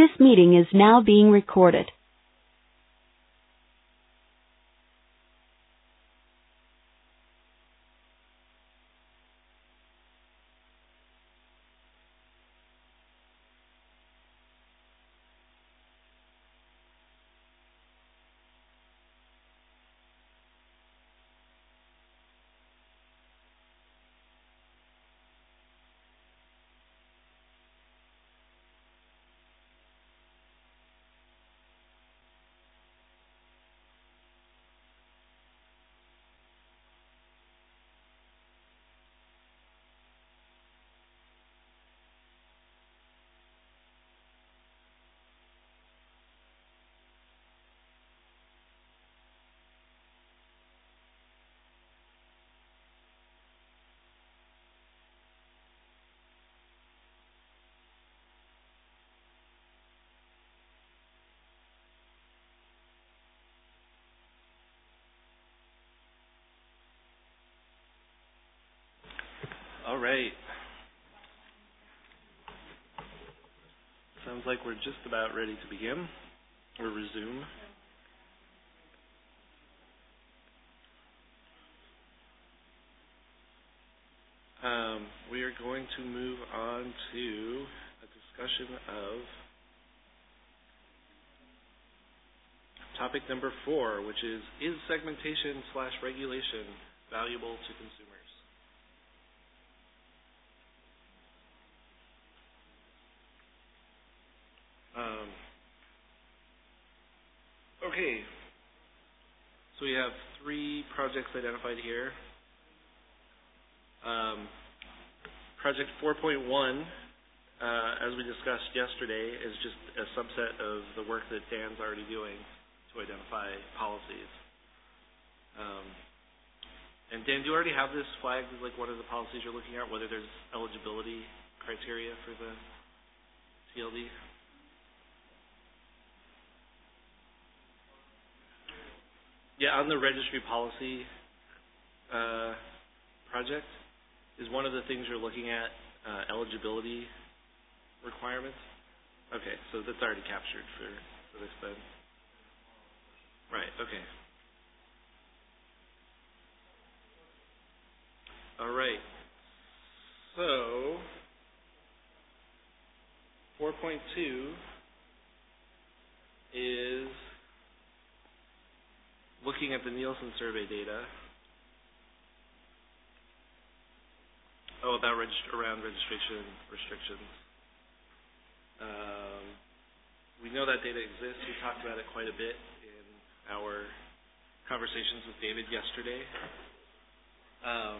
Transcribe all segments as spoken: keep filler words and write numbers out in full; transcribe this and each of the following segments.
This meeting is now being recorded. All right. Sounds like we're just about ready to begin or resume. Um, we are going to move on to a discussion of topic number four, which is, is segmentation slash regulation valuable to consumers? Um, okay, so we have three projects identified here. Um, project four point one, uh, as we discussed yesterday, is just a subset of the work that Dan's already doing to identify policies. Um, and Dan, do you already have this flagged as like one of the policies you're looking at, whether there's eligibility criteria for the T L D? Yeah, on the registry policy uh, project, is one of the things you're looking at uh, eligibility requirements? Okay, so that's already captured for, for this then. Right, okay. All right. So, four point two is looking at the Nielsen survey data. Oh, about regist- around registration restrictions. Um, we know that data exists. We talked about it quite a bit in our conversations with David yesterday. Um,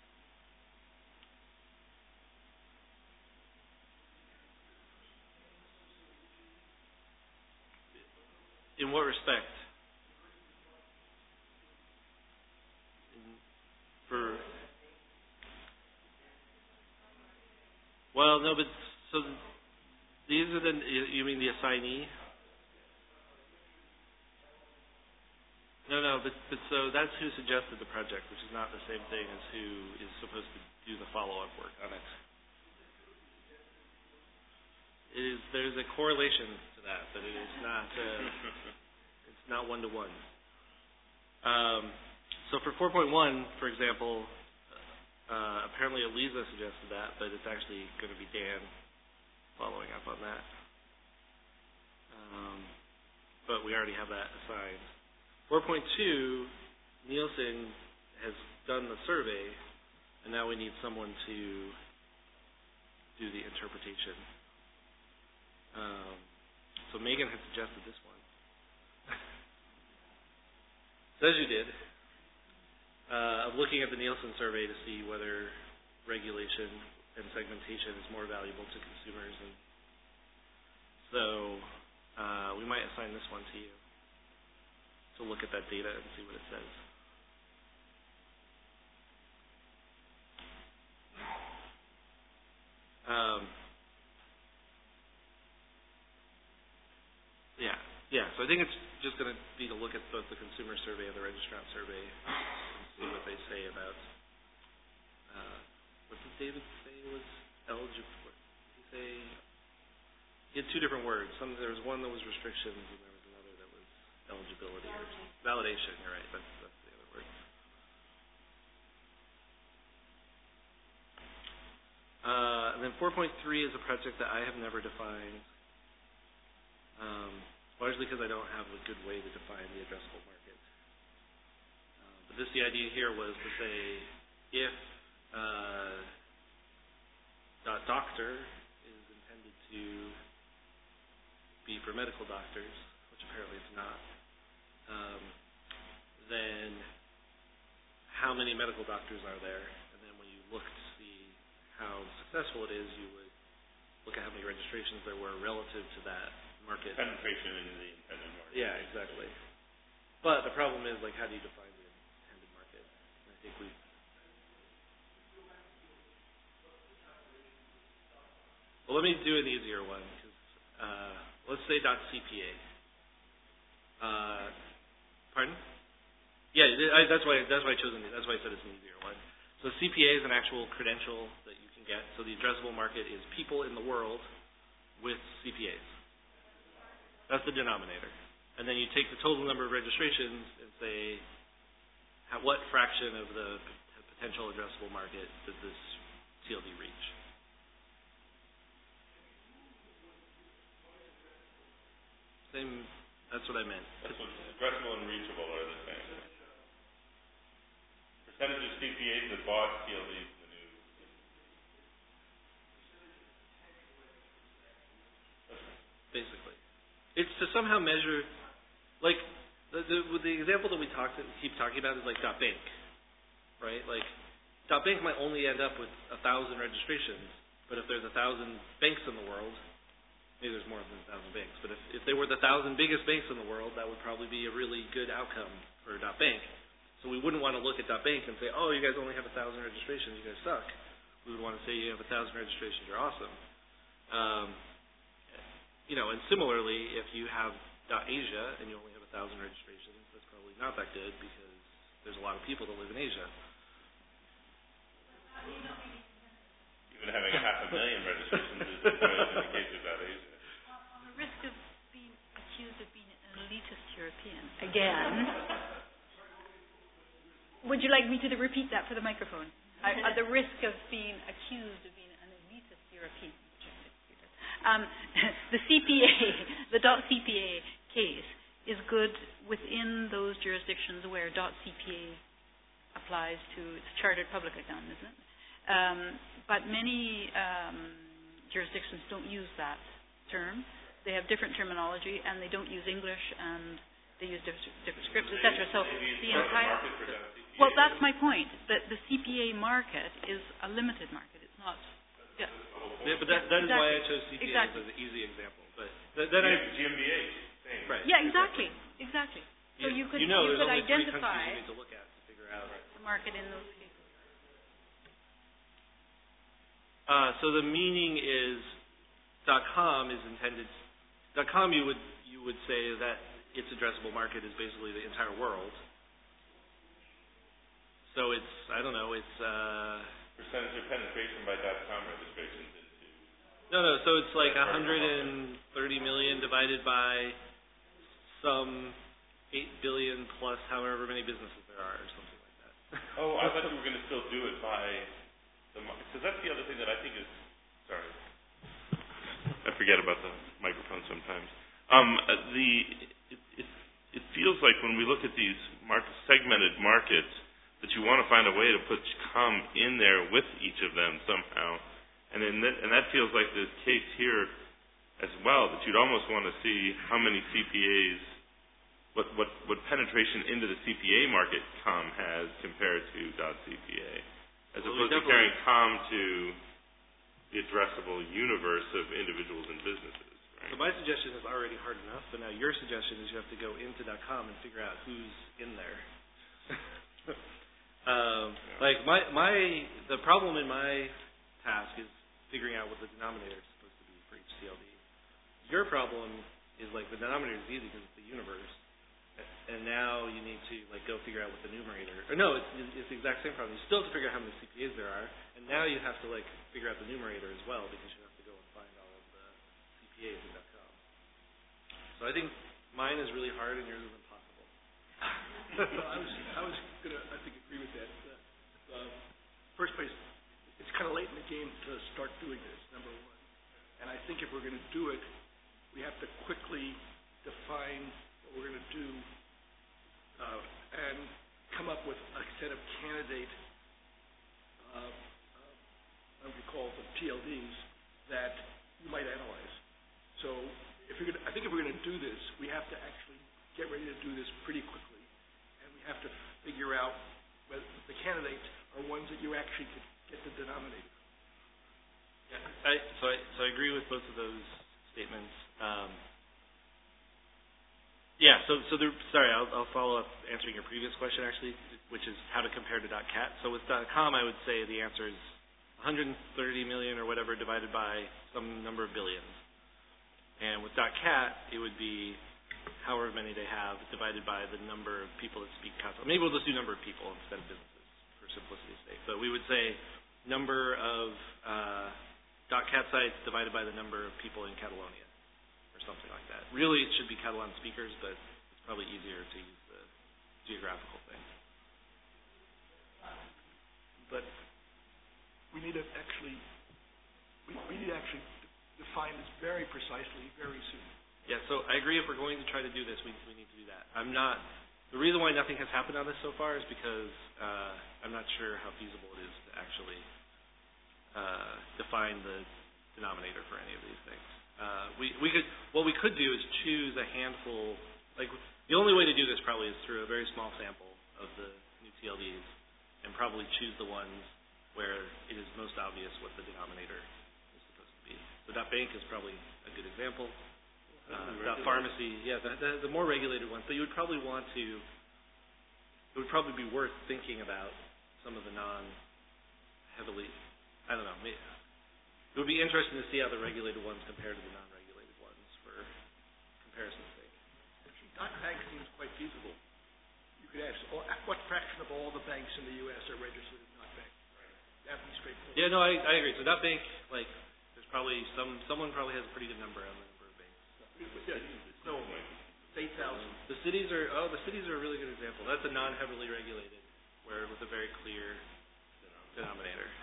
in what respect? For well, no, but so these are the. You mean the assignee? No, no, but but so that's who suggested the project, which is not the same thing as who is supposed to do the follow-up work on it. It is there's a correlation to that, but it is not. Uh, it's not one to one. Um, so for four point one, for example. Uh, apparently Eliza suggested that, but it's actually going to be Dan following up on that. Um, but we already have that assigned. four point two, Nielsen has done the survey, and now we need someone to do the interpretation. Um, so Megan had suggested this one. Says you did. Uh, of looking at the Nielsen survey to see whether regulation and segmentation is more valuable to consumers. And so uh, we might assign this one to you to look at that data and see what it says. Um, yeah, yeah. So I think it's just going to be to look at both the consumer survey and the registrant survey and see what they say about uh, what did David say was eligible? What did he say? he had two different words. Some there was one that was restrictions, and there was another that was eligibility or validation. You're right. That's that's the other word. Uh, and then four point three is a project that I have never defined, um, largely because I don't have a good way to define the addressable market. Uh, but this, the idea here was to say if uh, dot doctor is intended to be for medical doctors, which apparently it's not, um, then how many medical doctors are there? And then when you look to see how successful it is, you would look at how many registrations there were relative to that market. Penetration into the intended market. Yeah, exactly. But the problem is, like, how do you define the intended market? And I think we. Well, let me do an easier one. Cause, uh, let's say .cpa. Uh, pardon? Yeah, I, that's why that's why I chose it. That's why I said it's an easier one. So C P A is an actual credential that you can get. So the addressable market is people in the world with C P As. That's the denominator. And then you take the total number of registrations and say, how, what fraction of the p- potential addressable market does this T L D reach? Same. That's what I meant. That's what addressable and reachable are the same. Percentage of C P As that bought T L Ds in the new. Basically, it's to somehow measure, like the the, with the example that we talked keep talking about is like .bank, right? Like .bank might only end up with a thousand registrations, but if there's a thousand banks in the world, maybe there's more than a thousand banks, but if, if they were the thousand biggest banks in the world, that would probably be a really good outcome for .bank. So we wouldn't want to look at .bank and say, oh, you guys only have a thousand registrations, you guys suck. We would want to say you have a thousand registrations, you're awesome. Um, you know, and similarly, if you have .asia and you only have a thousand registrations, that's probably not that good because there's a lot of people that live in Asia. Even having a half a million registrations is good in the case of .asia. On the risk of being accused of being an elitist European, again, would you like me to repeat that for the microphone? I, at the risk of being accused of being an elitist European. Um, the C P A, the .cpa case is good within those jurisdictions where .cpa applies to, it's chartered public account, isn't it? Um, but many um, jurisdictions don't use that term. They have different terminology, and they don't use English, and they use different, different scripts, et cetera. So the entire well, that's my point. That the C P A market is a limited market. It's not. Yeah. Yeah, but that, that exactly. is why I chose C P A exactly. as an easy example. But th- then I G M B A, same. Right. Yeah, exactly, exactly. So you, you could you know you there's could only three identify countries you need to look at to figure out. the market in those cases. Uh, so the meaning is .com is intended. .com you would you would say that its addressable market is basically the entire world. So it's I don't know it's. Uh, Percentage of penetration by .com registrations into. No, no. So it's like one hundred thirty million divided by some eight billion plus however many businesses there are, or something like that. Oh, I thought you were going to still do it by the because that's the other thing that I think is. Sorry, I forget about the microphone sometimes. Um, the it, it it feels like when we look at these market, segmented markets, that you want to find a way to put com in there with each of them somehow. And in that, and that feels like the case here as well, that you'd almost want to see how many C P As, what, what, what penetration into the C P A market com has compared to .cpa, as well, opposed to carrying com to the addressable universe of individuals and businesses. Right? So my suggestion is already hard enough, but now your suggestion is you have to go into .com and figure out who's in there. Um, like my my the problem in my task is figuring out what the denominator is supposed to be for each C L D. Your problem is like the denominator is easy because it's the universe, and now you need to like go figure out what the numerator. Or no, it's it's the exact same problem. You still have to figure out how many C P As there are, and now you have to like figure out the numerator as well because you have to go and find all of the C P P As and .com. So I think mine is really hard and yours is impossible. Well, I was I was gonna I think agree with that. Uh, uh, first place, it's kind of late in the game to start doing this. Number one, and I think if we're going to do it, we have to quickly define what we're going to do uh, and come up with a set of candidate, uh, uh, I would call them T L Ds, that you might analyze. So if you're gonna, I think if we're going to do this, we have to actually get ready to do this pretty quickly, and we have to figure out whether the candidates are ones that you actually could get the denominator. Yeah, I, so I so I agree with both of those statements. Um, Yeah, so so there, sorry, I'll, I'll follow up answering your previous question actually, which is how to compare to .cat. So with .com, I would say the answer is one hundred thirty million or whatever divided by some number of billions. And with .cat, it would be however many they have divided by the number of people that speak Catalan. Maybe we'll just do number of people instead of businesses for simplicity's sake. But we would say number of uh, .cat sites divided by the number of people in Catalonia, something like that. Really, it should be Catalan speakers, but it's probably easier to use the geographical thing. But we need to actually, we, we need to actually define this very precisely, very soon. Yeah, so I agree if we're going to try to do this, we, we need to do that. I'm not, the reason why nothing has happened on this so far is because uh, I'm not sure how feasible it is to actually uh, define the denominator for any of these things. Uh, we we could what we could do is choose a handful. Like the only way to do this probably is through a very small sample of the new T L Ds, and probably choose the ones where it is most obvious what the denominator is supposed to be. So .bank is probably a good example. Uh, .pharmacy, yeah, the, the the more regulated ones. But you would probably want to. It would probably be worth thinking about some of the non-heavily. I don't know. Maybe, it would be interesting to see how the regulated ones compare to the non-regulated ones for comparison's sake. Actually, .bank seems quite feasible. You could ask, oh, what fraction of all the banks in the U S are registered in .bank? That would be straightforward. Yeah, no, I, I agree. So .bank, like, there's probably some, someone probably has a pretty good number on the number of banks. Yeah, it's no, it's eight thousand. The cities are, oh, the cities are a really good example. That's a non-heavily regulated, where with a very clear denominator.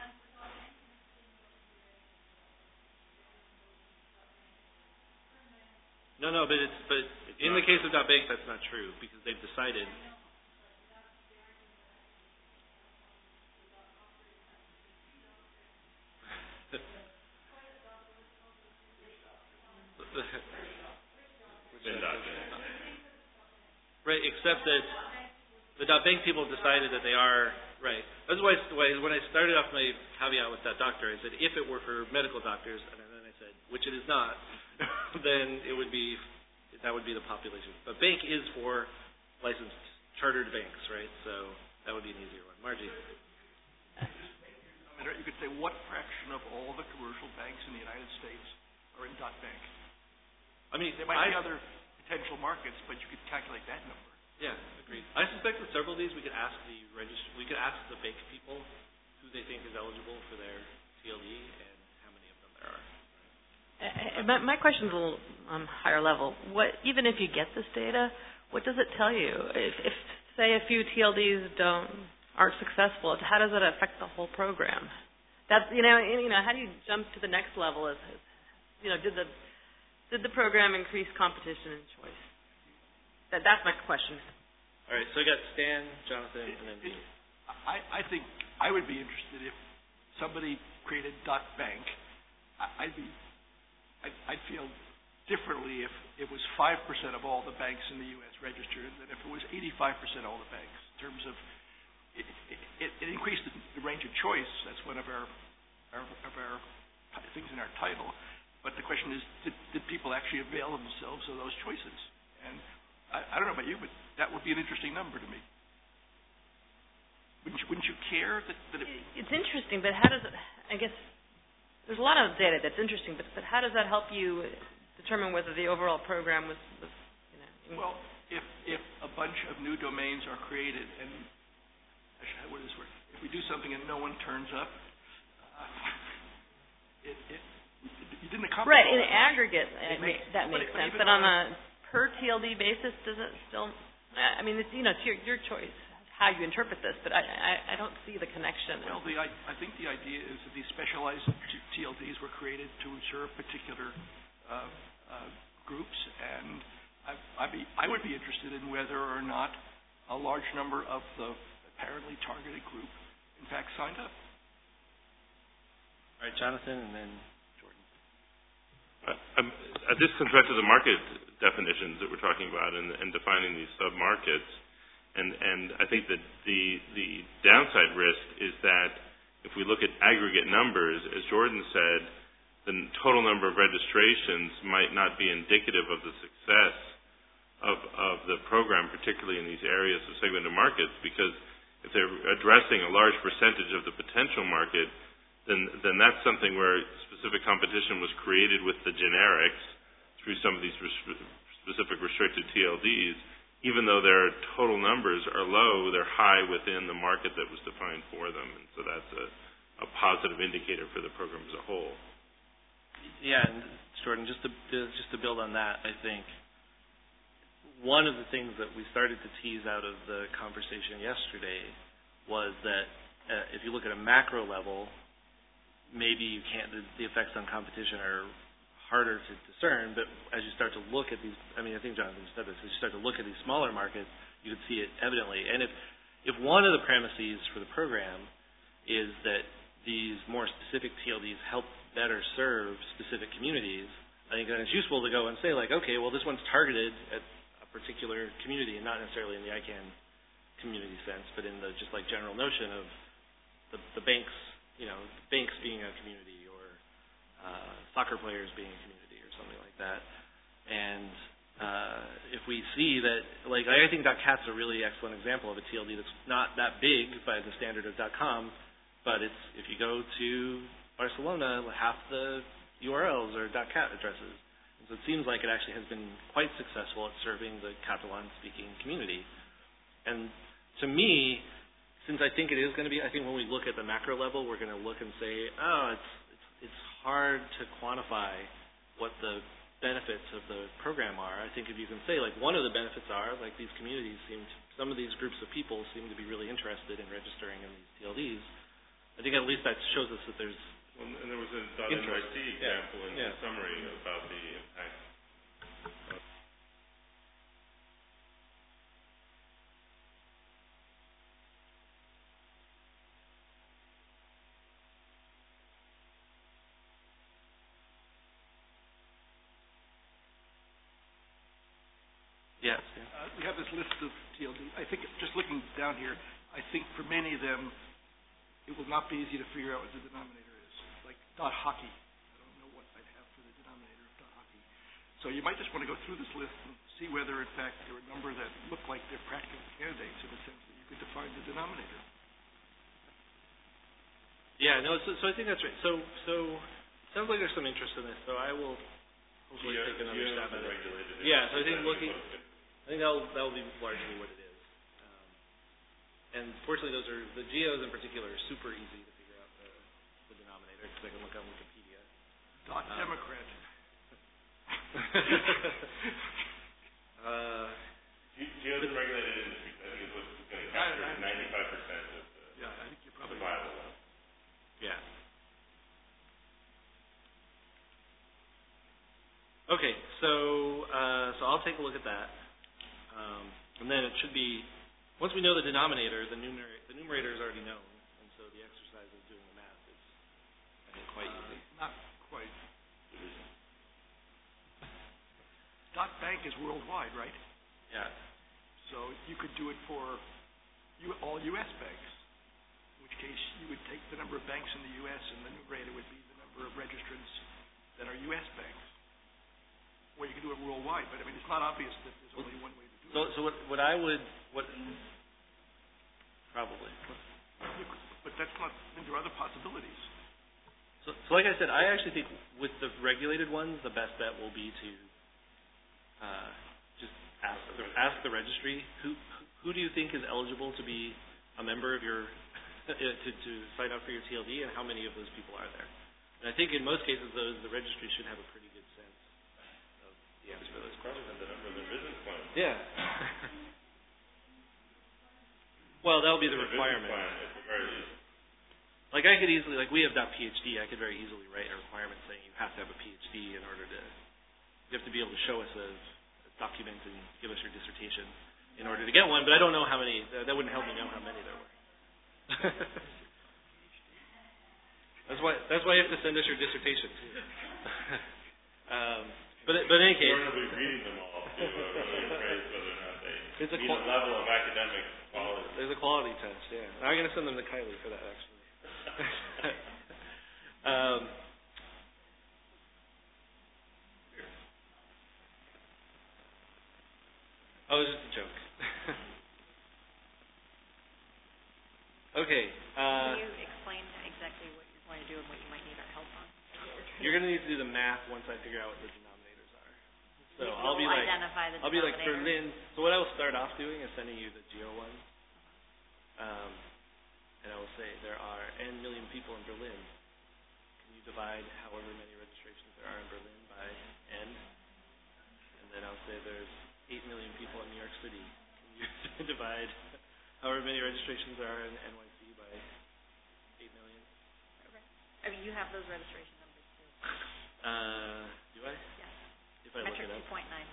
No, no, but it's but in the case of .bank, that's not true because they've decided. Right, except that the .bank people decided that they are right. That's why when I started off my caveat with that doctor, I said if it were for medical doctors, and then I said which it is not. Then it would be, that would be the population. But bank is for licensed chartered banks, right? So that would be an easier one. Margie. You could say what fraction of all the commercial banks in the United States are in .bank? I mean, there might I, be other potential markets, but you could calculate that number. Yeah, agreed. I suspect with several of these, we could ask the register, we could ask the bank people who they think is eligible for their T L D and how many of them there are. Uh, my, my question is a little um, higher level. What, even if you get this data, what does it tell you? If, if say, a few T L Ds don't aren't successful, how does it affect the whole program? That's you know, you know, how do you jump to the next level? As, as you know, did the did the program increase competition and choice? That that's my question. All right, so I got Stan, Jonathan, and then me. I I think I would be interested if somebody created .bank. I, I'd be I'd feel differently if it was five percent of all the banks in the U S registered than if it was eighty-five percent of all the banks. In terms of, it, it, it increased the, the range of choice. That's one of our, our, of our things in our title. But the question is, did, did people actually avail themselves of those choices? And I, I don't know about you, but that would be an interesting number to me. Wouldn't you, wouldn't you care that, that it... It's interesting, but how does it, I guess, there's a lot of data that's interesting, but, but how does that help you determine whether the overall program was, was you know... Well, if if a bunch of new domains are created and, actually, what is this word? If we do something and no one turns up, uh, it, it You didn't accomplish Right, all in that. aggregate, It it makes- ma- that but makes it- but sense. even But on on- a per T L D basis, does it still, I mean, it's, you know, it's your, your choice how you interpret this, but I, I, I don't see the connection. Well, the, I, I think the idea is that these specialized T L Ds were created to serve particular uh, uh, groups, and I, I'd be, I would be interested in whether or not a large number of the apparently targeted group, in fact, signed up. All right, Jonathan, and then Jordan. Uh, um, uh, this comes back to the market definitions that we're talking about and, and defining these sub-markets. And, and I think that the, the downside risk is that if we look at aggregate numbers, as Jordan said, the total number of registrations might not be indicative of the success of, of the program, particularly in these areas of segmented markets, because if they're addressing a large percentage of the potential market, then, then that's something where specific competition was created with the generics through some of these res- specific restricted T L Ds. Even though their total numbers are low, they're high within the market that was defined for them, and so that's a, a positive indicator for the program as a whole. Yeah, and Jordan, just to, to just to build on that, I think one of the things that we started to tease out of the conversation yesterday was that uh, if you look at a macro level, maybe you can't. The, the effects on competition are harder to discern, but as you start to look at these, I mean, I think Jonathan said this, as you start to look at these smaller markets, you can see it evidently. And if, if one of the premises for the program is that these more specific T L Ds help better serve specific communities, I think then it's useful to go and say, like, okay, well, this one's targeted at a particular community, and not necessarily in the I CANN community sense, but in the just like general notion of the, the banks, you know, banks being a community, Uh, soccer players being a community or something like that. And uh, if we see that, like, I think .cat's a really excellent example of a T L D that's not that big by the standard of .com, but it's, if you go to Barcelona, half the U R Ls are .cat addresses. And so it seems like it actually has been quite successful at serving the Catalan-speaking community. And to me, since I think it is going to be, I think when we look at the macro level, we're going to look and say, oh, it's it's hard to quantify what the benefits of the program are. I think if you can say, like, one of the benefits are, like, these communities seem to, some of these groups of people seem to be really interested in registering in these T L Ds. I think at least that shows us that there's Well, and there was a N Y C example in yeah. the summary about the impact. Yes. Uh, we have this list of T L D. I think just looking down here, I think for many of them, it will not be easy to figure out what the denominator is. Like dot hockey. I don't know what I'd have for the denominator of dot hockey. So you might just want to go through this list and see whether, in fact, there are a number that look like they're practical candidates in the sense that you could define the denominator. Yeah, no, so, so I think that's right. So, so it sounds like there's some interest in this, so I will hopefully Geo, take another Geo stab at it. regulated Yeah, so I think it. looking, I think that'll, that'll be largely what it is. Um, and fortunately, those are, the geos in particular are super easy to figure out the, the denominator, because I can look on Wikipedia. Dot Um, Democrat. uh, Geos and regulated industries, I think is what's going to capture ninety-five percent of the, Yeah, I think you're the probably viable ones. Yeah. Okay, so uh, so I'll take a look at that, um, and then it should be once we know the denominator, the numerator, the numerator is already known, and so the exercise of doing the math is, I think, quite uh, easy. not quite. Dot bank is worldwide, right? Yeah. So you could do it for you, all U S banks, in which case you would take the number of banks in the U S and the numerator would be the number of registrants that are U S banks. Or you could do it worldwide, but I mean, it's not obvious that there's only one way to do So it. so what what I would what probably. You could, but that's not, I mean, there are other possibilities. So, so like I said, I actually think with the regulated ones, the best bet will be to uh, just ask the, ask the registry who who do you think is eligible to be a member of your to to sign up for your T L D, and how many of those people are there. And I think in most cases, those the registry should have a pretty good sense of the answer to those Probably questions. have the number of their business plan. Yeah. Well, that'll be the Their requirement. business plan, at the very least. Like I could easily, like we have .phd, I could very easily write a requirement saying you have to have a PhD in order to, you have to be able to show us a, a document and give us your dissertation in order to get one, but I don't know how many, that, that wouldn't help me know how many there were. That's why, that's why you have to send us your dissertation. um, but, but in any case. We're going to be reading them all, too. I'm really afraid whether or not they It's a meet qual- a level of academic quality. There's a quality test, yeah. I'm going to send them to Kylie for that, actually. um, oh, it was just a joke. Okay. Uh, Can you explain exactly what you're going to do and what you might need our help on? You're going to need to do the math once I figure out what the denominators are. So You'll I'll be like, identify the I'll be like denominator. Berlin. So what I will start off doing is sending you the geo one. Um, and I will say there are n million people in Berlin. Can you divide however many registrations there are in Berlin by n? And then I'll say there's eight million people in New York City. Can you divide however many registrations there are in N Y C by eight million? Okay. I mean, you have those registration numbers too. Uh, do I? Yes. If I Metric look it up. two point nine.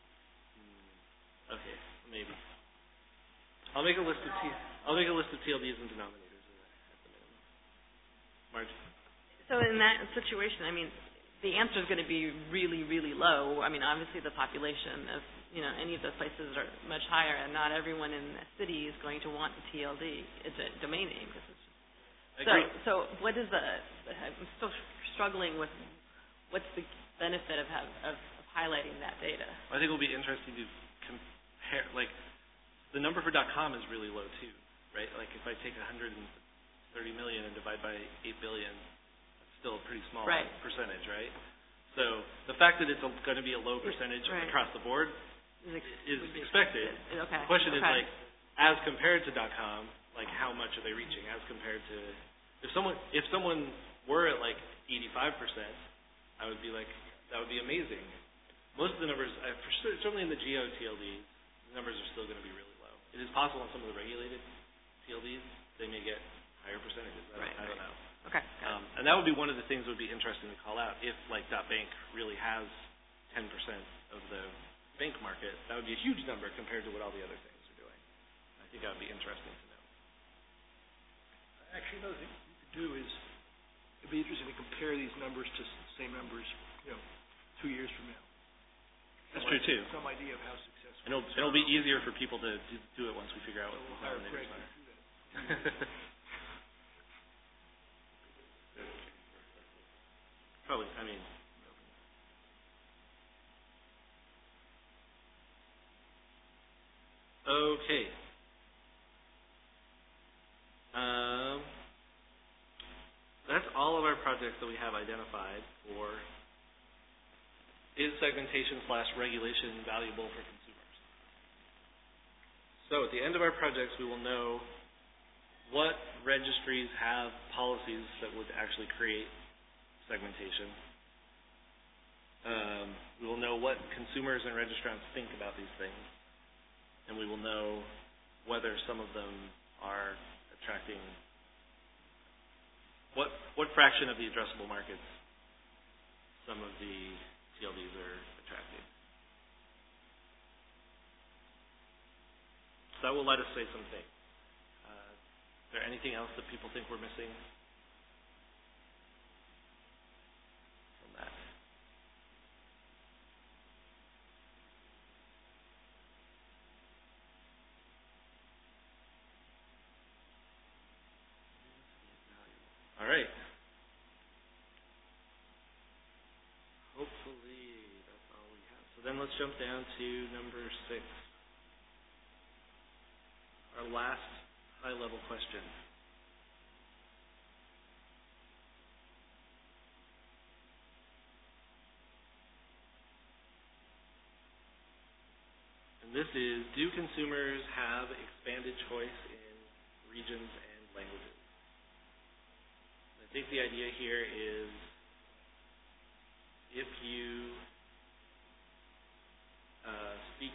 Hmm. Okay, maybe. I'll make a list of T. I'll make a list of T L Ds and denominators at the minimum. Marge. So in that situation, I mean, the answer is going to be really, really low. I mean, obviously the population of, you know, any of those places are much higher, and not everyone in the city is going to want a T L D. It's a domain name. Because it's I so, agree. so what is the? I'm still struggling with what's the benefit of have, of, of highlighting that data. I think it'll be interesting to compare. Like, the number for .com is really low too, right? Like, if I take one hundred thirty million and divide by eight billion, that's still a pretty small Right. percentage, right? So the fact that it's going to be a low percentage Right. across the board Is, ex- is would be expected. Okay. The question is, okay. like, as compared to .com, like, how much are they reaching? As compared to, if someone if someone were at like eighty-five percent, I would be like, that would be amazing. Most of the numbers, I, for sure, certainly in the geo T L Ds, the numbers are still going to be really low. It is possible in some of the regulated T L Ds, they may get higher percentages. I don't, Right, I don't right. know. Okay. got Um, and that would be one of the things that would be interesting to call out. If, like, .bank really has ten percent of the bank market, that would be a huge number compared to what all the other things are doing. I think that would be interesting to know. Actually, another thing you could do is, it'd be interesting to compare these numbers to s- same numbers, you know, two years from now. That's Some true, too. idea- Some idea of how successful. And it'll, it'll be easier for people to do, do it once we figure out So what we'll the hire denominators Greg to are. do that. Probably, I mean. Okay. Um, that's all of our projects that we have identified for is segmentation slash regulation valuable for consumers. So at the end of our projects, we will know what registries have policies that would actually create segmentation. Um, we will know what consumers and registrants think about these things, and we will know whether some of them are attracting what what fraction of the addressable markets some of the T L Ds are attracting. So that will let us say some things. Uh, is there anything else that people think we're missing from that? All right. Hopefully that's all we have. So then let's jump down to number six. Our last high-level question. And this is, do consumers have expanded choice in regions and languages? I think the idea here is if you uh, speak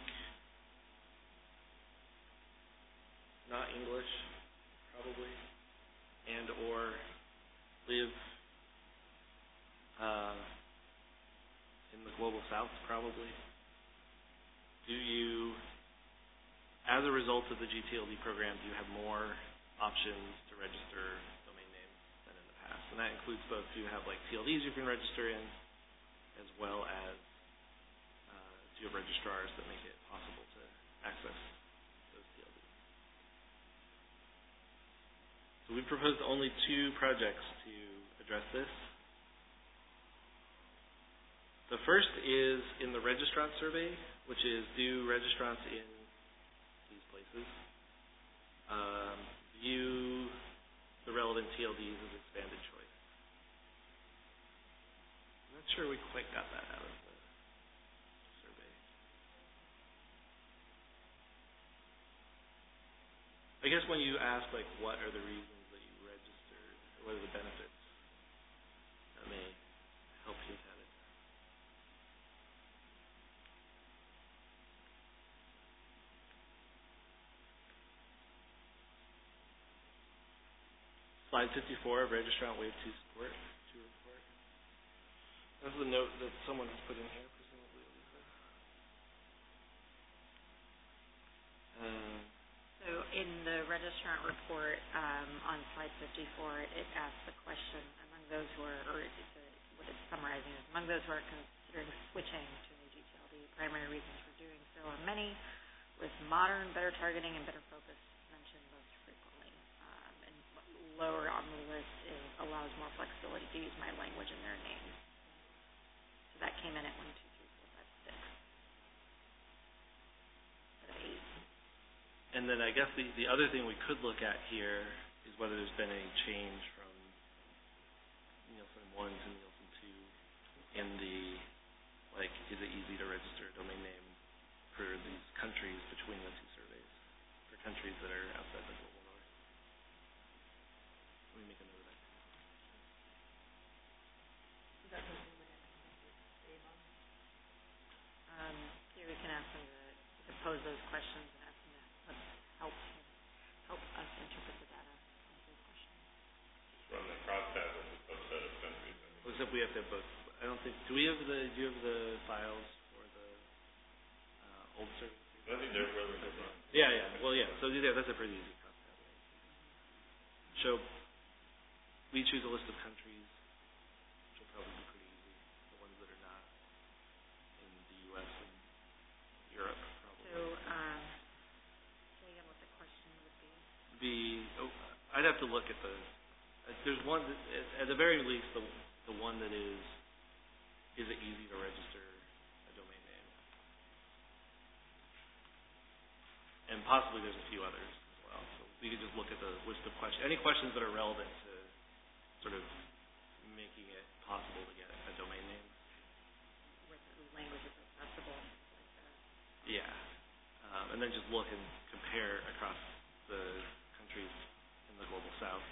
not English, probably, and or live uh, in the global south, probably, do you, as a result of the G T L D program, do you have more options to register domain names than in the past? And that includes both, do you have like T L Ds you can register in, as well as uh, do you have registrars that make it possible to access those T L Ds? So we proposed only two projects to address this. The first is in the registrant survey, which is do registrants in these places um, view the relevant T L Ds as expanded choice. I'm not sure we quite got that out of the survey. I guess when you ask, like, what are the reasons that you registered, or what are the benefits, that may help hint at it. Slide fifty-four of Registrant Wave two support. two report. This is a note that someone has put in here, presumably Lisa. Um, So in the registrant report um, on slide fifty-four, it asks the question among those who are, or it's a, what it's summarizing is, among those who are considering switching to new G T L D, primary reasons for doing so are many, with modern, better targeting, and better focus mentioned most frequently. Um, and lower on the list is allows more flexibility to use my language in their names. So that came in at one, two, three, four, five, six. Instead of eight. And then I guess the, the other thing we could look at here is whether there's been any change from Nielsen one to Nielsen two in the, like, is it easy to register a domain name for these countries between the two surveys, for countries that are outside the global north. Let me make a note of that. Is that something we would have to save on? Um, here we can ask them to, we can pose those questions and ask them to let's help help us interpret the data on those questions. Run the crosstab as a subset of countries. Well, except we have to have both. I don't think. Do we have the? Do you have the files for the uh, old survey? I think they're willing to run. Yeah, yeah. Well, yeah. So yeah, that's a pretty easy crosstab. Show. We choose a list of countries, which will probably be pretty easy. The ones that are not in the U S and Europe, probably. So, um, say again what the question would be. The oh, I'd have to look at the. Uh, there's one that, at, at the very least, the the one that is. Is it easy to register a domain name? And possibly there's a few others as well. So we could just look at the list of questions. Any questions that are relevant to sort of making it possible to get a domain name. With languages accessible and things like that. Yeah. Um, and then just look and compare across the countries in the global south.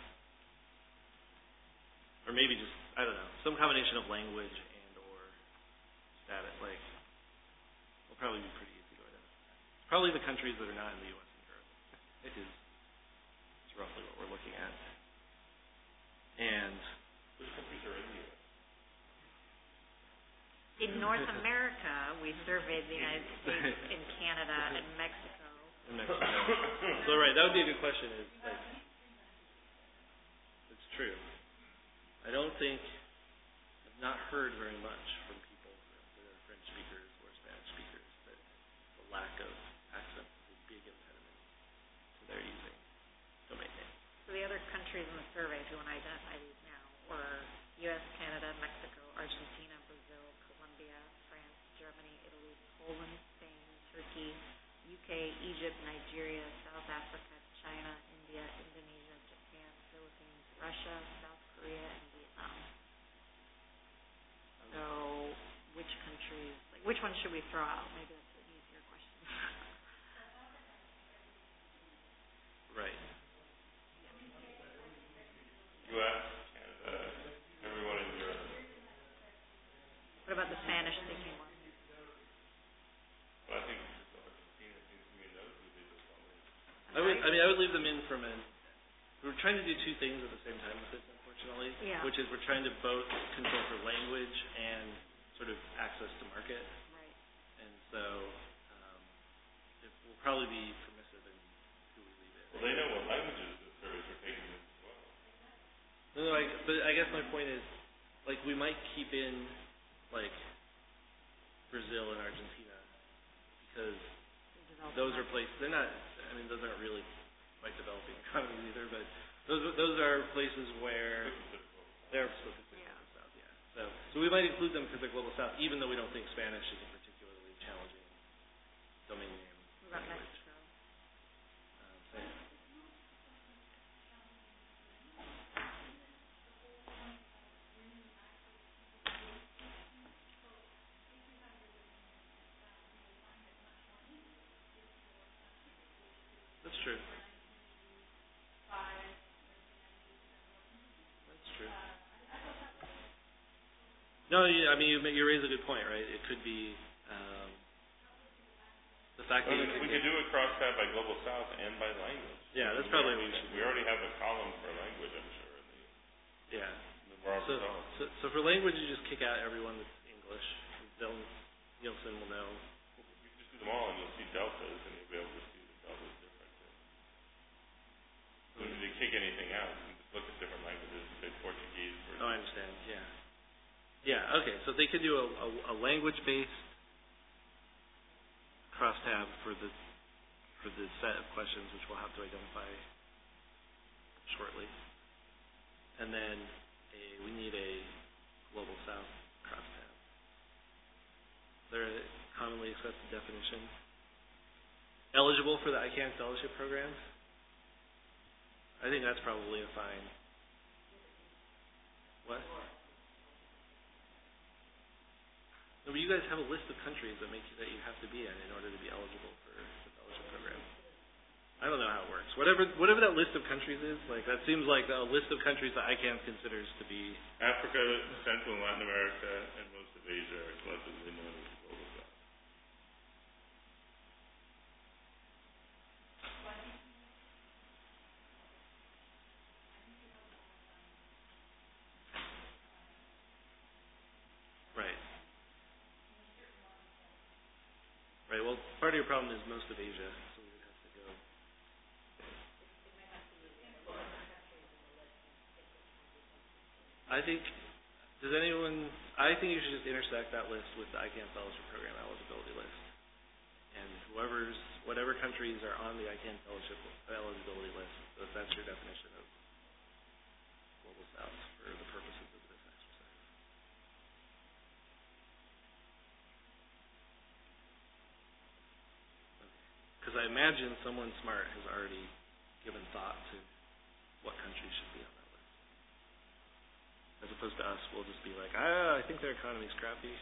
Or maybe just, I don't know, some combination of language and or status. Like, will probably be pretty easy to identify. Probably the countries that are not in the U S and Europe. It is. It's roughly what we're looking at. And which countries are in the U S? In North America, we surveyed the United States and Canada and Mexico. In Mexico. So right, that would be a good question. Is like, it's true. I don't think I've not heard very much from people that are French speakers or Spanish speakers that the lack of accent is a big impediment to their using domain names. So the other countries in the survey, if you want to identify these now, were U S, Canada, Mexico, Argentina, Brazil, Colombia, France, Germany, Italy, Poland, Spain, Turkey, U K, Egypt, Nigeria, South Africa, China, India, Indonesia, Japan, Philippines, Russia, South Korea, and Vietnam. So which countries, like which ones should we throw out? Maybe that's an easier question. Right. U S, Canada, everyone in Europe. What about I would, I mean, I would leave them in from an, we're trying to do two things at the same time with this, unfortunately. Yeah. Which is we're trying to both control for language and sort of access to market. Right. And so, um, it will probably be permissive in who we leave in. Well, they know what languages the surveys are taking as well. No, no, I, but I guess my point is, like, we might keep in, like, Brazil and Argentina, because those are places, they're not, I mean, those aren't really quite developing economies either, but those are- those are places where they're still considered global south, yeah. So, so we might include them because they're global south, even though we don't think Spanish is a particularly challenging domain name What about language. Mexico? Um, so, yeah. That's true. That's true. No, you, I mean, you, ma- you raise a good point, right? It could be um, the fact Well, that you we could could do a crosstab by Global South and by language. Yeah, that's We probably already- what we should We already have a column for language, I'm sure, in the, yeah. in the raw So, results. so, so for language, you just kick out everyone that's English. They'll, Nielsen will know. You can just do them all, and you'll see deltas, and you'll be able to see the deltas different. So if you kick anything out, you can just look at different languages and say Portuguese versus. Oh, I understand. Yeah. Yeah. Okay. So they could do a, a, a language-based crosstab for the for the set of questions, which we'll have to identify shortly, and then a, we need a global south crosstab. Is there a commonly accepted definition? Eligible for the I CANN fellowship programs? I think that's probably a fine. What? No, but you guys have a list of countries that make you, that you have to be in in order to be eligible for the fellowship program. I don't know how it works. Whatever whatever that list of countries is, like that seems like a list of countries that I CANN considers to be. Africa, Central and Latin America, and most of Asia are collectively known as the Global South. Right. Right. Well, part of your problem is most of Asia, so we would have to go. I think. Does anyone? I think you should just intersect that list with the I CANN fellowship program eligibility list, and whoever's whatever countries are on the I CANN fellowship eligibility list, so if that's your definition of global south for the purposes of this exercise. Because I imagine someone smart has already given thought to what countries should be on that list. As opposed to us, we'll just be like, ah, I think their economy's crappy.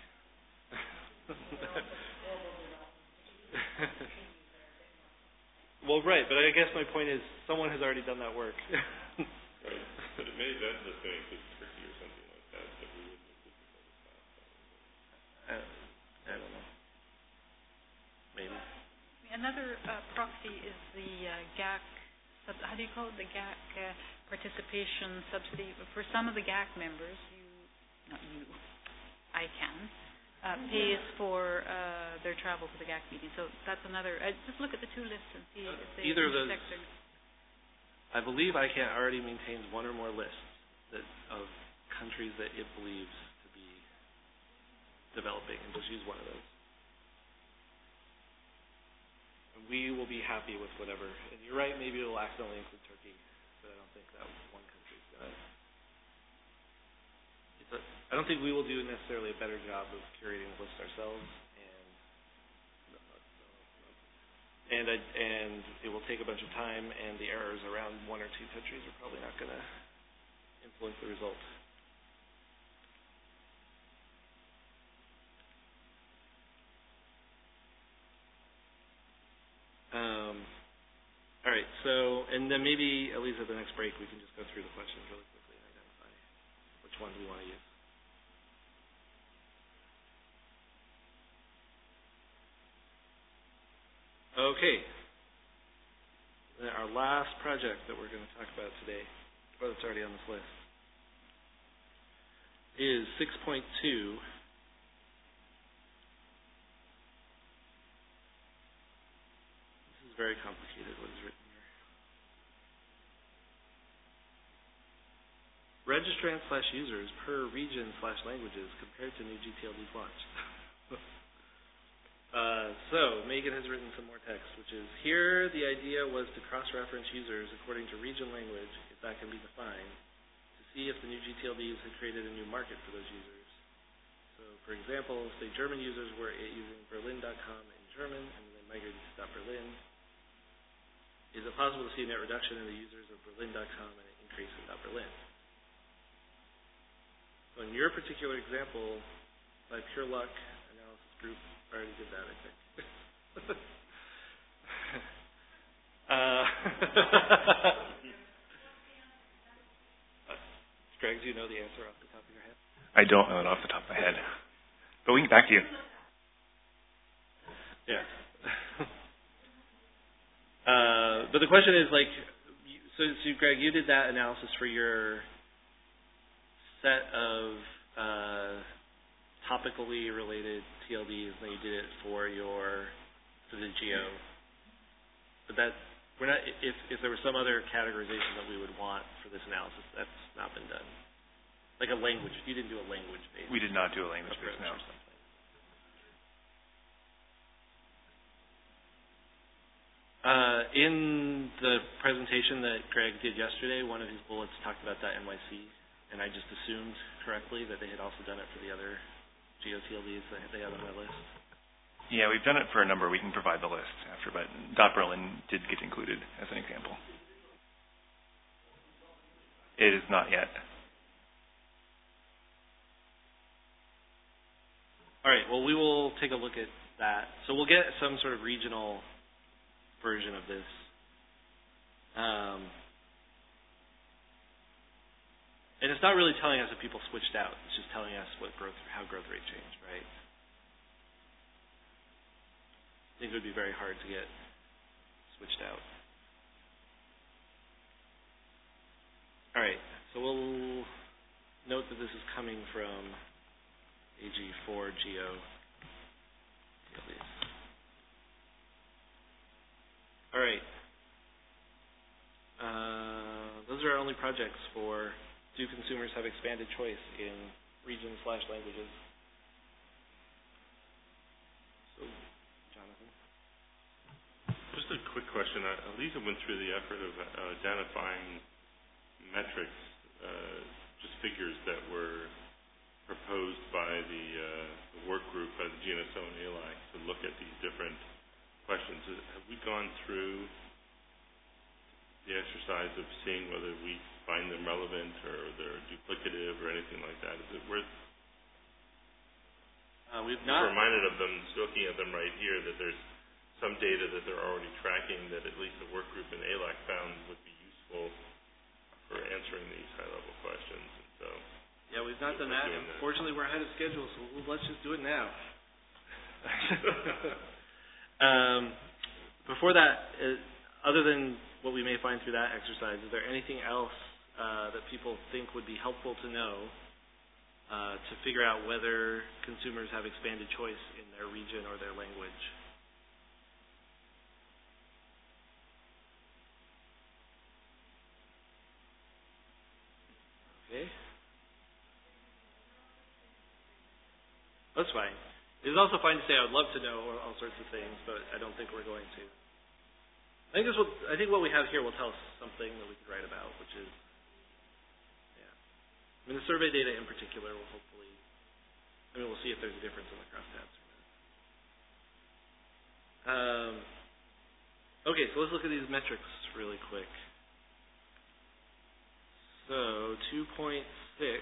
Well, right, but I guess my point is someone has already done that work. Right. But it may then just say it's Turkey or something like that, that we wouldn't include the Global South. I, I don't know. Maybe. Another uh, proxy is the uh, G A C, sub- how do you call it, the G A C uh, participation subsidy. For some of the G A C members, you, not you, I CANN, uh, pays for uh, their travel to the G A C meeting. So that's another, uh, just look at the two lists and see if they Either of those- intersect. or- I believe I CANN already maintains one or more lists that of countries that it believes to be developing, and just use one of those. And we will be happy with whatever. And you're right, maybe it'll accidentally include Turkey, but I don't think that one country's gonna. It's a, I don't think we will do necessarily a better job of curating the list ourselves, and and I, and it will take a bunch of time, and the errors around one or two countries are probably not gonna influence the result. Um, all right, so, and then maybe, at least at the next break, we can just go through the questions really quickly and identify which ones we want to use. Okay. And our last project that we're going to talk about today, or that's already on this list, is six point two. This is very complicated, what is written here. Registrants slash users per region slash languages compared to new G T L Ds launched. Uh, so, Megan has written some more text, which is, here the idea was to cross-reference users according to region language, if that can be defined, to see if the new G T L Ds had created a new market for those users. So, for example, say German users were using Berlin dot com in German, and then migrated to .berlin. Is it possible to see a net reduction in the users of Berlin dot com and an increase in .berlin? So, in your particular example, by pure luck, analysis group I already did that, I think. uh, Greg, do you know the answer off the top of your head? I don't know it off the top of my head. But we can get back to you. Yeah. uh, but the question is, like, so, so Greg, you did that analysis for your set of uh, topically related T L Ds, and then you did it for your for the geo. But that we're not. If if there was some other categorization that we would want for this analysis, that's not been done. Like a language. You didn't do a language based. We did not do a language based analysis. Uh, in the presentation that Greg did yesterday, one of his bullets talked about that N Y C, and I just assumed correctly that they had also done it for the other G O T L Ds that they had on their list. Yeah, we've done it for a number. We can provide the list after, but .berlin did get included as an example. It is not yet. All right, well, we will take a look at that. So we'll get some sort of regional version of this. Um, and it's not really telling us if people switched out. It's just telling us what growth, how growth rate changed, right? I think it would be very hard to get switched out. All right, so we'll note that this is coming from A G four Geo. All right. Uh, those are our only projects for do consumers have expanded choice in region slash languages. So, Jonathan? Just a quick question. Uh, Lisa went through the effort of uh, identifying metrics, uh, just figures that were proposed by the, uh, the work group, by the G N S O and A L A C, to look at these different questions. Have we gone through the exercise of seeing whether we find them relevant or they're duplicative or anything like that? Is it worth uh, we've not reminded of them, looking at them right here, that there's some data that they're already tracking that at least the work group in A L A C found would be useful for answering these high-level questions. And so, yeah, we've not done that. Unfortunately, we're ahead of schedule, so let's just do it now. Um, before that, uh, other than what we may find through that exercise, is there anything else uh, that people think would be helpful to know uh, to figure out whether consumers have expanded choice in their region or their language? Okay. That's fine. It is also fine to say I would love to know all sorts of things, but I don't think we're going to. I think this will, I think what we have here will tell us something that we could write about, which is, yeah. I mean, the survey data in particular will hopefully, I mean, we'll see if there's a difference in the crosstabs or not. Um, okay, so let's look at these metrics really quick. So, two point six.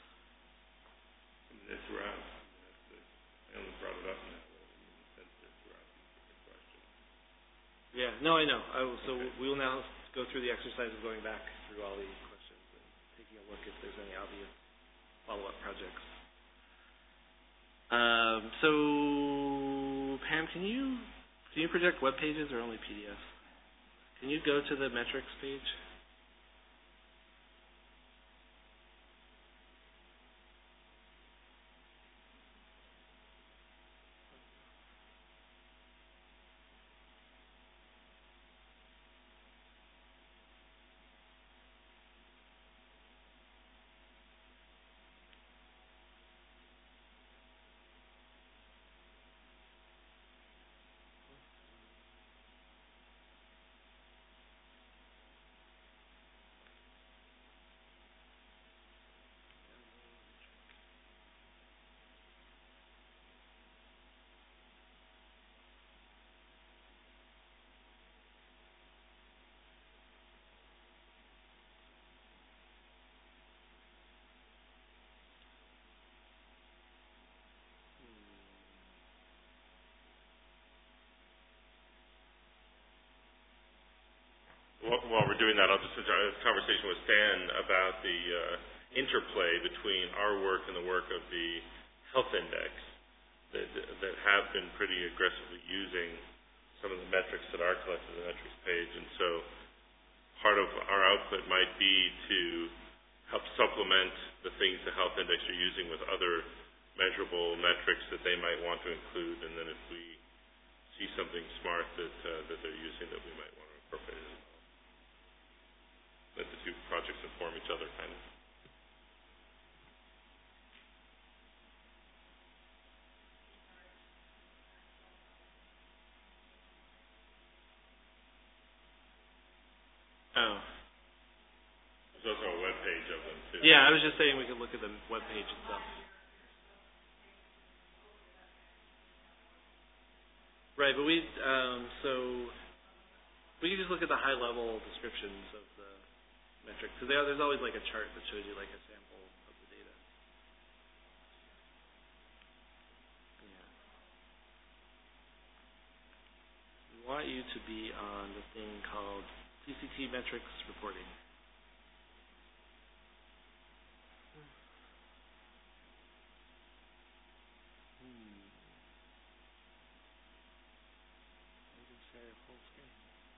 It's around. I only brought it up in that way in the sense that throughout these different questions. Yeah, no, I know. I will, so okay. We will now go through the exercise of going back through all these questions and taking a look if there's any obvious follow-up projects. Um, so, Pam, can you can you project web pages or only P D Fs? Can you go to the metrics page? While we're doing that, I'll just have a conversation with Stan about the uh, interplay between our work and the work of the Health Index that that have been pretty aggressively using some of the metrics that are collected on the metrics page. And so part of our output might be to help supplement the things the Health Index are using with other measurable metrics that they might want to include. And then if we see something smart that uh, that they're using that we might want to incorporate it as well. Let the two projects inform each other, kind of. Oh. There's also a web page of them, too. Yeah, I was just saying we could look at the web page itself. Right, but we, um, so we can just look at the high-level descriptions of the metrics. Because there, there's always like a chart that shows you like a sample of the data. Yeah. We want you to be on the thing called C C T metrics reporting. Hmm. You can share your full screen.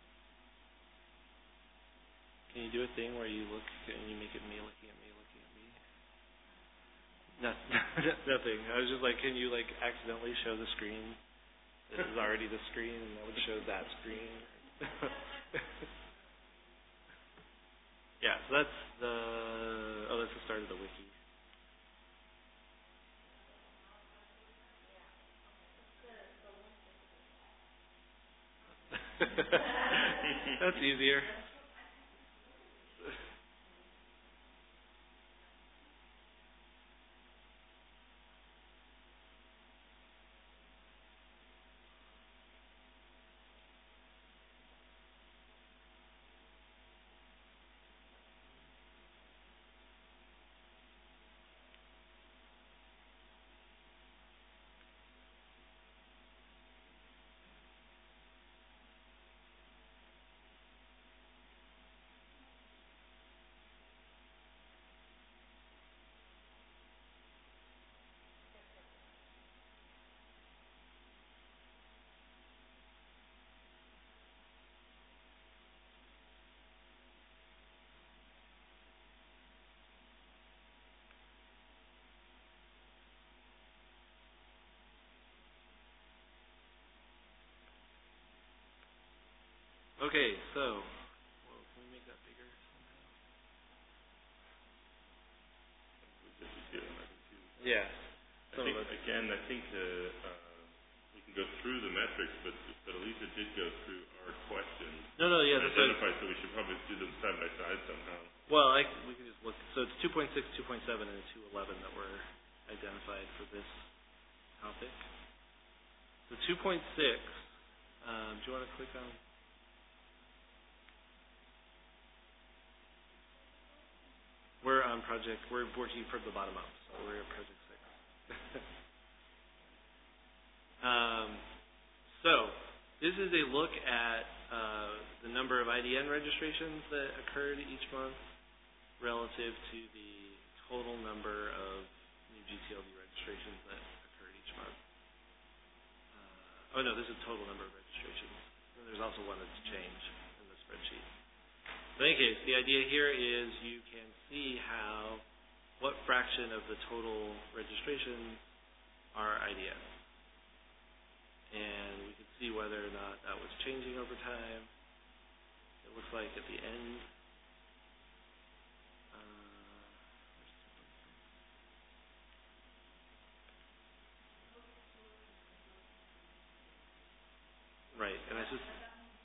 Can you do a thing where you look and you make it me looking at me looking at me? No, nothing. I was just like, can you like accidentally show the screen? This is already the screen, and that would show that screen. Yeah, so that's the oh, that's the start of the wiki. That's easier. Okay, so well, can we make that bigger somehow? Yeah. I think, again, I think uh, uh, we can go through the metrics, but but Elisa did go through our questions. No, no, yeah. And identify, so we should probably do them side by side somehow. Well, I, we can just look. So it's two point six, two point seven, and two eleven that were identified for this topic. So two point six, um, do you want to click on? We're on project, we're working from the bottom up, so we're at project six. um, so, this is a look at uh, the number of I D N registrations that occurred each month relative to the total number of new G T L D registrations that occurred each month. Uh, oh no, this is total number of registrations. And there's also one that's changed in the spreadsheet. spreadsheet. So in any case, the idea here is you can see how, what fraction of the total registrations are I D Ns. And we can see whether or not that was changing over time. It looks like at the end, right, and I just,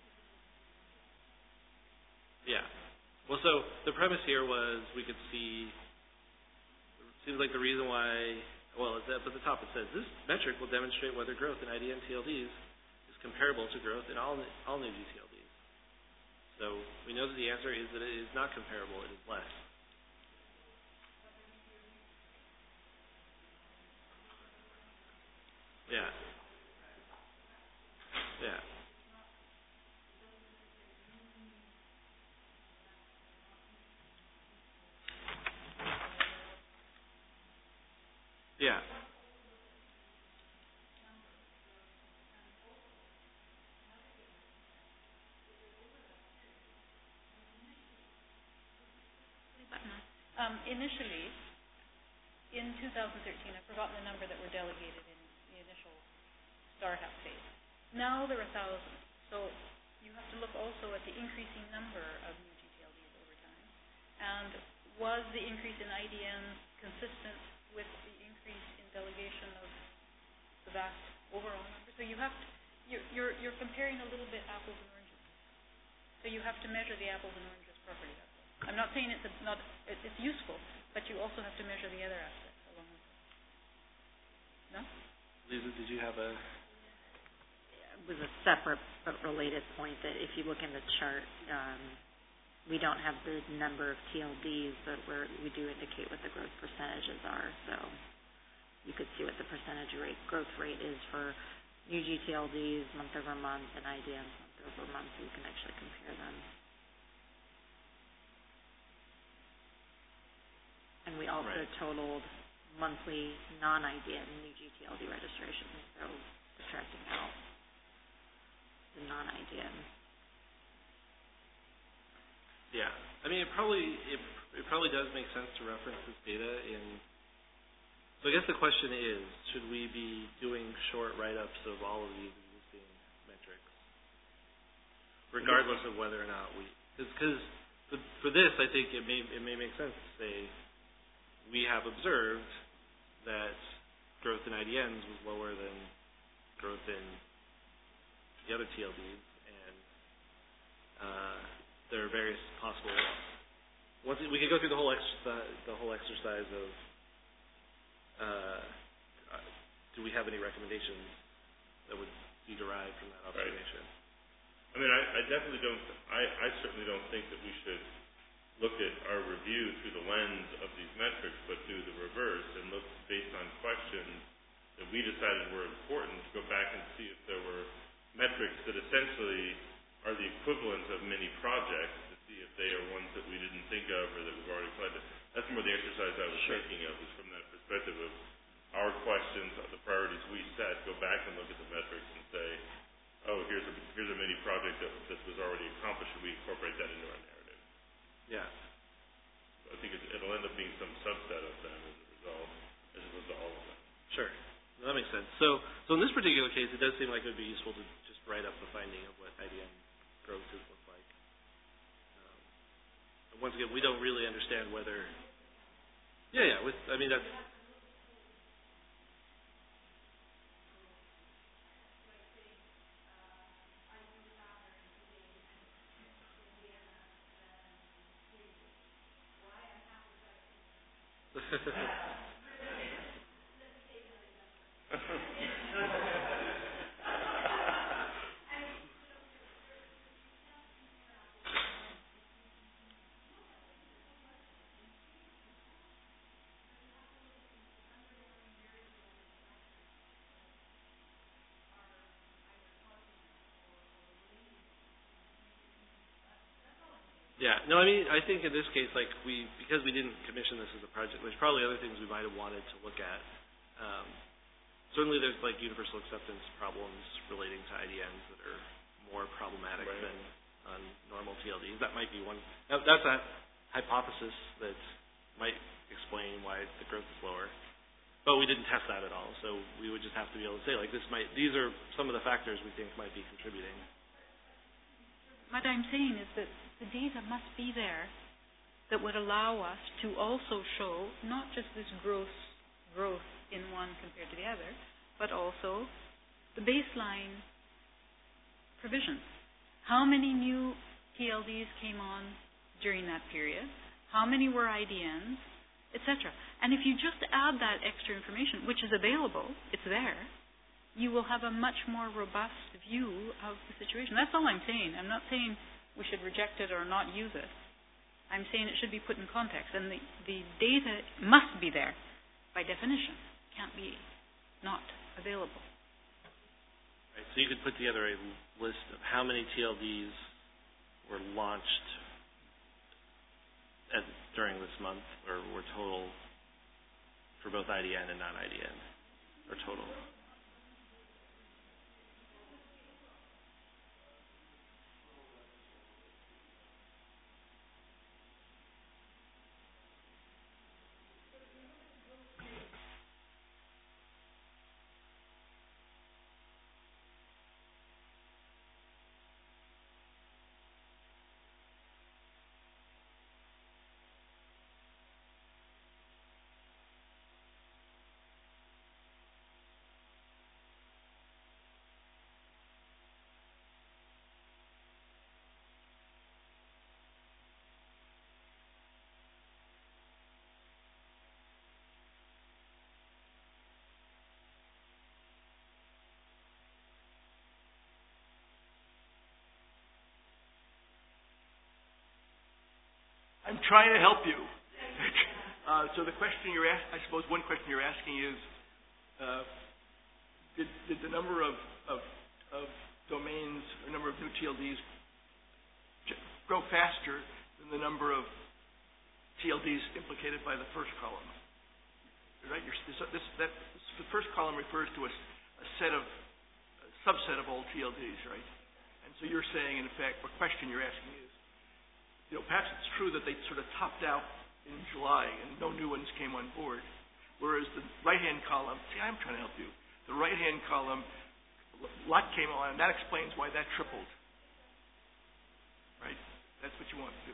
yeah. Well, so the premise here was we could see, it seems like the reason why, well, up at the top it says, this metric will demonstrate whether growth in I D N T L Ds is comparable to growth in all, all new G T L Ds. So we know that the answer is that it is not comparable, it is less. Yeah. Yeah. Yeah. Um, initially, in two thousand thirteen, I've forgotten the number that were delegated in the initial startup phase. Now there are thousands. So you have to look also at the increasing number of new G T L Ds over time. And was the increase in I D Ns consistent with the increase in delegation of the vast overall number? So you have to, you're, you're, you're comparing a little bit apples and oranges. So you have to measure the apples and oranges properly. I'm not saying it's a, not it's useful, but you also have to measure the other aspects along with it. No? Lisa, did you have a? It was a separate but related point that if you look in the chart, um, we don't have the number of T L Ds, but we're, we do indicate what the growth percentages are. So you could see what the percentage rate growth rate is for new G T L Ds month over month and I D Ns month over month, so you can actually compare them. And we also right. totaled monthly non-I D N new G T L D registrations, so subtracting out the non-I D N. Yeah, I mean, it probably it, it probably does make sense to reference this data in. So I guess the question is, should we be doing short write-ups of all of these existing metrics, regardless of whether or not we? Because for, for this, I think it may it may make sense to say we have observed that growth in I D Ns was lower than growth in the other T L Ds, and uh, there are various possible. Once we could go through the whole exercise, the whole exercise of uh, do we have any recommendations that would be derived from that observation? Right. I mean, I, I definitely don't. I, I certainly don't think that we should look at our review through the lens of these metrics, but do the reverse and look based on questions that we decided were important to go back and see if there were metrics that essentially are the equivalent of mini projects to see if they are ones that we didn't think of or that we've already collected. That's more the exercise I was sure. thinking of, is from that perspective of our questions, the priorities we set, go back and look at the metrics and say, oh, here's a here's a mini project that this was already accomplished. Should we incorporate that into our narrative? Yeah. So I think it, it'll end up being some subset of them as a result, as opposed to all of them. Sure. That makes sense. So, so in this particular case, it does seem like it would be useful to just write up the finding of what I D N growth has looked like. Um, and once again, we don't really understand whether. Yeah, yeah. With, I mean, that's. Yeah, no, I mean, I think in this case, like we, because we didn't commission this as a project, there's probably other things we might have wanted to look at. Um, certainly there's like universal acceptance problems relating to I D Ns that are more problematic right. than on normal T T L Ds. That might be one. That, that's a hypothesis that might explain why the growth is lower. But we didn't test that at all, so we would just have to be able to say, like, this might, these are some of the factors we think might be contributing. What I'm saying is that the data must be there that would allow us to also show not just this gross growth in one compared to the other, but also the baseline provisions. How many new T L Ds came on during that period? How many were I D Ns? et cetera. And if you just add that extra information, which is available, it's there, you will have a much more robust view of the situation. That's all I'm saying. I'm not saying we should reject it or not use it. I'm saying it should be put in context. And the, the data must be there by definition. It can't be not available. Right, so you could put together a list of how many T L Ds were launched At, during this month, or were total for both I D N and non-I D N, or total? I'm trying to help you. uh, so the question you're asking, I suppose one question you're asking is, uh, did, did the number of, of, of domains, or number of new T L Ds grow faster than the number of T L Ds implicated by the first column? Right? You're, this, this, that, this, the first column refers to a, a set of, a subset of all T L Ds, right? And so you're saying, in effect, the question you're asking is, you know, perhaps it's true that they sort of topped out in July and no new ones came on board, whereas the right-hand column, see, I'm trying to help you. The right-hand column, a lot came on, and that explains why that tripled. Right? That's what you want to do.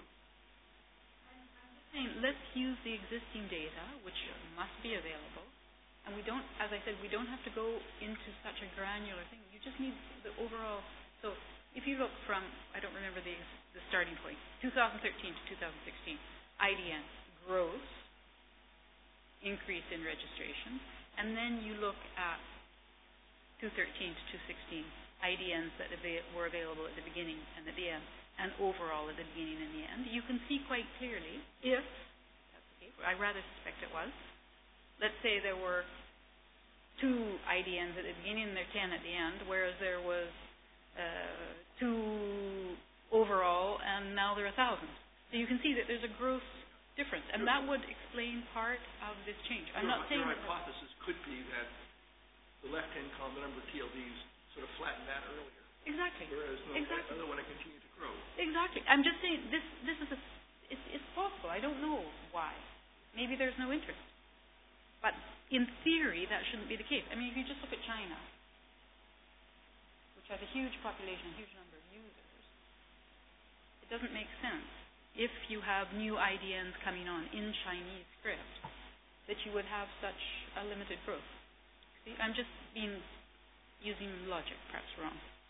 Let's use the existing data, which must be available, and we don't, as I said, we don't have to go into such a granular thing. You just need the overall. So if you look from, I don't remember the the starting point, two thousand thirteen to two thousand sixteen, I D N gross, increase in registration, and then you look at two thirteen to two sixteen, I D Ns that ava- were available at the beginning and at the end, and overall at the beginning and the end, you can see quite clearly if, that's the case, I rather suspect it was, let's say there were two I D Ns at the beginning and there are ten at the end, whereas there was uh, two overall and now there are a thousand. So you can see that there's a gross difference, and that would explain part of this change. I'm your, not saying your that hypothesis could be that the left-hand column, the number of T L Ds, sort of flattened out earlier. exactly. Whereas no, exactly. the other one continued to grow. Exactly. I'm just saying this. This is a. It's, it's possible. I don't know why. Maybe there's no interest. But in theory, that shouldn't be the case. I mean, if you just look at China, which has a huge population, a huge number of users, it doesn't make sense if you have new I D Ns coming on in Chinese script that you would have such a limited growth. See, I'm just being using logic, perhaps wrong.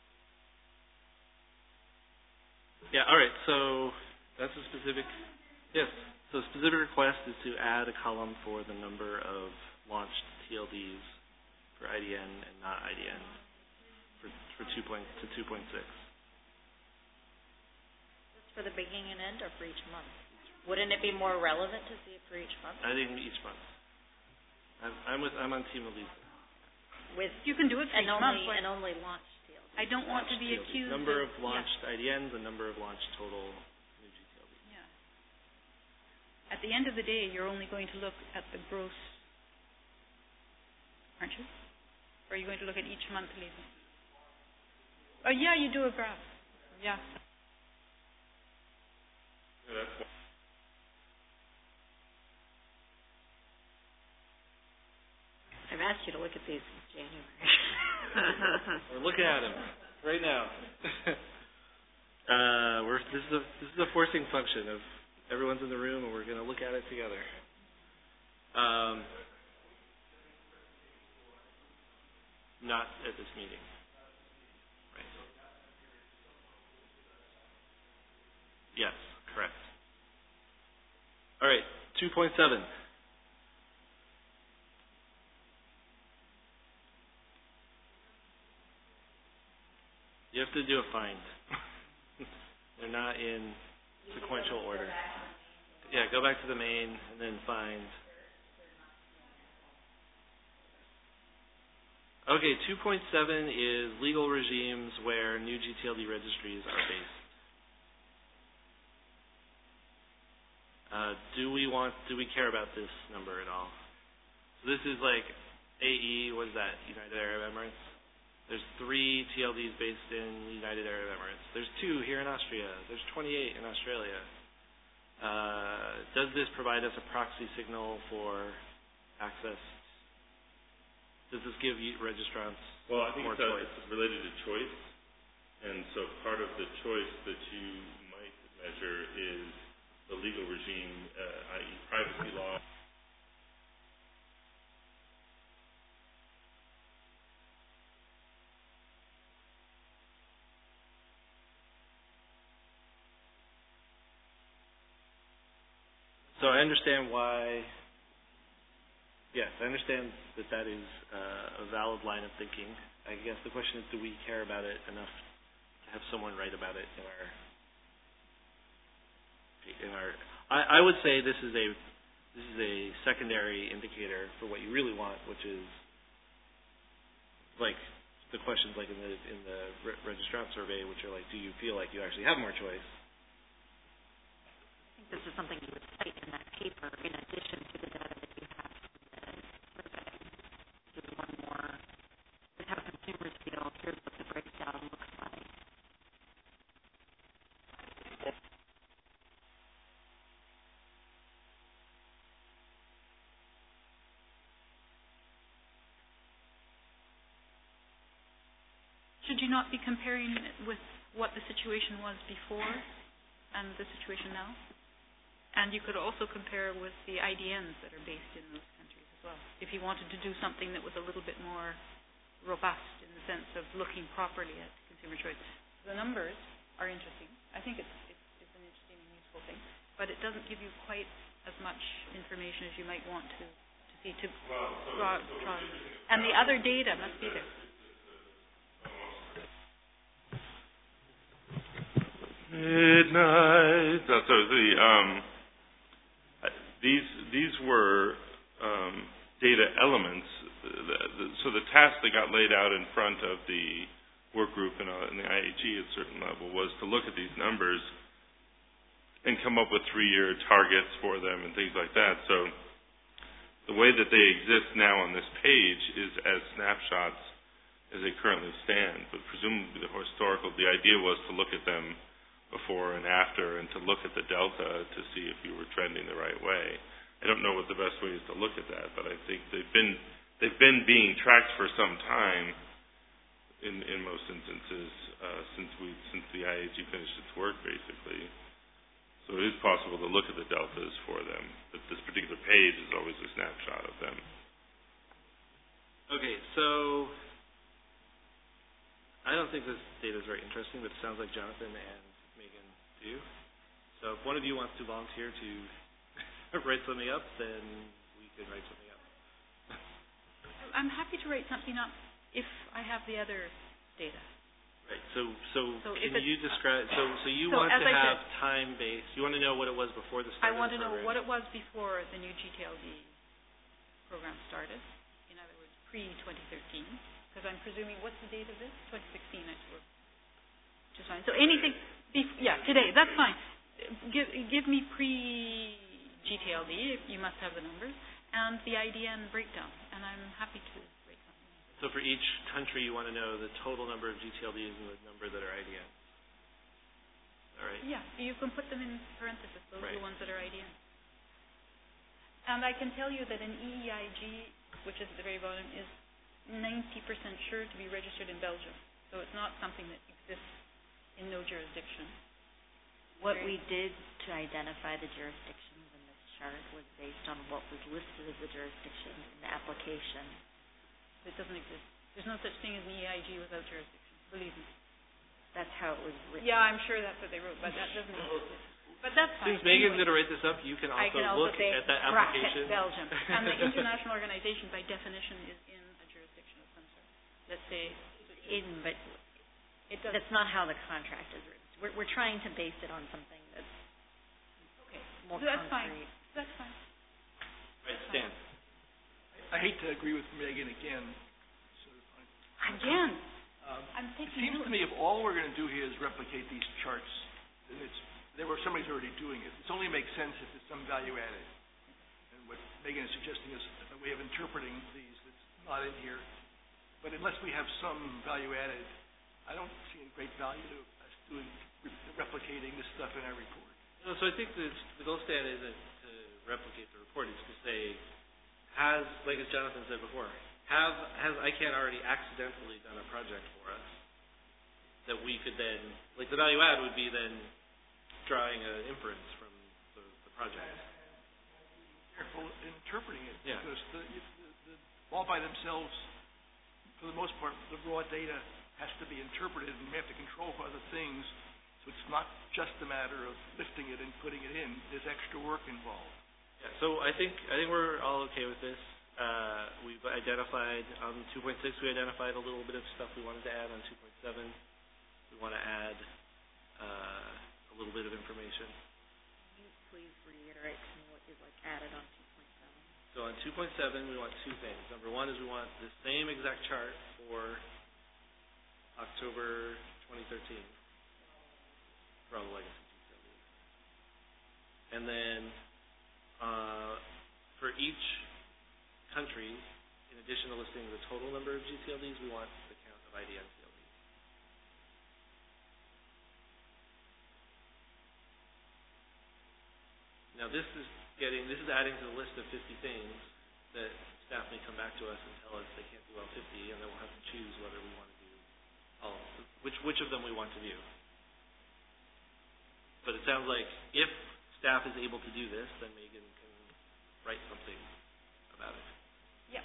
Yeah, all right, so that's a specific, yes, so a specific request is to add a column for the number of launched T L Ds for I D N and not I D N for, for two point, to two point six. Just for the beginning and end or for each month? Wouldn't it be more relevant to see it for each month? I think each month. I'm, I'm with, I'm on Team Elisa. With You can do it for and each only month. and only launched T L Ds. I don't want to be T L Ds. accused Number of, of launched yeah. I D Ns and number of launched total new G T L Ds. Yeah. At the end of the day, you're only going to look at the gross, aren't you? Or are you going to look at each monthly? Oh, yeah, you do a graph. Yeah. Yeah, that's why. I've asked you to look at these since January. We're looking at them right now. uh, we're this is a this is a forcing function of everyone's in the room and we're going to look at it together. Um, not at this meeting. Right. Yes, correct. All right, two point seven. You have to do a find. They're not in sequential order. Yeah, go back to the main and then find. Okay, two point seven is legal regimes where new G T L D registries are based. Uh, do we want, do we care about this number at all? So this is like A E, what is that, United Arab Emirates? There's three T L Ds based in United Arab Emirates. There's two here in Austria. There's twenty-eight in Australia. Uh, does this provide us a proxy signal for access? Does this give you registrants well, I think more it's, a, choice? it's related to choice. And so part of the choice that you might measure is the legal regime, uh, that is privacy law. So I understand why, yes, I understand that that is uh, a valid line of thinking. I guess the question is, do we care about it enough to have someone write about it in our, in our, I, I would say this is a, this is a secondary indicator for what you really want, which is like the questions like in the, in the re- registrant survey, which are like, do you feel like you actually have more choice? I think this is something you would cite in that paper in addition to the data that you have from the survey. Do one more, here's how consumers feel, here's what the breakdown looks like. Should you not be comparing it with what the situation was before and the situation now? And you could also compare with the I D Ns that are based in those countries as well. If you wanted to do something that was a little bit more robust in the sense of looking properly at consumer choice. The numbers are interesting. I think it's, it's, it's an interesting and useful thing, but it doesn't give you quite as much information as you might want to, to see. To Well, so, draw, so draw. And the other data must be there. Midnight. So, so the um, these these were um, data elements. The, the, so the task that got laid out in front of the work group and uh, in the I A G at a certain level was to look at these numbers and come up with three-year targets for them and things like that. So the way that they exist now on this page is as snapshots as they currently stand. But presumably the historical, the idea was to look at them before and after and to look at the delta to see if you were trending the right way. I don't know what the best way is to look at that, but I think they've been they've been being tracked for some time in in most instances uh, since we since the I A G finished its work basically. So it is possible to look at the deltas for them, but this particular page is always a snapshot of them. Okay, so I don't think this data is very interesting, but it sounds like Jonathan and Megan do. So if one of you wants to volunteer to write something up, then we can write something up. I'm happy to write something up if I have the other data. Right. So, so, So can if you describe? So, so you So want as to I have said- time based. You want to know what it was before the start I of want the to know program. what it was before the new G T L D program started. In other words, pre twenty thirteen. Because I'm presuming, what's the date of this? twenty sixteen, I suppose. Which is fine. So anything, bef- yeah, today, that's fine. Give, give me pre-G T L D, if you must have the numbers, and the I D N breakdown, and I'm happy to break something. So for each country, you want to know the total number of G T L Ds and the number that are I D Ns. All right. Yeah, you can put them in parentheses. Those Right. are the ones that are I D N. And I can tell you that an E E I G, which is at the very bottom, is ninety percent sure to be registered in Belgium. So it's not something that exists in no jurisdiction. What Very- we did to identify the jurisdictions in this chart was based on what was listed as the jurisdiction in the application. It doesn't exist. There's no such thing as an E I G without jurisdiction, believe me. That's how it was written. Yeah, I'm sure that's what they wrote, but that doesn't exist. But that's fine. Since Megan's Anyway, going to write this up, you can I also can also look say at that bracket application. Belgium. And the international organization, by definition, is in a jurisdiction of some sort. Let's say In, but it does. that's not how the contract is written. We're, we're trying to base it on something that's Okay. more So that's fine. concrete. That's fine. Right, Stan. I hate to agree with Megan again. So I- Again, Um, I'm It taking seems to notes. me if all we're going to do here is replicate these charts, then it's, there were, somebody's already doing it. It only makes sense if there's some value added. And what Megan is suggesting is a way of interpreting these that's not in here. But unless we have some value added, I don't see any great value to us doing, replicating this stuff in our report. No, so I think the, the goal, Stan, isn't to replicate the report. It's to say, has, like as Jonathan said before, have has ICANN already accidentally done a project for us that we could then, like the value add would be then drawing an inference from the, the project. Careful in interpreting it. Yeah. Because the, if the, the, all by themselves, for the most part, the raw data has to be interpreted, and we have to control for other things. So it's not just a matter of lifting it and putting it in. There's extra work involved. Yeah, so I think I think we're all okay with this. Uh, we've identified on two point six. We identified a little bit of stuff we wanted to add on two point seven. We want to add uh, a little bit of information. Can you please reiterate to me what you'd like added on two point seven? So on two point seven, we want two things. Number one is we want the same exact chart for October twenty thirteen for all the legacy G T L Ds. And then uh, for each country, in addition to listing the total number of G T L Ds, we want the count of I D N T L Ds. Now this is getting, this is adding to the list of fifty things that staff may come back to us and tell us they can't do all fifty, and then we'll have to choose whether we want to do all, which which of them we want to view. But it sounds like if staff is able to do this, then Megan can write something about it. Yep.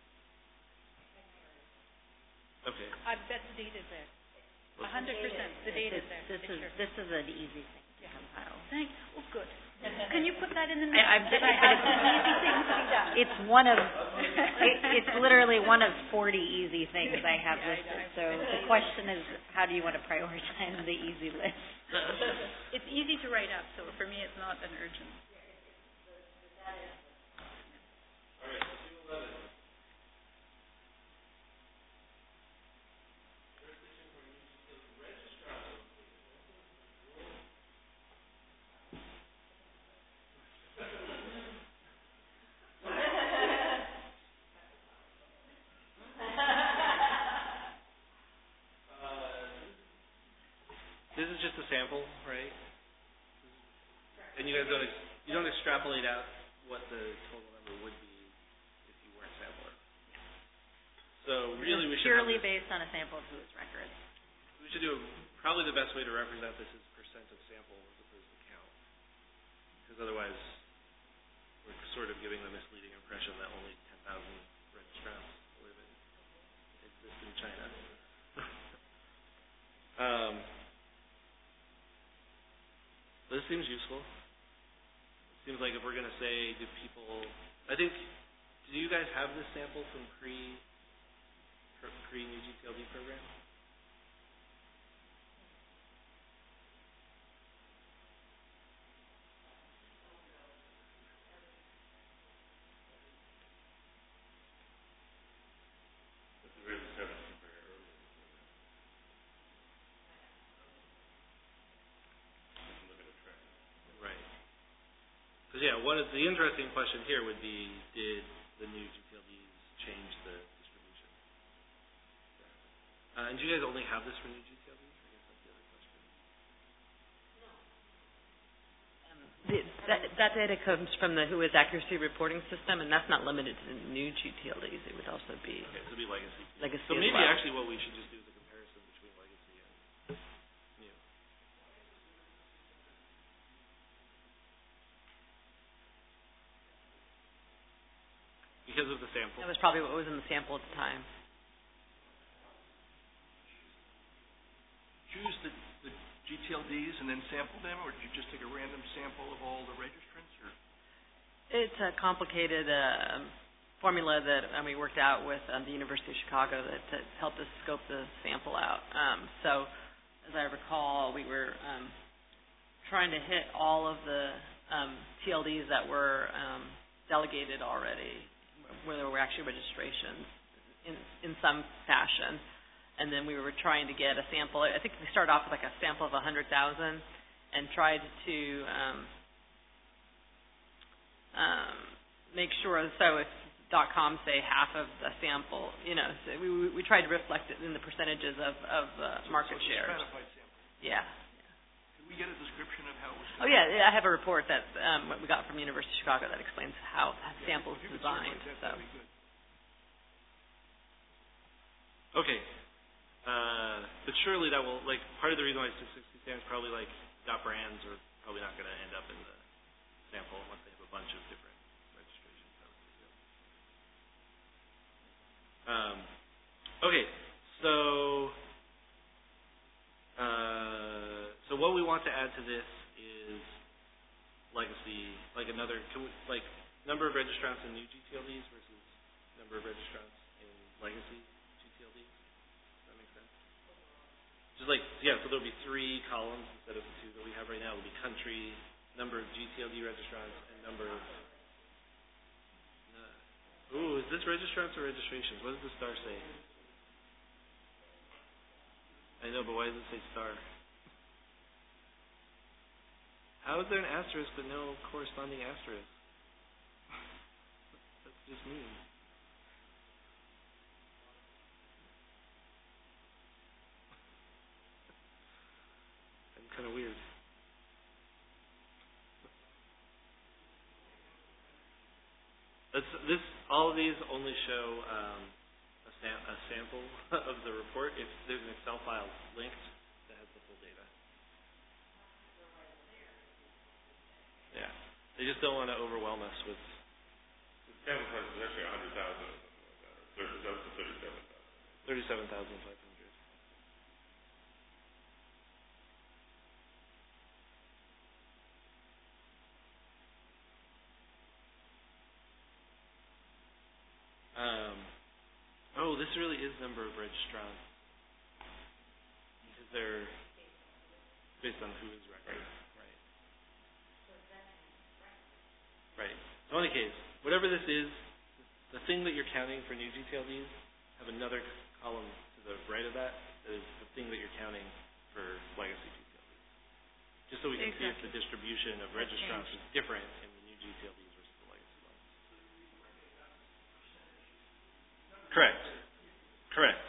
Okay. I bet the data's there. A hundred percent, the data's there. This for is, sure. this is an easy thing to Yeah. compile. Thank, oh, good. Can you put that in the I- notes? I'm that I just- have some easy things to be done? It's one of, it, it's literally one of forty easy things I have Yeah, I listed. know. So the question is, how do you want to prioritize the easy list? It's easy to write up, so for me, it's not an urgent. This is just a sample, right? And you guys don't ex- you don't extrapolate out what the total number would be if you weren't sampler. So really, we It's should have purely this, based on a sample of whose records. we should do a, probably the best way to represent this is percent of sample as opposed to count, because otherwise we're sort of giving the misleading impression that only ten thousand registrants live in exist in China. um, This seems useful. It seems like if we're going to say, do people, I think, do you guys have this sample from pre, pre new G T L D program? That's the very seven compare earlier. You can look at a trend. Right. Because, yeah, one of the interesting question here would be, did the new G T L Ds change the distribution? Uh, and do you guys only have this for new G T L Ds? I guess that's the other question. That, that data comes from the Who is Accuracy Reporting System, and that's not limited to new G T L Ds. It would also be Okay, so it'd be legacy. legacy So as maybe well. actually what we should just do is a comparison between legacy and new. Because of the sample. That was probably what was in the sample at the time. Choose the, the G T L Ds and then sample them, or did you just take a random sample of all the registrants? Or? It's a complicated uh, formula that um, we worked out with um, the University of Chicago that, that helped us scope the sample out. Um, so, as I recall, we were um, trying to hit all of the um, T L Ds that were um, delegated already, where there were actually registrations in, in some fashion. And then we were trying to get a sample. I think we started off with like a sample of one hundred thousand and tried to um, um, make sure, so if .com say half of the sample, you know, so we, we, we tried to reflect it in the percentages of, of uh, market so it's a shares. stratified sample. Yeah. Could we get a description of how it was? Oh yeah, I have a report that um, what we got from University of Chicago that explains how Yeah, samples if you could designed. summarize that, So. that'd be good. Okay. Uh, but surely that will, like, part of the reason why six sixty stands probably like dot brands are probably not going to end up in the sample unless they have a bunch of different registrations. Um, okay, so uh, so what we want to add to this is legacy, like another, can we, like number of registrants in new G T L Ds versus number of registrants in legacy G T L Ds. Just like, yeah, so there'll be three columns instead of the two that we have right now. It'll be country, number of G T L D registrants, and number of... Uh, ooh, is this registrants or registrations? What does the star say? I know, but why does it say star? How is there an asterisk but no corresponding asterisk? That's just mean. Kind of weird. That's, this, all of these only show um, a, sam a sample of the report. If there's an Excel file linked that has the full data. Yeah, they just don't want to overwhelm us with. The sample size is actually one hundred thousand, or thirty-seven thousand. Thirty-seven thousand five hundred. Um, oh, this really is number of registrants because they're based on who is record, right? Right. So in any case, whatever this is, the thing that you're counting for new G T L Ds, have another column to the right of that that is the thing that you're counting for legacy G T L Ds. Just so we can Exactly. see if the distribution of registrants is different in the new G T L Ds versus the legacy ones. Correct. Correct.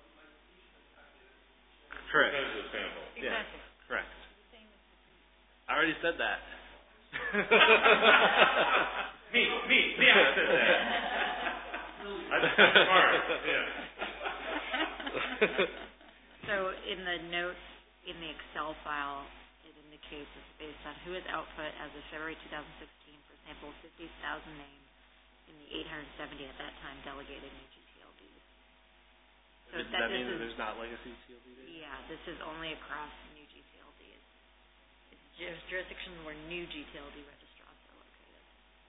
Correct. That is a sample. Yeah. Exactly. Correct. I already said that. me, me, me, I said that. I'm smart. Yeah. So in the notes in the Excel file, it indicates it's based on who is output as of February two thousand sixteen for sample fifty thousand names in the eight hundred seventy at that time delegated new G T L Ds. So Does that that mean this that is, there's not legacy T L D data? yeah, this is only across new G T L Ds. It's ju- jurisdictions where new G T L D registrants are located.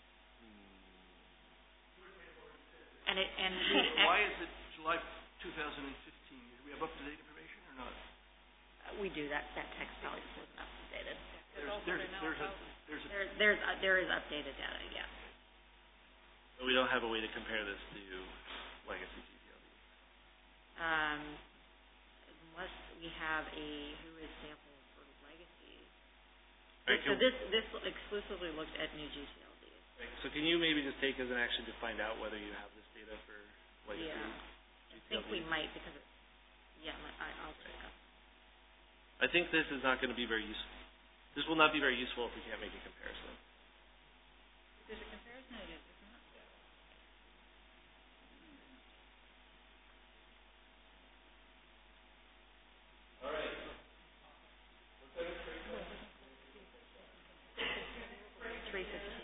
And it, and we, Why is it July two thousand fifteen? Do we have up-to-date information or not? we do that, that text probably just wasn't updated. There's, there's, there's a, there's a, There, there's, uh, there is updated data, yeah. But we don't have a way to compare this to legacy G T L Ds. Um, unless we have a who is sample for legacy. Right, So can- this, this exclusively looked at new G T L Ds. Right, so can you maybe just take as an action to find out whether you have this data for legacy Yeah. G I T L Ds? think we might because it, yeah, I, I'll check up. I think this is not going to be very useful. This will not be very useful if we can't make a comparison. There's a comparison, it is, isn't it? Three fifteen.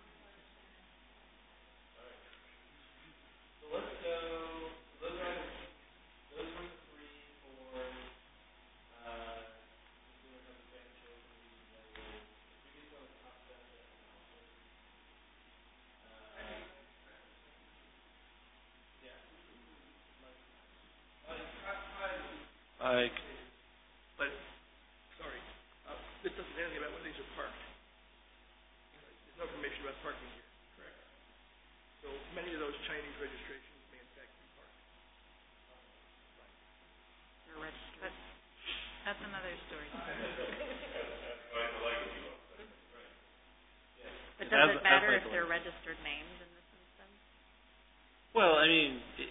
Like, But, sorry, uh, this doesn't say anything about whether these are parked. There's no information about parking here. Correct. So many of those Chinese registrations may in fact be parked. They're registered. But that's another story. But As- does it as matter like if the they're language. registered names in this instance? well, I mean, it,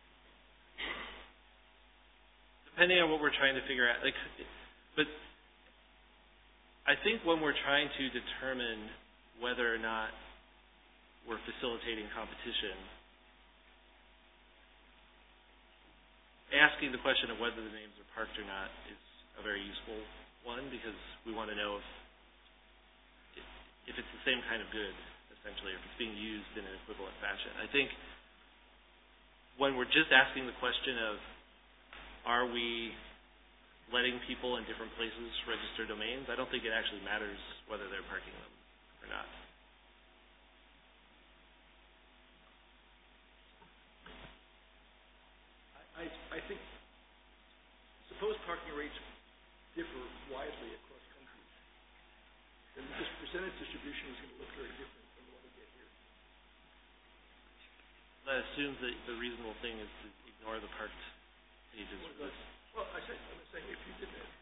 depending on what we're trying to figure out, like, but I think when we're trying to determine whether or not we're facilitating competition, asking the question of whether the names are parked or not is a very useful one, because we want to know if if it's the same kind of good, essentially, or if it's being used in an equivalent fashion. I think when we're just asking the question of, are we letting people in different places register domains, I don't think it actually matters whether they're parking them or not. I, I think, suppose parking rates differ widely across countries, then this percentage distribution is going to look very different from what we get here. That assumes that the reasonable thing is to ignore the parked pages. Well, well I said, I'm saying if you did that.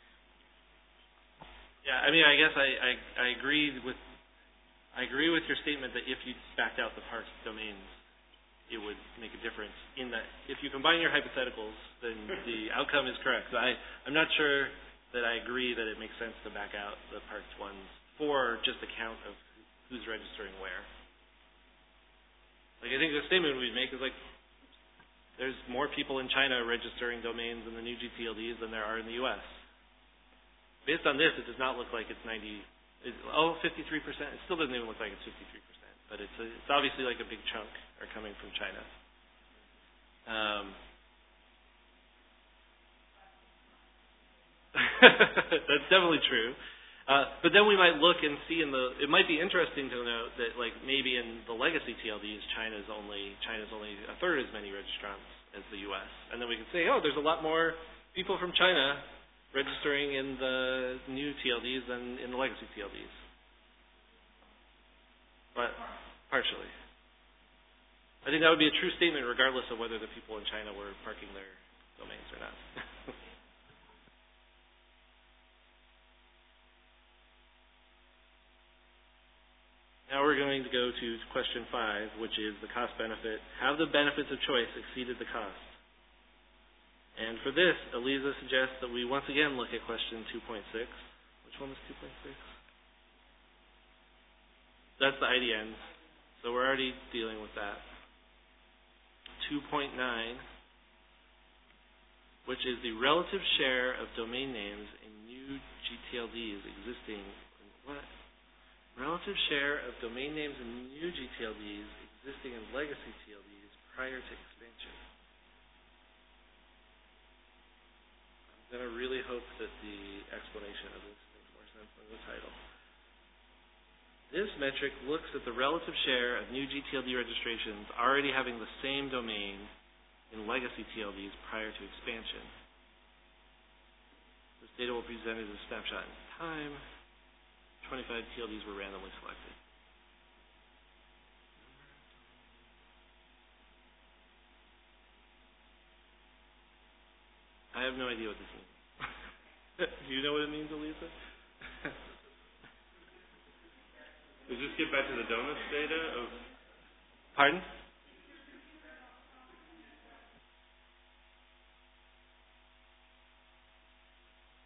Yeah, I mean, I guess I, I, I agree with I agree with your statement that if you backed out the parked domains, it would make a difference. In that, if you combine your hypotheticals, then the outcome is correct. So I, I'm not sure that I agree that it makes sense to back out the parked ones for just a count of who's registering where. Like, I think the statement we make is like, there's more people in China registering domains in the new G T L Ds than there are in the U S. Based on this, it does not look like it's ninety. It's, oh, fifty-three percent. It still doesn't even look like it's fifty-three percent, but it's a, it's obviously like a big chunk are coming from China. Um, that's definitely true. Uh, but then we might look and see in the. It might be interesting to note that, like, maybe in the legacy T L Ds, China's only China's only a third as many registrants as the U S. And then we can say, oh, there's a lot more people from China registering in the new T L Ds than in the legacy T L Ds. But partially, I think that would be a true statement, regardless of whether the people in China were parking their domains or not. Now we're going to go to question five, which is the cost benefit. Have the benefits of choice exceeded the cost? And for this, Eliza suggests that we once again look at question two point six. Which one was two point six? That's the I D Ns. So we're already dealing with that. two point nine, which is the relative share of domain names in new G T L Ds existing. What? Relative share of domain names in new G T L Ds existing in legacy T L Ds prior to expansion. I'm going to really hope that the explanation of this makes more sense than the title. This metric looks at the relative share of new G T L D registrations already having the same domain in legacy T L Ds prior to expansion. This data will be presented as a snapshot in time. twenty-five T L Ds were randomly selected. I have no idea what this means. Do you know what it means, Elisa? Does this get back to the donuts data of? Pardon?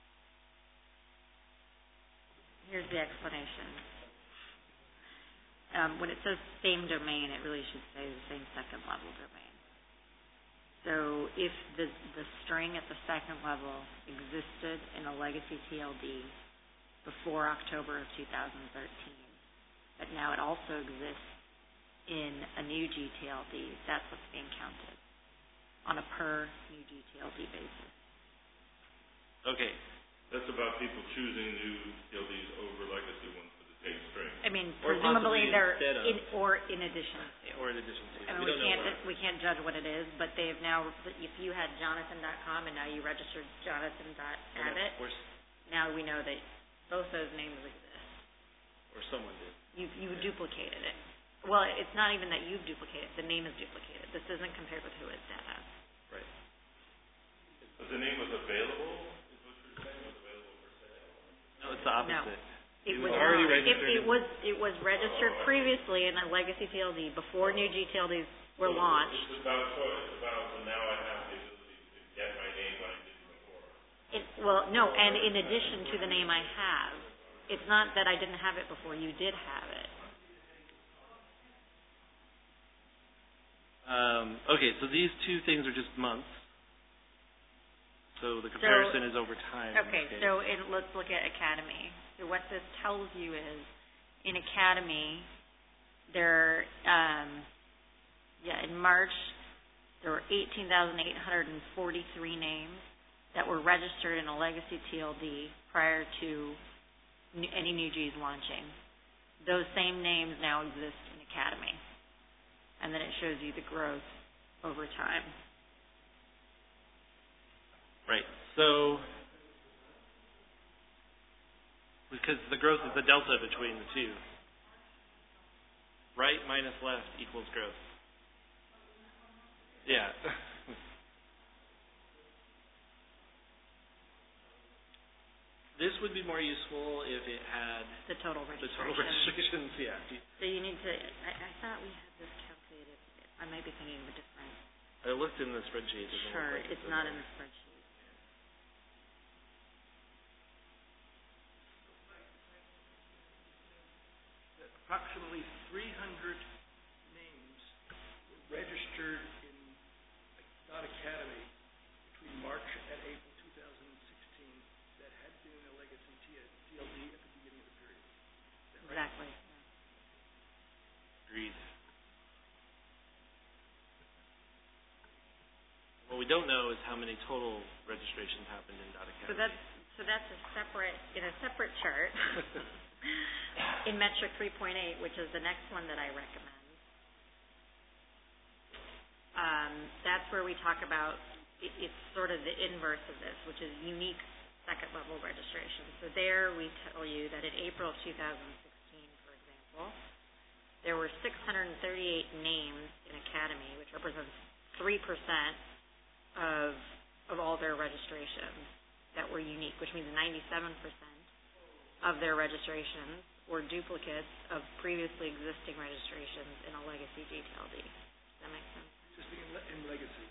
Here's the explanation. um, when it says same domain, it really should say the same second level domain. So if the the string at the second level existed in a legacy T L D before October of two thousand thirteen, but now it also exists in a new G T L D, that's what's being counted on a per new G T L D basis. Okay. That's about people choosing new T L Ds over legacy ones for the same string. I mean, Or presumably possibly they're instead of. in, or in addition to. Or in addition to. I mean, we we, don't can't know where. we can't judge what it is, but they've now. If you had Jonathan dot com and now you registered Jonathan dot Abbott, Or, s- now we know that both those names exist. or someone did. You you duplicated it. Well, it's not even that you've duplicated. The name is duplicated. This isn't compared with who it's data. Right. But the name was available, is what you're saying, was available for sale? No, it's the opposite. It It was was already not. registered It, it in- was it was registered previously in a legacy T L D before new G T L Ds were So launched. It's about choice, it's about, so now I have the ability to get my name when I didn't before. It, well, no, and in addition to the name I have, it's not that I didn't have it before. You did have it. Um, okay, so these two things are just months. So the comparison is over time. in Okay, this case. so it, let's look at Academy. So what this tells you is, in Academy, there, um, yeah, in March, there were eighteen thousand eight hundred forty-three names that were registered in a legacy T L D prior to new, any new Gs launching. Those same names now exist in Academy. And then it shows you the growth over time. Right. So, because the growth is the delta between the two. Right minus left equals growth. Yeah. This would be more useful if it had The total the registration. total registrations. Yeah. So you need to, I, I thought we had this calculated. I might be thinking of a different. I looked in the spreadsheet. It doesn't look Sure, like it's in not there. in the spreadsheet. That approximately three hundred names were registered in Dot Academy between March and April two thousand sixteen that had been in a legacy T L D at the beginning of the period. Is that right? Exactly. Agreed. What we don't know is how many total registrations happened in Dot Academy. So that's so that's a separate in a separate chart in metric three point eight, which is the next one that I recommend. Um, that's where we talk about it, it's sort of the inverse of this, which is unique second level registration. So there we tell you that in April of two thousand sixteen, for example, there were six hundred thirty-eight names in Academy, which represents three percent of of all their registrations that were unique, which means ninety-seven percent of their registrations were duplicates of previously existing registrations in a legacy G T L D. Does that make sense? Existing in, le- in legacy.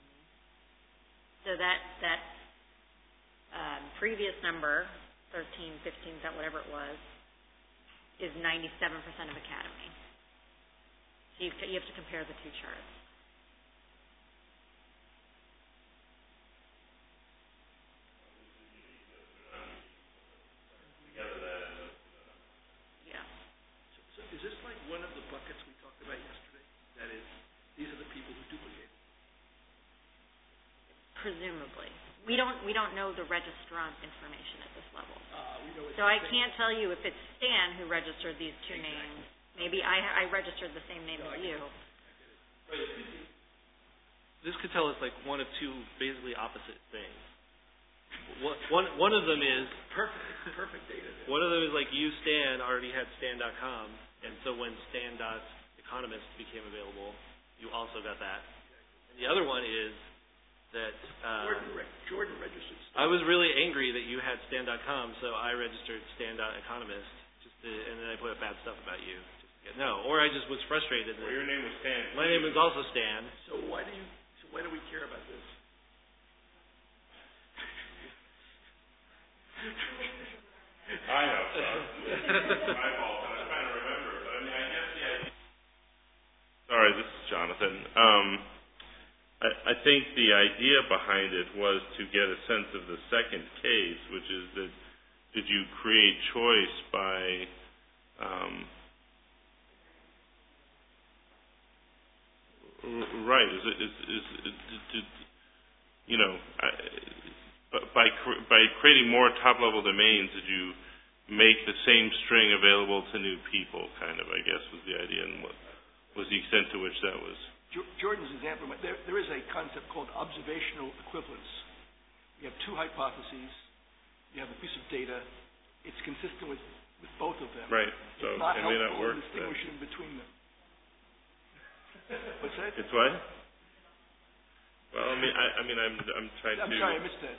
So that that um, previous number, thirteen, fifteen, that whatever it was, is ninety-seven percent of Academy. So you you have to compare the two charts. Yeah. So, so is this like one of the buckets we talked about yesterday? That is, these are the people who duplicate. Presumably. We don't we don't know the registrant information at this level. Uh, we know it's So I the same. can't tell you if it's Stan who registered these two names. Maybe I I registered the same name No, as I get you. This could tell us like one of two basically opposite things. One, one, one of them is Perfect, perfect data there. one of them is like you, Stan, already had Stan dot com, and so when Stan dot Economist became available, you also got that. And the other one is that um, Jordan, re- Jordan registered. I was really angry that you had Stan dot com, so I registered Stan dot Economist, just to, and then I put up bad stuff about you. Just to get, no, or I just was frustrated that Well, your name was Stan. my name is also Stan. So why do you? So why do we care about this? I know, so my fault, and I'm trying to remember, but I mean, I guess the something. Um, I, I think the idea behind it was to get a sense of the second case, which is that did you create choice by um, right? Is it is is, is, is you know I, by by creating more top level domains, did you make the same string available to new people? Kind of, I guess, was the idea, and what was the extent to which that was. Jordan's example, there, there is a concept called observational equivalence. You have two hypotheses. You have a piece of data. It's consistent with, with both of them. Right. So it's not it may not helpful work. in distinguishing then. between them. What's that? It's what? Well, I mean, I, I mean, I'm, I'm trying I'm to. sorry, I missed that.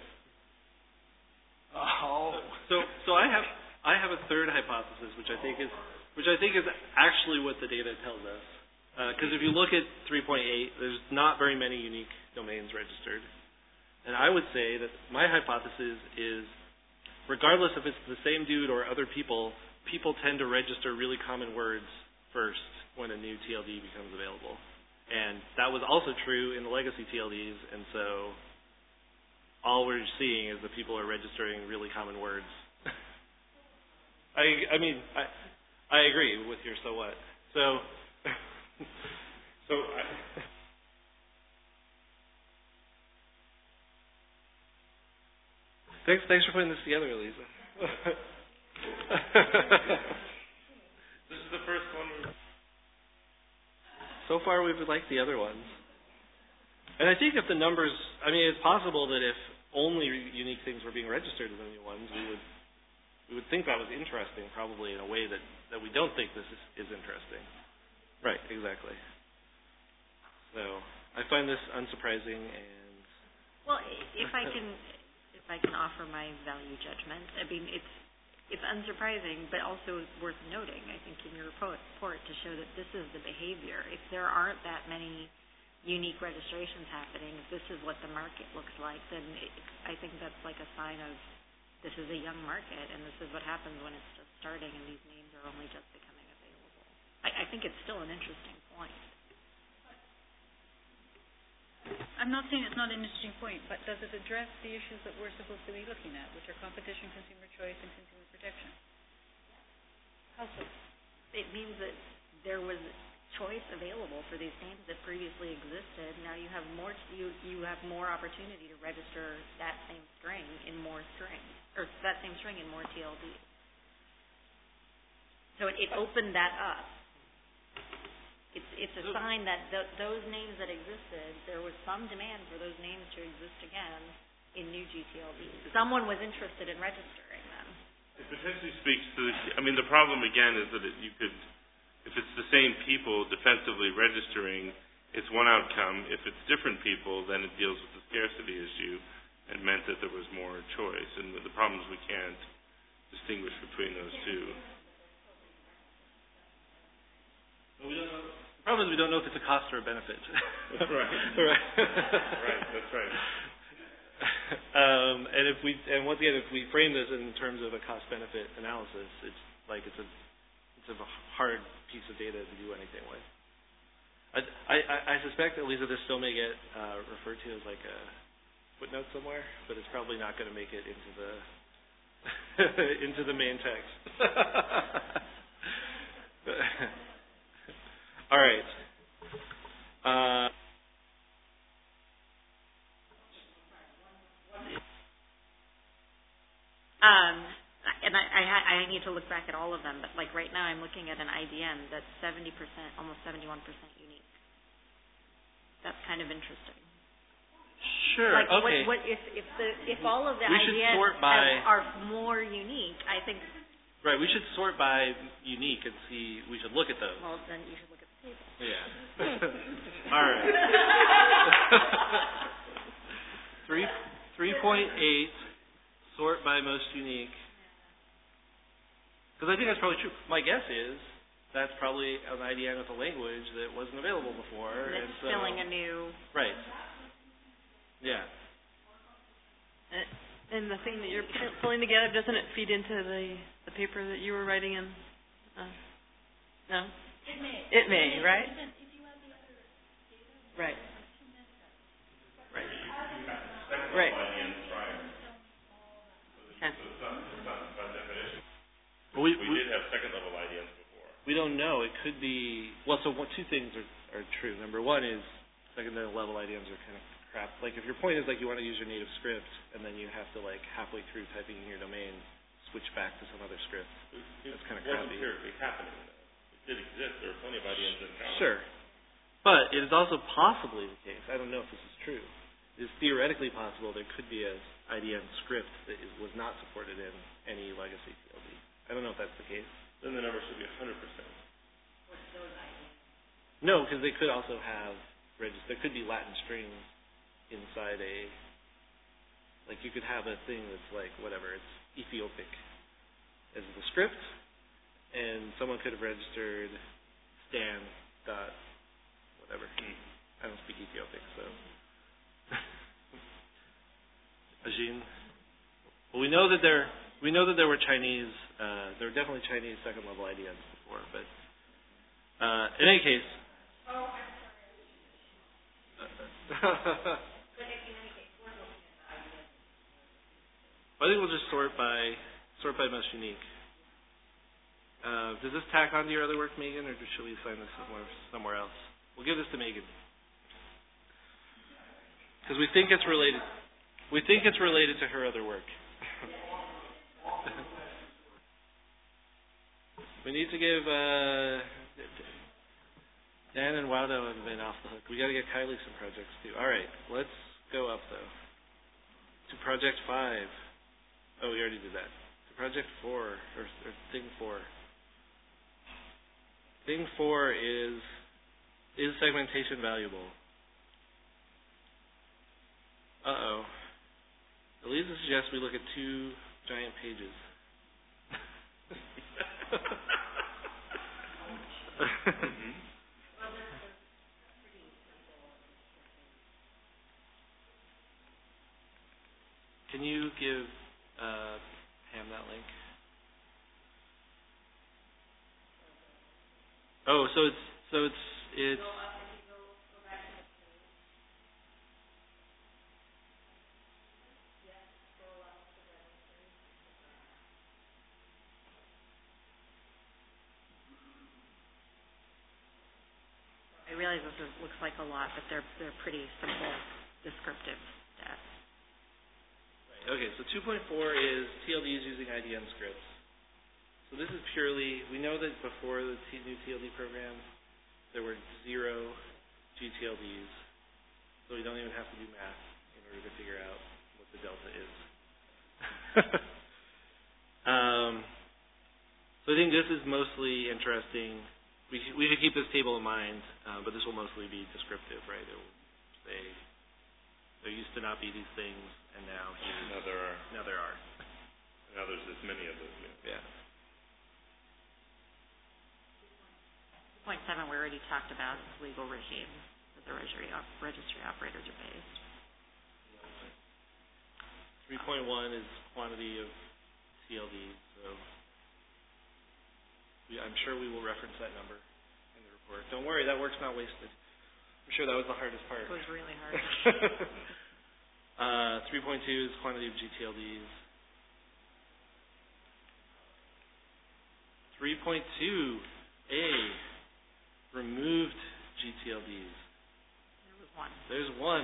Oh. So, so I have, I have a third hypothesis, which I think is, which I think is actually what the data tells us. Because uh, if you look at three point eight, there's not very many unique domains registered. And I would say that my hypothesis is, regardless if it's the same dude or other people, people tend to register really common words first when a new T L D becomes available. And that was also true in the legacy T L Ds, and so all we're seeing is that people are registering really common words. I, I mean, I, I agree with your so what. So... So, I, thanks, thanks for putting this together, Elisa. This is the first one. We've... So far, we've liked the other ones, and I think if the numbers, I mean, it's possible that if only unique things were being registered in the new ones, we would we would think that was interesting, probably in a way that, that we don't think this is, is interesting. Right, exactly. So I find this unsurprising, and well, if I can, if I can offer my value judgment, I mean it's it's unsurprising, but also worth noting. I think in your report, report to show that this is the behavior. If there aren't that many unique registrations happening, if this is what the market looks like, then it, I think that's like a sign of this is a young market, and this is what happens when it's just starting, and these names are only just becoming. I, I think it's still an interesting point. I'm not saying it's not an interesting point, but does it address the issues that we're supposed to be looking at, which are competition, consumer choice, and consumer protection? How so? It means that there was choice available for these names that previously existed. Now you have more. You you have more opportunity to register that same string in more strings, or that same string in more T L Ds. So it, it opened that up. It's it's a sign that th- those names that existed, there was some demand for those names to exist again in new G T L Ds. Someone was interested in registering them. It potentially speaks to the, I mean, the problem again is that it, you could, if it's the same people defensively registering, it's one outcome. If it's different people, then it deals with the scarcity issue and meant that there was more choice. And the problem is we can't distinguish between those two. We don't know. The problem is we don't know if it's a cost or a benefit. That's right. right. Right. That's right. Um, and if we, and once again, if we frame this in terms of a cost-benefit analysis, it's like it's a, it's a hard piece of data to do anything with. I, I, I suspect that Lisa, this still may get uh, referred to as like a footnote somewhere, but it's probably not going to make it into the into the main text. All right. Uh, um, and I, I, I need to look back at all of them, but like right now I'm looking at an I D N that's seventy percent, almost seventy-one percent unique. That's kind of interesting. Sure. Like okay. what, what if if the if all of the we I D Ns sort by, have, are more unique, I think. Right. We should sort by unique and see. We should look at those. Well, then you should look at the table. Yeah. All right. Three three point eight. Sort by most unique. Because I think that's probably true. My guess is that's probably an I D N with a language that wasn't available before. And it's so, filling a new... Right. Yeah. And the thing that you're pulling together, doesn't it feed into the, the paper that you were writing in? Uh, no? It may. It may, right? If you have the other Right. Right. Second Right. level I D Ns prior. Okay. So it's not, it's not by definition. Well, we, We we, did have second level I D Ns before. we don't know. It could be, well, so one, two things are, are true. Number one is second level I D Ns are kind of crap. Like if your point is like you want to use your native script and then you have to like halfway through typing in your domain, switch back to some other script. It, That's kind of it wasn't crappy. empirically happening. It did exist. There were plenty of I D Ns in common. Sure. But it is also possibly the case, I don't know if this is true, it is theoretically possible there could be a I D N script that is, was not supported in any legacy T L D. I don't know if that's the case. Then the number should be one hundred percent. No, because they could also have, regis- there could be Latin strings inside a, like you could have a thing that's like, whatever, it's Ethiopic as the script, and someone could have registered Stan dot whatever. I don't speak Ethiopic, so. Ajin. Well, we know that there, we know that there were Chinese, uh, there were definitely Chinese second level I D Ns before, but, uh, in any case. Oh, I'm sorry. I think we'll just sort by, sort by most unique. Uh, does this tack onto your other work, Megan, or should we assign this somewhere, somewhere else? We'll give this to Megan. Because we think it's related. We think it's related to her other work. We need to give uh, Dan and Waudo have been off the hook. We got to get Kylie some projects too. All right, let's go up though to project five. Oh, we already did that. To project four or, or thing four. Thing four is. Is segmentation valuable? Uh-oh. Elisa suggests we look at two giant pages. Can you give uh, Pam that link? Oh, so it's so it's it's. I realize this is, looks like a lot, but they're they're pretty simple, descriptive stats. Right. Okay, so two point four is T L Ds using I D N scripts. So this is purely, we know that before the T, new T L D program, there were zero G T L Ds. So we don't even have to do math in order to figure out what the delta is. um, so I think this is mostly interesting. We, we should keep this table in mind, uh, but this will mostly be descriptive, right? It will say there used to not be these things, and now here's, Now there are. now there are. Now there's this many of those. Yeah. Yeah. Point seven, we already talked about legal regime that the registry, op- registry operators are based. three point one is quantity of T L Ds, so we, I'm sure we will reference that number in the report. Don't worry, that work's not wasted. I'm sure that was the hardest part. It was really hard. uh, three point two is quantity of G T L Ds. three point two A, removed G T L Ds. There was one. There's one.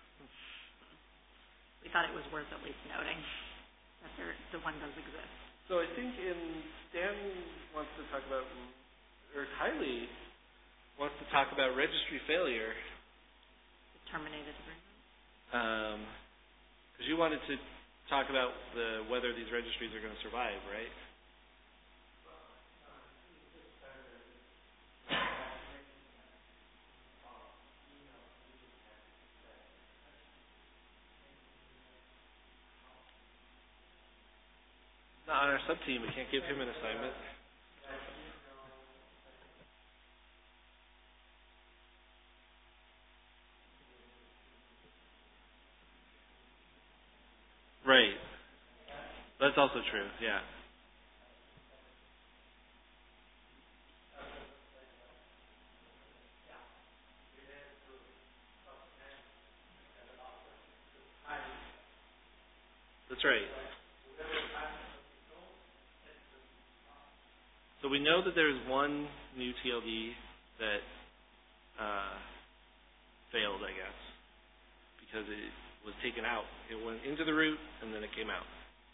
We thought it was worth at least noting that there, the one does exist. So I think in Stan wants to talk about, or Kylie wants to talk about registry failure. The terminated agreement. Um, because you wanted to talk about the whether these registries are going to survive, right? Not on our sub team. We can't give him an assignment. Right. That's also true. Yeah. That's right. So we know that there's one new T L D that uh, failed, I guess, because it was taken out. It went into the root and then it came out.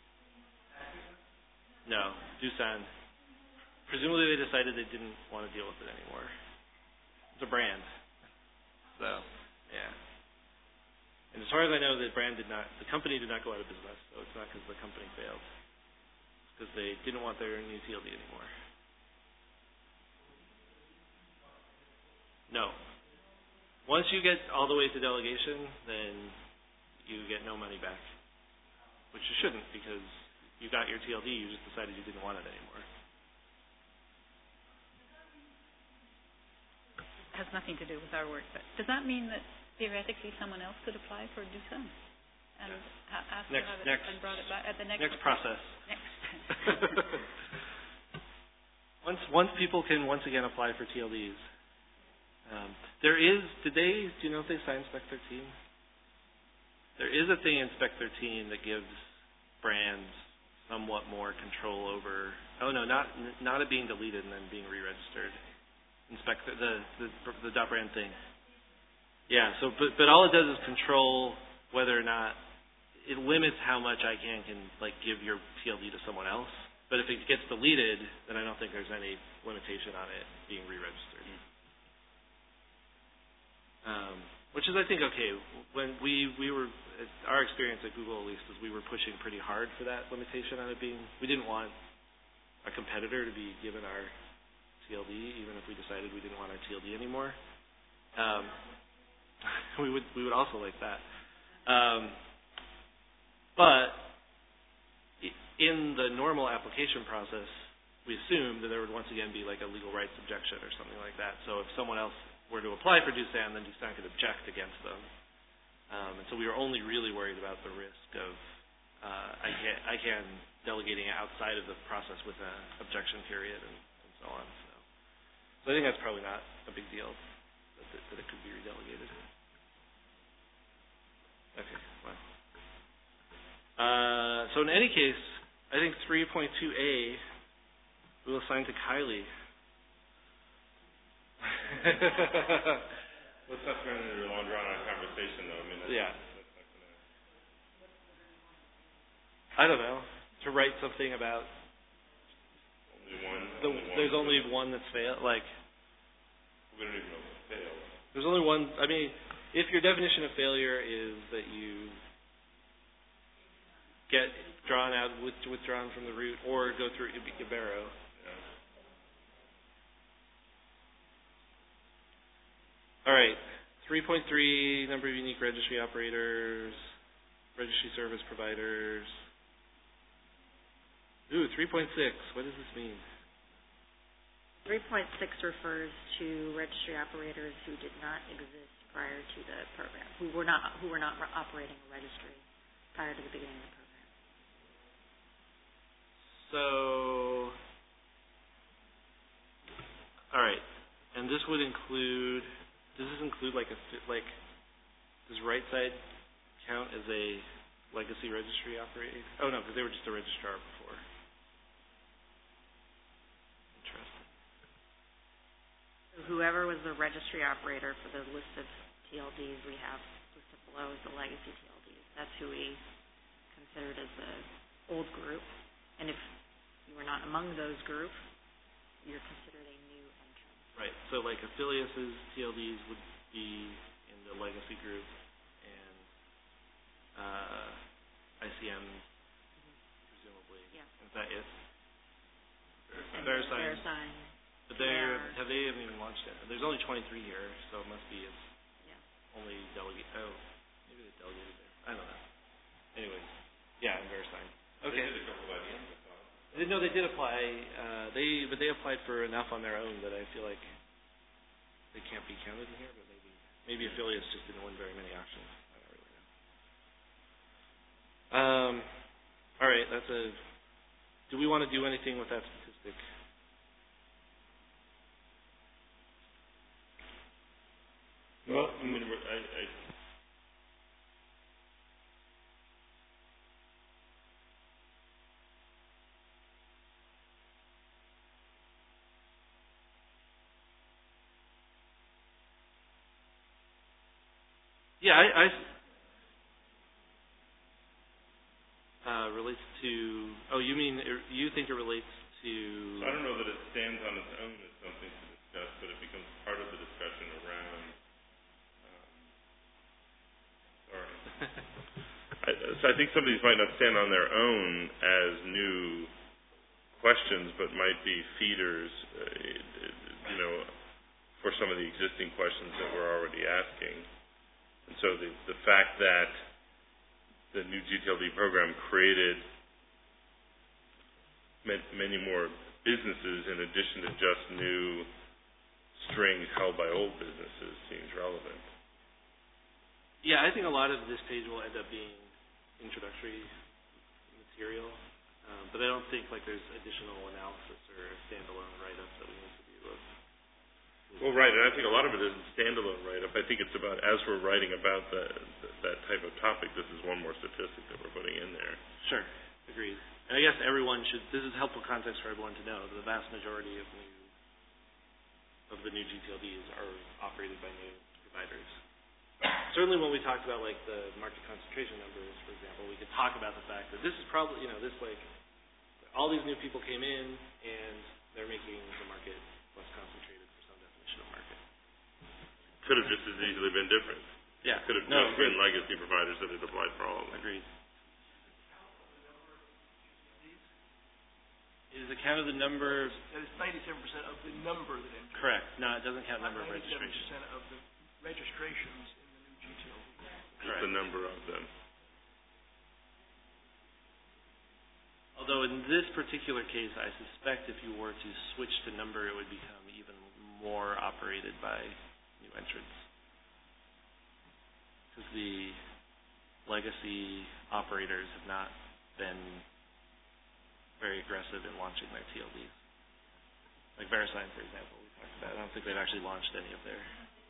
No, Doosan. Presumably they decided they didn't want to deal with it anymore. It's a brand. So, yeah. And as far as I know, the brand did not, the company did not go out of business, so it's not because the company failed. It's because they didn't want their new T L D anymore. No. Once you get all the way to delegation, then you get no money back. Which you shouldn't, because you got your T L D, you just decided you didn't want it anymore. It has nothing to do with our work, but does that mean that theoretically someone else could apply for Doosan? And Yes. ha- ask Next- to have it next- and brought it back at the next Next process. Next. once once people can once again apply for T L Ds. Um, there is, did they, do you know if they signed Spec thirteen? There is a thing in Spec thirteen that gives brands somewhat more control over, oh no, not not it being deleted and then being re-registered. In Spec, the, the, the, the .brand thing. Yeah, so, but, but all it does is control whether or not, it limits how much I can, can like give your T L D to someone else. But if it gets deleted, then I don't think there's any limitation on it being re-registered. Um, which is, I think, okay. When we, we were, our experience at Google, at least, is we were pushing pretty hard for that limitation on it being, we didn't want a competitor to be given our T L D, even if we decided we didn't want our T L D anymore. Um, we would, we would also like that. Um, but in the normal application process, we assumed that there would once again be like a legal rights objection or something like that. So if someone else were to apply for Doosan, then Doosan could object against them. Um, and so we were only really worried about the risk of uh, I can I can delegating it outside of the process with an objection period and, and so on. So, so I think that's probably not a big deal that it, that it could be redelegated. Okay, well. Uh, so in any case, I think three point two A we will assign to Kylie. Let's not turn it into a long drawn out conversation though. I mean, that's, Yeah. that's not gonna... I don't know. To write something about Only one. the, only one there's only that- one that's failed. Like We don't even know if it failed. there's only one. I mean, if your definition of failure is that you get drawn out, with, withdrawn from the root, or go through Ibero. Yeah. All right. three point three, number of unique registry operators, registry service providers. Ooh, three point six. What does this mean? three point six refers to registry operators who did not exist prior to the program, who were not who were not operating a registry prior to the beginning of the program. So, all right. And this would include, does this include like a, fi- like, does right side count as a legacy registry operator? Oh no, because they were just a registrar before. Interesting. So whoever was the registry operator for the list of T L Ds we have listed below is the legacy T L Ds. That's who we considered as the old group. And if you were not among those group, you're considered a new entrant. Right. So like Affilius's T L Ds would be in the legacy group, and uh, I C M presumably. Yeah. Is that it? And VeriSign. VeriSign. But they're, Yeah. have they haven't even launched yet? There's only twenty-three here, so it must be it's Yeah. only delegate. Oh, maybe they delegated there. I don't know. Anyways, yeah, and VeriSign. Okay. They did a couple by the end, I thought. They- No, they did apply. Uh, they but they applied for enough on their own that I feel like they can't be counted in here. But maybe maybe Affilius just didn't win very many auctions. I don't really know. Um. All right, that's a. Do we want to do anything with that statistic? Well, I mean, we're- I, I, Yeah, I, I uh, relates to. Oh, you mean it, you think it relates to? So I don't know that it stands on its own as something to discuss, but it becomes part of the discussion around. Um, sorry. I, so I think some of these might not stand on their own as new questions, but might be feeders, uh, you know, for some of the existing questions that we're already asking. And so the the fact that the new G T L D program created many more businesses in addition to just new strings held by old businesses seems relevant. Yeah, I think a lot of this page will end up being introductory material, um, but I don't think like there's additional analysis or standalone write-ups that we need to do. Of. Well, right, and I think a lot of it isn't standalone write-up. I think it's about, as we're writing about the, the, that type of topic, this is one more statistic that we're putting in there. Sure, agreed. And I guess everyone should, this is helpful context for everyone to know, that the vast majority of new, of the new G T L Ds are operated by new providers. Certainly when we talked about like the market concentration numbers, for example, we could talk about the fact that this is probably, you know, this like, all these new people came in and they're making the market less concentrated for some definition of market. Could have just as easily been different. Yeah. Could have no, just been legacy providers that had applied for all of them. Agreed. Is it count of the number? That is ninety-seven percent of the number that entered. Correct. No, it doesn't count number of registrations. ninety-seven percent of the registrations in the new G T L D. Just the number of them. Although in this particular case, I suspect if you were to switch to number, it would become even more operated by new entrants. Because the legacy operators have not been very aggressive in launching their T L Ds. Like VeriSign, for example, we talked about. I don't think they've actually launched any of their.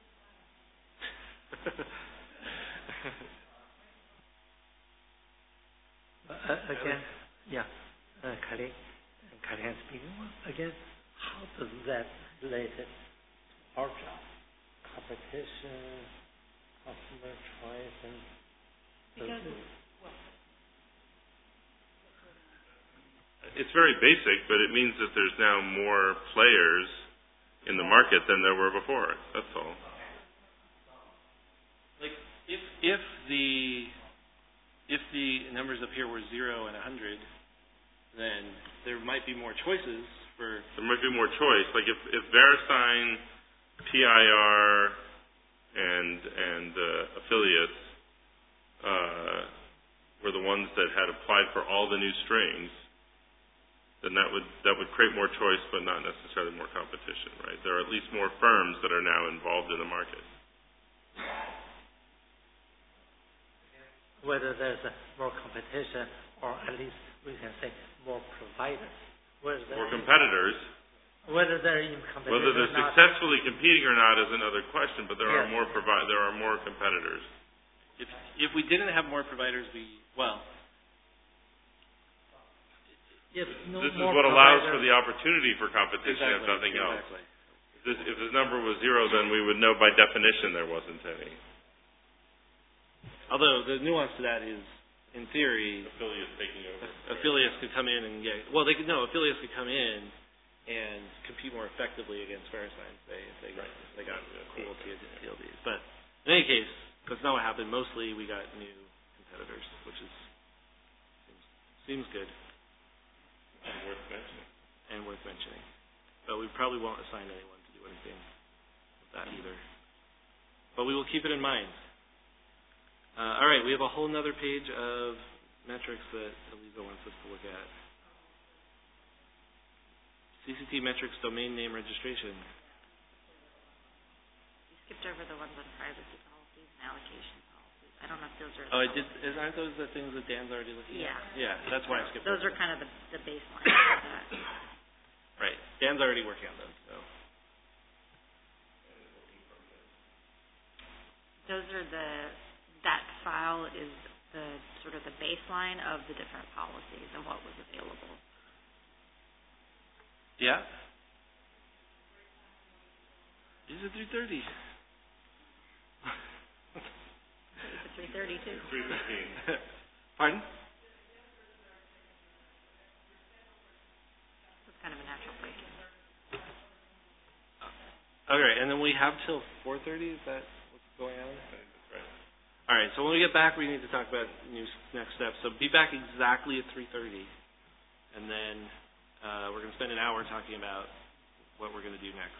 uh, again, yeah, uh, Kali, Kali speaking. Again, how does that relate to our job? Competition, customer choice, and Because, well, it's very basic, but it means that there's now more players in the market than there were before. That's all. Like if if the if the numbers up here were zero and a hundred, then there might be more choices for. There might be more choice. Like if if VeriSign, P I R, and and uh, affiliates uh, were the ones that had applied for all the new strings, then that would that would create more choice, but not necessarily more competition, right? There are at least more firms that are now involved in the market. whether there's uh, more competition, or at least we can say more providers. More competitors. Whether they're in competition Whether they're or not. successfully competing or not is another question, but there Yes. are more provi- there are more competitors. If if we didn't have more providers, we well. If no This is more what allows providers- for the opportunity for competition, Exactly, if nothing else. exactly. If this, if this number was zero, then we would know by definition there wasn't any. Although the nuance to that is, in theory, Affiliates taking over. affiliates could come in and get well. They could no affiliates could come in and compete more effectively against VeriSign, say if they got if they got cool T L Ds. But in any case, that's not what happened. Mostly we got new competitors, which is seems, seems good And worth mentioning. and worth mentioning. But we probably won't assign anyone to do anything with that either. But we will keep it in mind. Uh, all right, we have a whole other page of metrics that Elisa wants us to look at. C C T metrics domain name registration. You skipped over the ones on privacy policies and allocation policies. I don't know if those are. Oh, I did. is- Aren't those the things that Dan's already looking Yeah. at? Yeah. That's why I skipped Those over are kind of the, the baseline of that. Right. Dan's already working on those. So. Those are the, that file is the sort of the baseline of the different policies and what was available. Yeah. Is it three thirty? three thirty too. three fifteen. Pardon? It's kind of a natural break. All right, and then we have till four thirty. Is that what's going on? That's right. All right. So when we get back, we need to talk about new next steps. So be back exactly at three thirty, and then uh, we're going to spend an hour talking about what we're going to do next.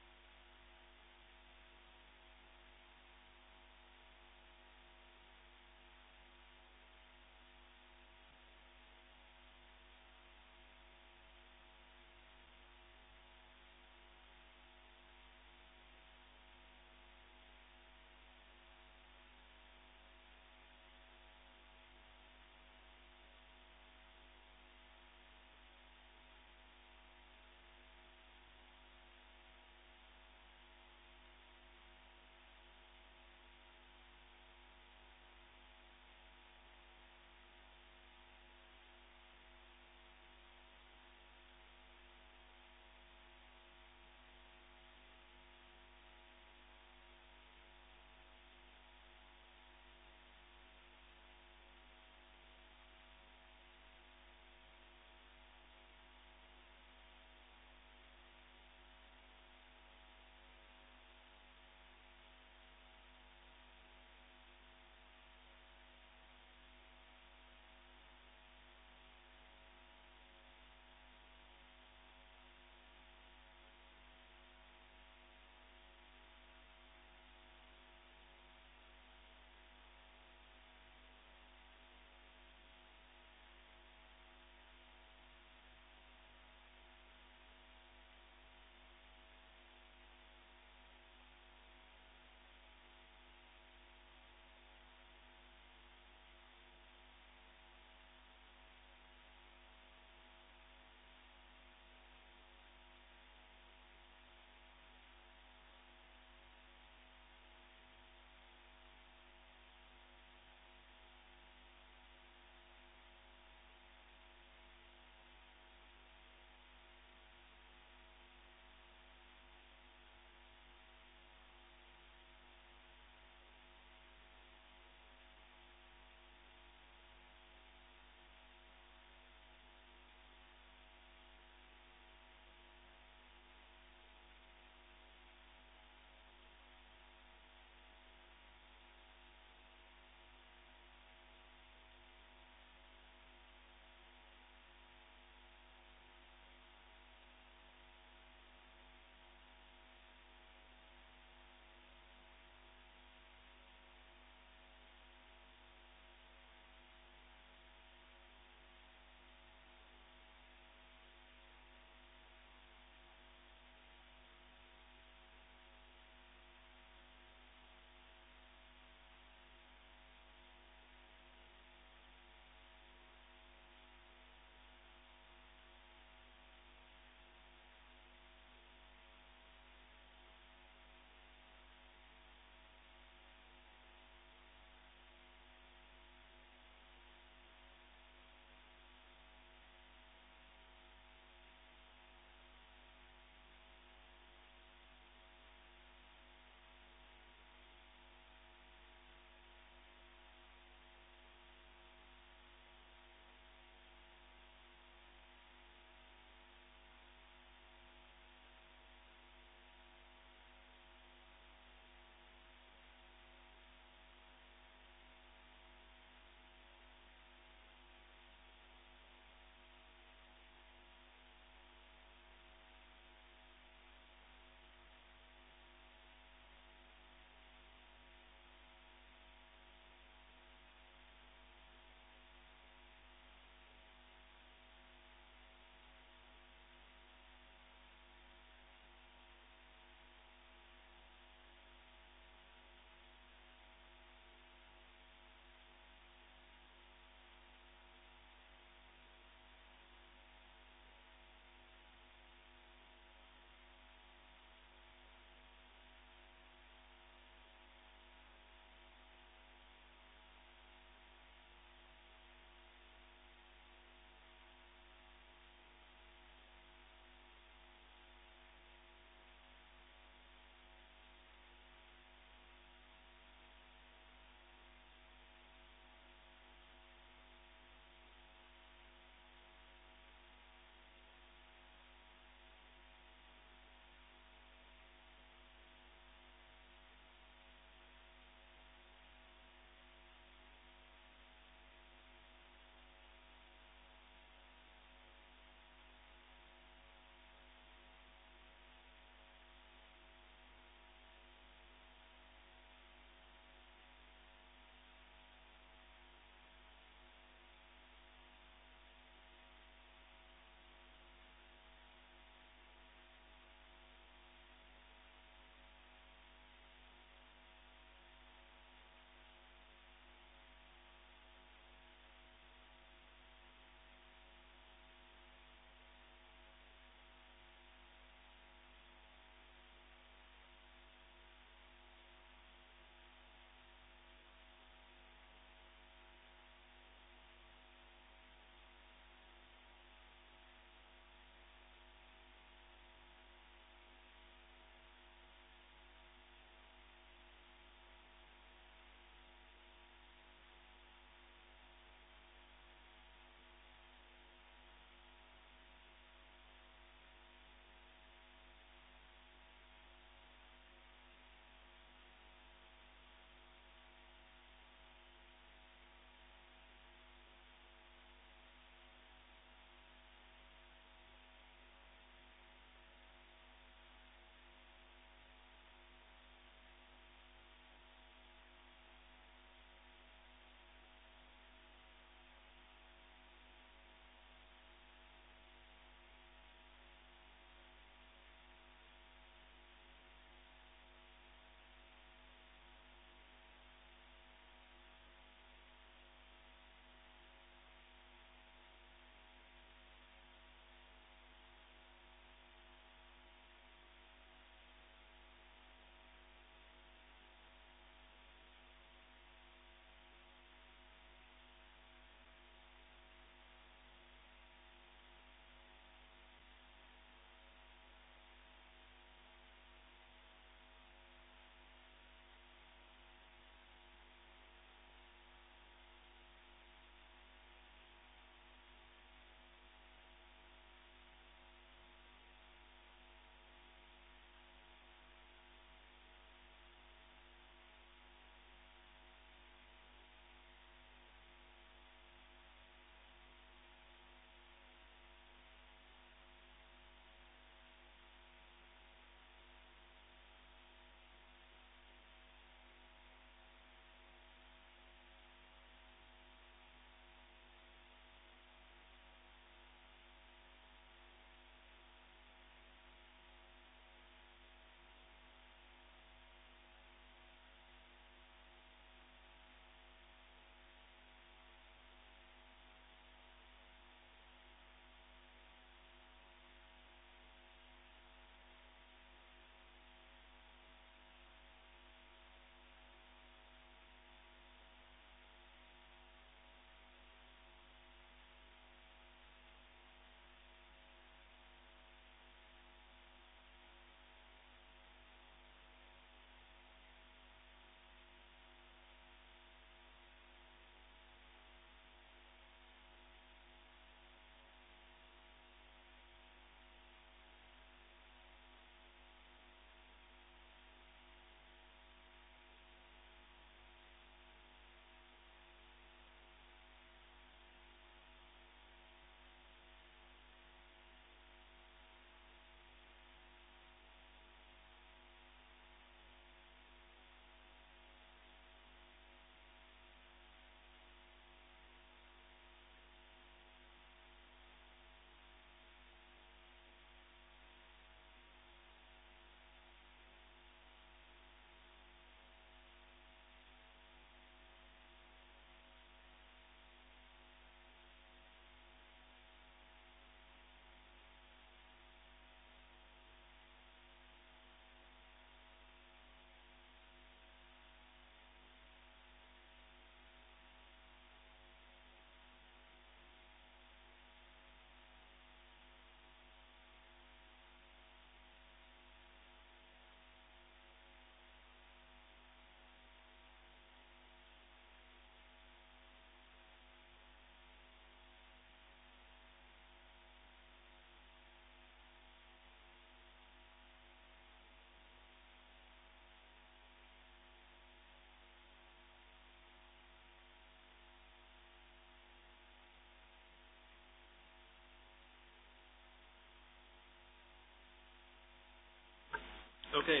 Okay.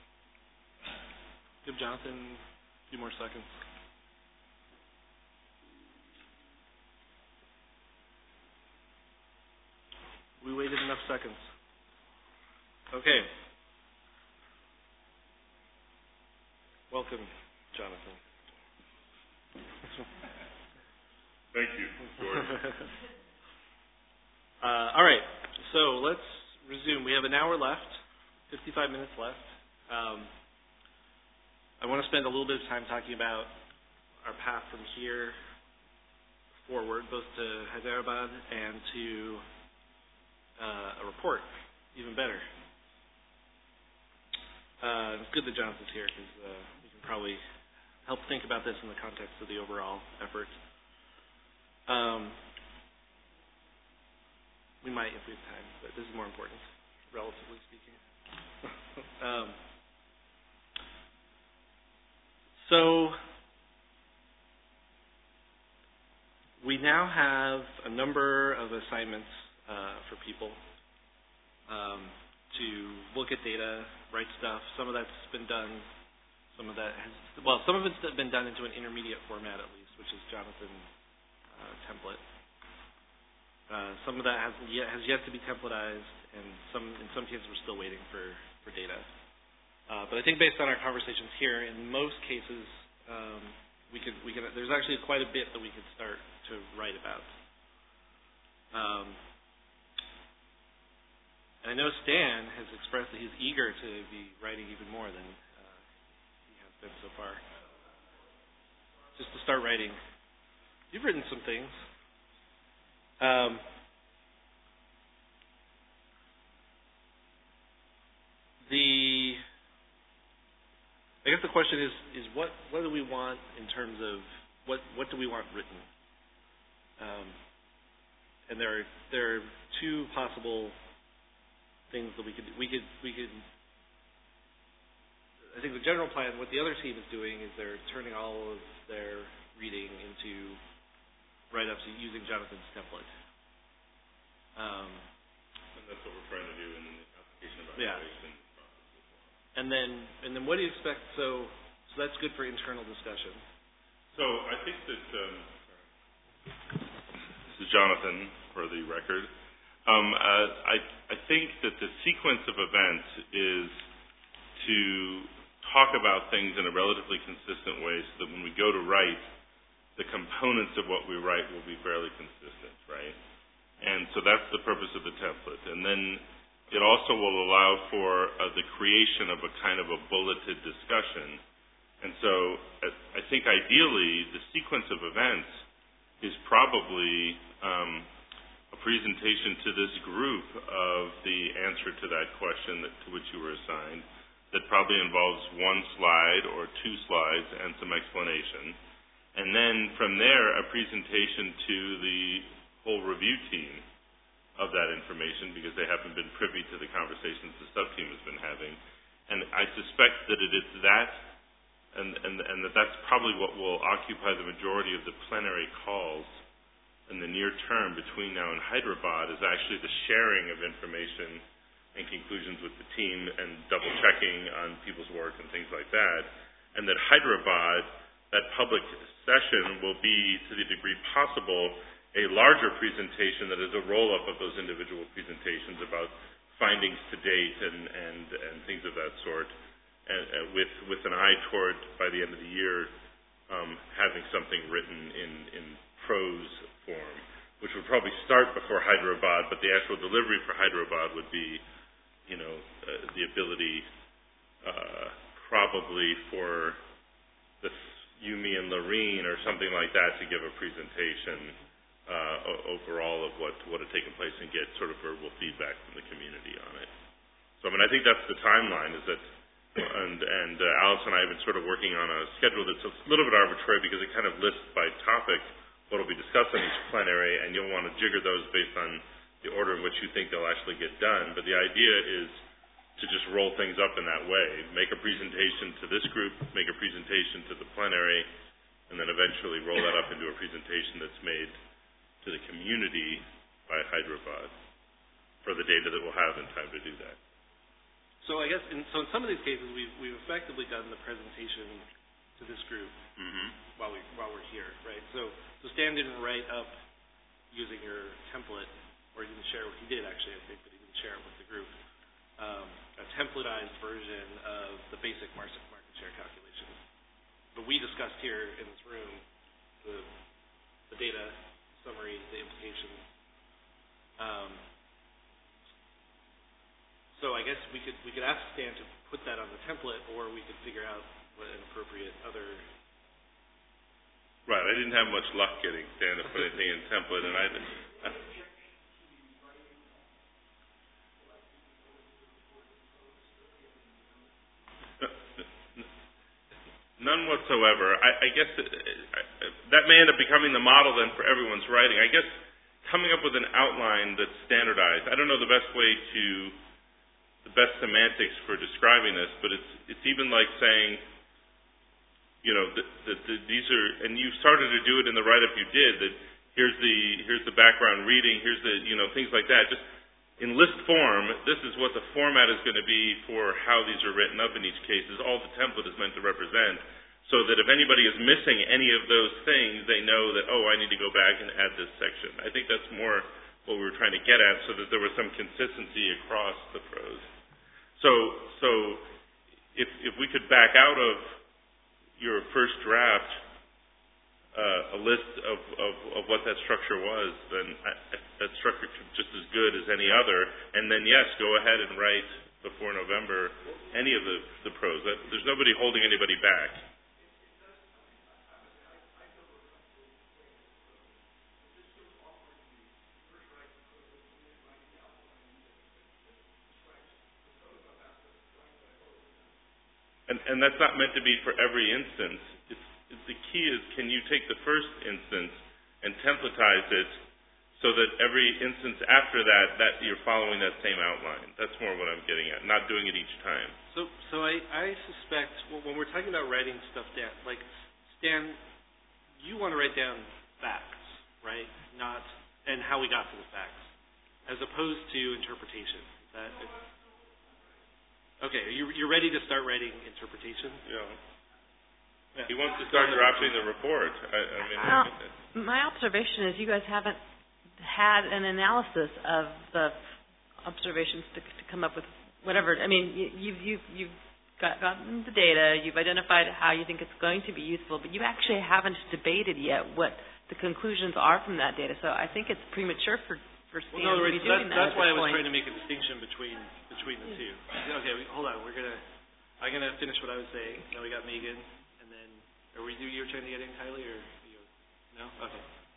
Give Jonathan a few more seconds. We waited enough seconds. Okay. Welcome, Jonathan. Thank you, George. uh, all right. So let's resume. We have an hour left, fifty-five minutes left. Um, I want to spend a little bit of time talking about our path from here forward, both to Hyderabad and to uh, a report, even better. Uh, it's good that Jonathan's here because uh, we can probably help think about this in the context of the overall effort. Um, we might if we have time, but this is more important, relatively speaking. um, so we now have a number of assignments uh, for people um, to look at data, write stuff. Some of that's been done. Some of that has, well, some of it's been done into an intermediate format at least, which is Jonathan's uh, template. Uh, some of that has yet, has yet to be templatized, and some in some cases we're still waiting for, for data. Uh, but I think based on our conversations here, in most cases, um, we could we could there's actually quite a bit that we could start to write about. Um, and I know Stan has expressed that he's eager to be writing even more than uh, he has been so far. Just to start writing. You've written some things. Um, the I guess the question is is what what do we want in terms of what what do we want written? Um, and there are there are two possible things that we could we could we could. I think the general plan, what the other team is doing, is they're turning all of their reading into write-ups using Jonathan's template. Um, and that's what we're trying to do in the application yeah. evaluation. And then, and then, what do you expect? So, so that's good for internal discussion. So, I think that um, this is Jonathan, for the record. Um, uh, I I think that the sequence of events is to talk about things in a relatively consistent way, so that when we go to write, the components of what we write will be fairly consistent, right? And so that's the purpose of the template. And then it also will allow for uh, the creation of a kind of a bulleted discussion. And so uh, I think ideally the sequence of events is probably um, a presentation to this group of the answer to that question that, to which you were assigned, that probably involves one slide or two slides and some explanation. And then from there, a presentation to the whole review team of that information, because they haven't been privy to the conversations the sub-team has been having. And I suspect that it is that, and, and, and that that's probably what will occupy the majority of the plenary calls in the near term between now and Hyderabad, is actually the sharing of information and conclusions with the team and double-checking on people's work and things like that. And that Hyderabad, that public session, will be, to the degree possible, a larger presentation that is a roll-up of those individual presentations about findings to date and, and, and things of that sort, and, uh, with with an eye toward, by the end of the year, um, having something written in, in prose form, which would probably start before Hyderabad, but the actual delivery for Hyderabad would be, you know, uh, the ability uh, probably for the Yumi and Lorene or something like that to give a presentation Uh, overall of what, what had taken place and get sort of verbal feedback from the community on it. So, I mean, I think that's the timeline, is that, and, and uh, Alice and I have been sort of working on a schedule that's a little bit arbitrary because it kind of lists by topic what will be discussed in each plenary, and you'll want to jigger those based on the order in which you think they'll actually get done. But the idea is to just roll things up in that way, make a presentation to this group, make a presentation to the plenary, and then eventually roll that up into a presentation that's made to the community by Hyderabad for the data that we'll have in time to do that. So I guess in, so in some of these cases, we've, we've effectively done the presentation to this group Mm-hmm. while, we, while we're here, right? So, so Stan didn't write up using your template, or he didn't share, he did actually, I think, but he didn't share it with the group, um, a templatized version of the basic market market share calculations. But we discussed here in this room the, the data, summary, the implications. Um, so I guess we could we could ask Stan to put that on the template, or we could figure out what an appropriate other. Right. I didn't have much luck getting Stan to put anything in template, and I. I None whatsoever. I, I guess that, that may end up becoming the model then for everyone's writing. I guess coming up with an outline that's standardized. I don't know the best way to, the best semantics for describing this, but it's it's even like saying, you know, that, that, that these are, and you started to do it in the write-up you did, that here's the here's the background reading, here's the, you know, things like that. Just in list form, this is what the format is going to be for how these are written up in each case, is all the template is meant to represent, so that if anybody is missing any of those things, they know that, oh, I need to go back and add this section. I think that's more what we were trying to get at, so that there was some consistency across the prose. So, so if if we could back out of your first draft Uh, a list of, of, of what that structure was, then I, that structure could just as good as any other. And then, yes, go ahead and write before November any of the, the prose. That, there's nobody holding anybody back. And, and that's not meant to be for every instance. It's The key is, can you take the first instance and templatize it so that every instance after that, that you're following that same outline? That's more what I'm getting at, not doing it each time. So, so I, I suspect when we're talking about writing stuff down, like Stan, you want to write down facts, right? Not and how we got to the facts, as opposed to interpretation. Is that it? Okay, you you're ready to start writing interpretation? Yeah. Yeah. He wants to start drafting the report. I, I mean, well, my observation is you guys haven't had an analysis of the observations to, to come up with whatever. I mean, you, you've you've you've got, gotten the data. You've identified how you think it's going to be useful, but you actually haven't debated yet what the conclusions are from that data. So I think it's premature for for Stan well, no, to be so doing that's, that. That's why I was point. trying to make a distinction between between the two. Okay, we, hold on. We're gonna. I'm gonna finish what I was saying. Now we got Megan. Are we you were trying to get in, Kylie, or you? No? Okay.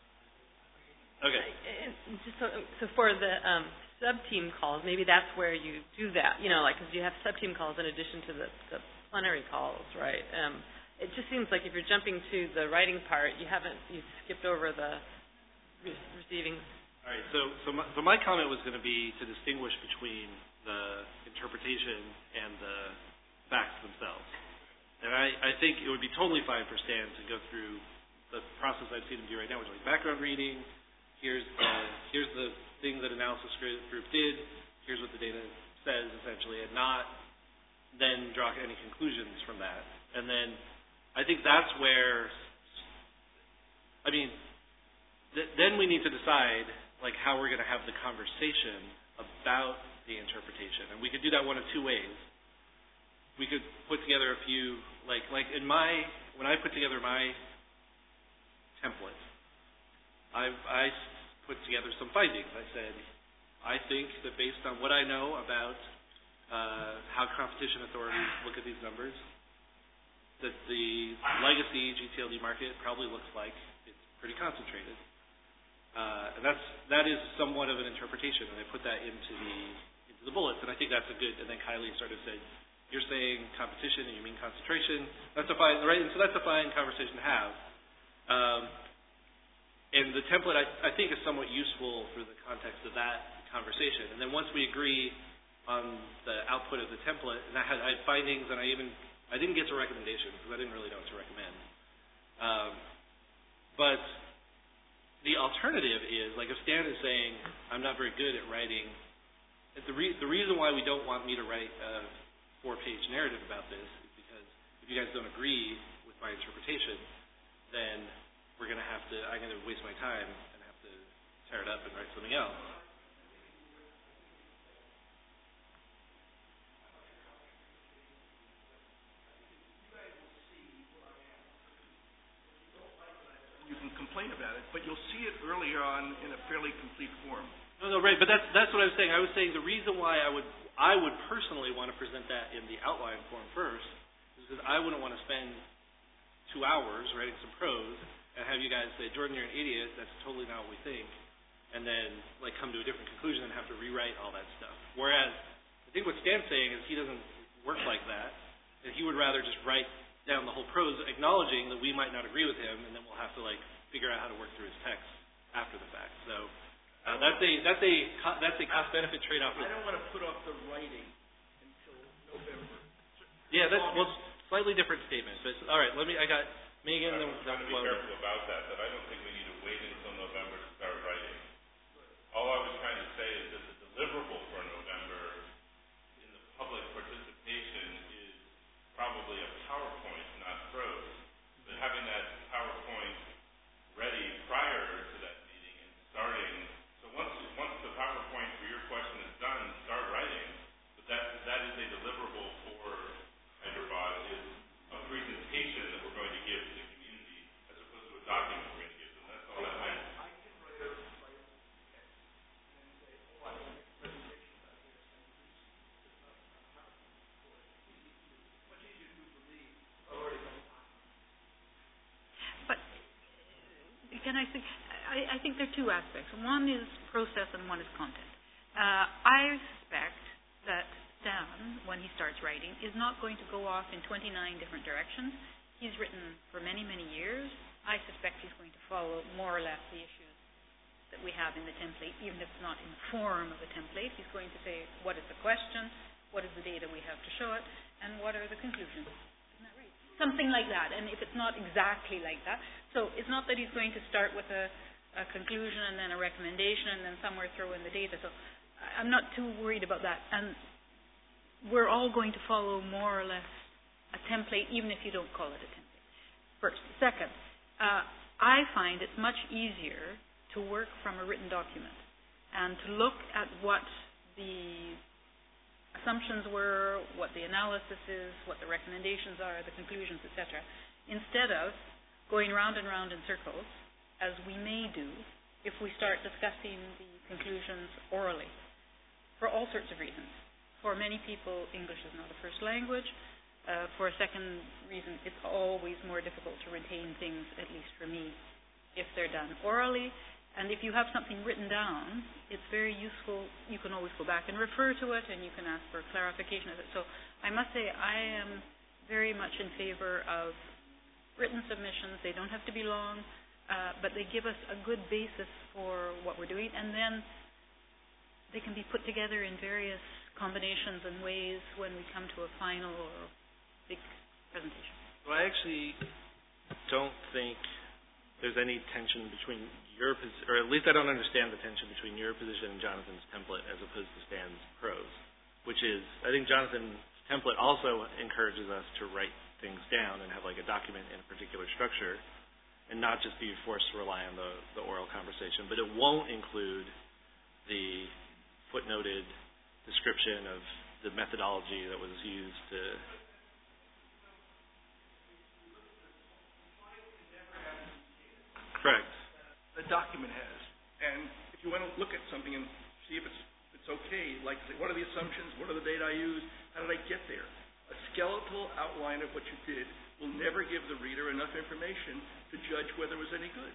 Okay. And just so, so for the um, sub-team calls, maybe that's where you do that. You know, like, because you have sub-team calls in addition to the, the plenary calls, right? Um, it just seems like if you're jumping to the writing part, you haven't, you've skipped over the re- receiving. All right. So, so my, so my comment was going to be to distinguish between the interpretation and the facts themselves. And I, I think it would be totally fine for Stan to go through the process I've seen him do right now, which is like background reading. Here's the, here's the thing that analysis group did. Here's what the data says, essentially, and not then draw any conclusions from that. And then I think that's where, I mean, th- then we need to decide like how we're going to have the conversation about the interpretation. And we could do that one of two ways. We could put together a few, like, like in my, when I put together my template, I, I put together some findings. I said, I think that based on what I know about uh, how competition authorities look at these numbers, that the legacy G T L D market probably looks like it's pretty concentrated. Uh, and that's, that is somewhat of an interpretation, and I put that into the, into the bullets, and I think that's a good, and then Kylie sort of said, you're saying competition and you mean concentration. That's a fine, right? And so that's a fine conversation to have. Um, and the template, I, I think, is somewhat useful for the context of that conversation. And then once we agree on the output of the template, and I had, I had findings, and I even, I didn't get to recommendations because I didn't really know what to recommend. Um, but the alternative is, like if Stan is saying, I'm not very good at writing the, re- the reason why we don't want me to write a four-page narrative about this is because if you guys don't agree with my interpretation, then we're going to have to, I'm going to waste my time and have to tear it up and write something else. You can complain about it, but you'll see it earlier on in a fairly complete form. No, no, right, but that's that's what I was saying. I was saying the reason why I would I would personally want to present that in the outline form first is because I wouldn't want to spend two hours writing some prose and have you guys say, Jordan, you're an idiot, that's totally not what we think, and then like come to a different conclusion and have to rewrite all that stuff. Whereas I think what Stan's saying is he doesn't work like that, and he would rather just write down the whole prose, acknowledging that we might not agree with him, and then we'll have to like figure out how to work through his text after the fact. So uh, that's a that's a that's a cost benefit trade off. I don't want to put off the writing until November. Yeah, that's well, slightly different statement. But all right, let me. I got Megan. I'm then, trying to be then careful about that. That I don't think we need to wait until November to start writing. All I was trying to say is that the deliverable for November in the public participation is probably a PowerPoint, not prose. But having that PowerPoint ready prior to that meeting and starting, so once once the PowerPoint for your question is done, start writing. But that that is a deliverable for Hyderabad, is a presentation that we're going to give to the community as opposed to a document we're going to give them. That's all that meant. I can write a write a text and then say, oh, I want to make a presentation about this, and it's not a PowerPoint for it. It's easy to do. It's much easier to do for me. I've already got a document. But can I think? I, I think there are two aspects. One is process and one is content. Uh, I suspect that Stan, when he starts writing, is not going to go off in twenty-nine different directions. He's written for many, many years. I suspect he's going to follow more or less the issues that we have in the template, even if it's not in the form of a template. He's going to say, what is the question, what is the data we have to show it, and what are the conclusions. Isn't that right? Something like that. And if it's not exactly like that, so it's not that he's going to start with a, a conclusion and then a recommendation and then somewhere throw in the data. So I'm not too worried about that. And we're all going to follow more or less a template, even if you don't call it a template. First. Second, uh, I find it's much easier to work from a written document and to look at what the assumptions were, what the analysis is, what the recommendations are, the conclusions, et cetera, instead of going round and round in circles, as we may do if we start discussing the conclusions orally, for all sorts of reasons. For many people, English is not a first language. Uh, for a second reason, it's always more difficult to retain things, at least for me, if they're done orally. And if you have something written down, it's very useful. You can always go back and refer to it, and you can ask for clarification of it. So I must say I am very much in favor of written submissions. They don't have to be long, uh, but they give us a good basis for what we're doing, and then they can be put together in various combinations and ways when we come to a final or big presentation. Well, I actually don't think there's any tension between your position, or at least I don't understand the tension between your position and Jonathan's template as opposed to Stan's prose, which is, I think Jonathan's template also encourages us to write things down and have like a document in a particular structure and not just be forced to rely on the, the oral conversation. But it won't include the footnoted description of the methodology that was used to... Correct. The document has. And if you want to look at something and see if it's it's okay, like say, what are the assumptions, what are the data I used, how did I get there? A skeletal outline of what you did will never give the reader enough information to judge whether it was any good.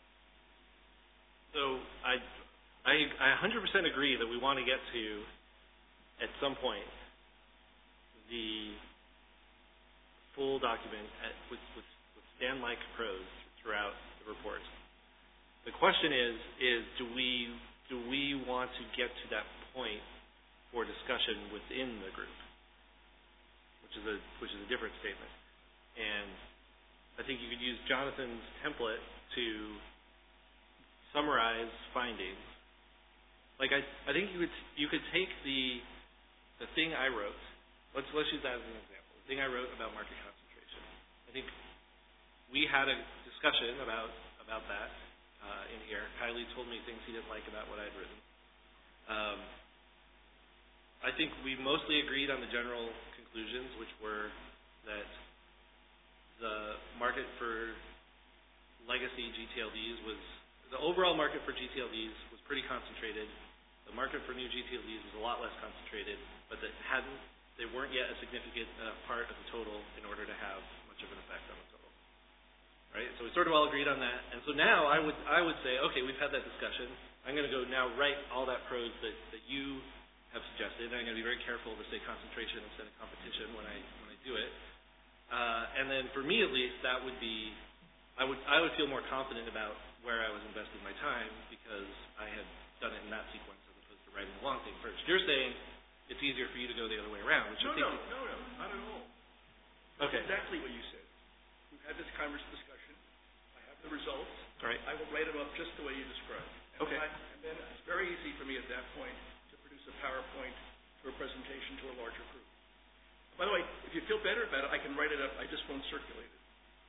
So I, I, I one hundred percent agree that we want to get to, at some point, the full document at, with, with, with Stan-like prose throughout the report. The question is, is do we do we want to get to that point for discussion within the group, which is a which is a different statement. And I think you could use Jonathan's template to summarize findings Like I, I think you could you could take the the thing I wrote. Let's let's use that as an example. The thing I wrote about market concentration. I think we had a discussion about about that uh, in here. Kylie told me things he didn't like about what I'd written. Um, I think we mostly agreed on the general conclusions, which were that the market for legacy G T L Ds was, the overall market for G T L Ds was pretty concentrated. The market for new G T L Ds was a lot less concentrated, but that hadn't, they weren't yet a significant uh, part of the total in order to have much of an effect on the total. Right? So we sort of all agreed on that. And so now I would I would say, okay, we've had that discussion. I'm going to go now write all that prose that, that you have suggested. And I'm going to be very careful to say concentration instead of competition when I when I do it. Uh, and then for me at least, that would be, I would I would feel more confident about where I was investing my time because I had done it in that sequence as opposed to writing the long thing first. You're saying it's easier for you to go the other way around. Which No, I think no, no, no, not at all. Okay. Exactly what you said. We've had this conversation discussion. I have the results. Right. I will write them up just the way you described. And Okay. Then I, and then it's very easy for me at that point to produce a PowerPoint for a presentation to a larger group. By the way, if you feel better about it, I can write it up. I just won't circulate it.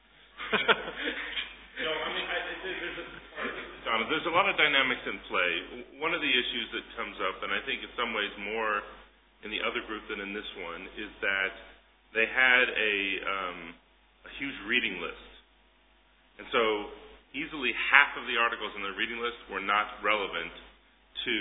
No, I mean, I, there's a, Donna, there's a lot of dynamics in play. One of the issues that comes up, and I think in some ways more in the other group than in this one, is that they had a, um, a huge reading list. And so easily half of the articles in the reading list were not relevant to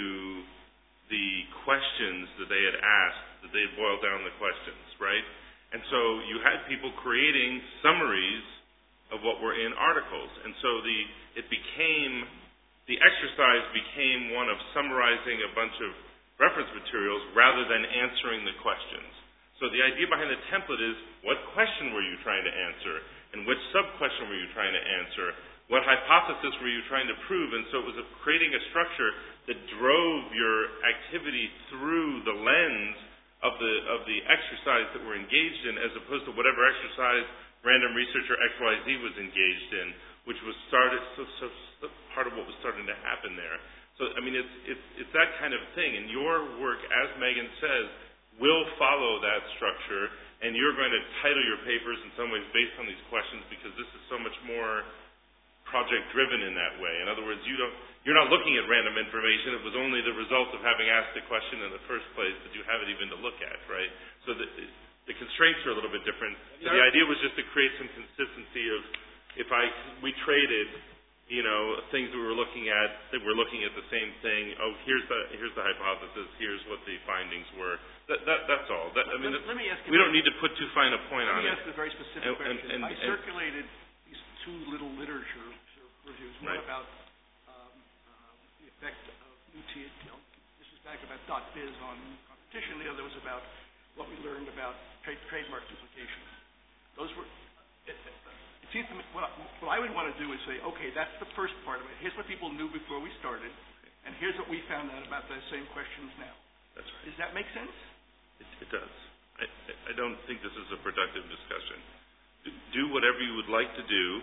the questions that they had asked, that they had boiled down the questions, right? And so you had people creating summaries of what were in articles. And so the it became, the exercise became one of summarizing a bunch of reference materials rather than answering the questions. So the idea behind the template is, what question were you trying to answer? And which sub-question were you trying to answer? What hypothesis were you trying to prove? And so it was a, creating a structure that drove your activity through the lens of the of the exercise that we're engaged in, as opposed to whatever exercise random researcher X Y Z was engaged in, which was started so, so, so part of what was starting to happen there. So I mean, it's it's it's that kind of thing. And your work, as Megan says, will follow that structure, and you're going to title your papers in some ways based on these questions because this is so much more project-driven in that way. In other words, you don't, you're not looking at random information. It was only the result of having asked the question in the first place that you have it even to look at, right? So the, the constraints are a little bit different. So the idea was just to create some consistency of, if I we traded, you know, things that we were looking at, that we're looking at the same thing. Oh, here's the here's the hypothesis. Here's what the findings were. That, that that's all. That, I mean, let, let me ask you we don't need to put too fine a point let on it. Let me ask a very specific and, question. And, and, I and, circulated these two little literature reviews. One right. about um, uh, the effect of new T L. This is back about .biz on competition. The other was about what we learned about trade, trademark duplication. Those were. It, it seems to me, what I, what I would want to do is say, okay, that's the first part of it. Here's what people knew before we started, and here's what we found out about the same questions now. That's right. Does that make sense? It, it does. I, I don't think this is a productive discussion. Do whatever you would like to do.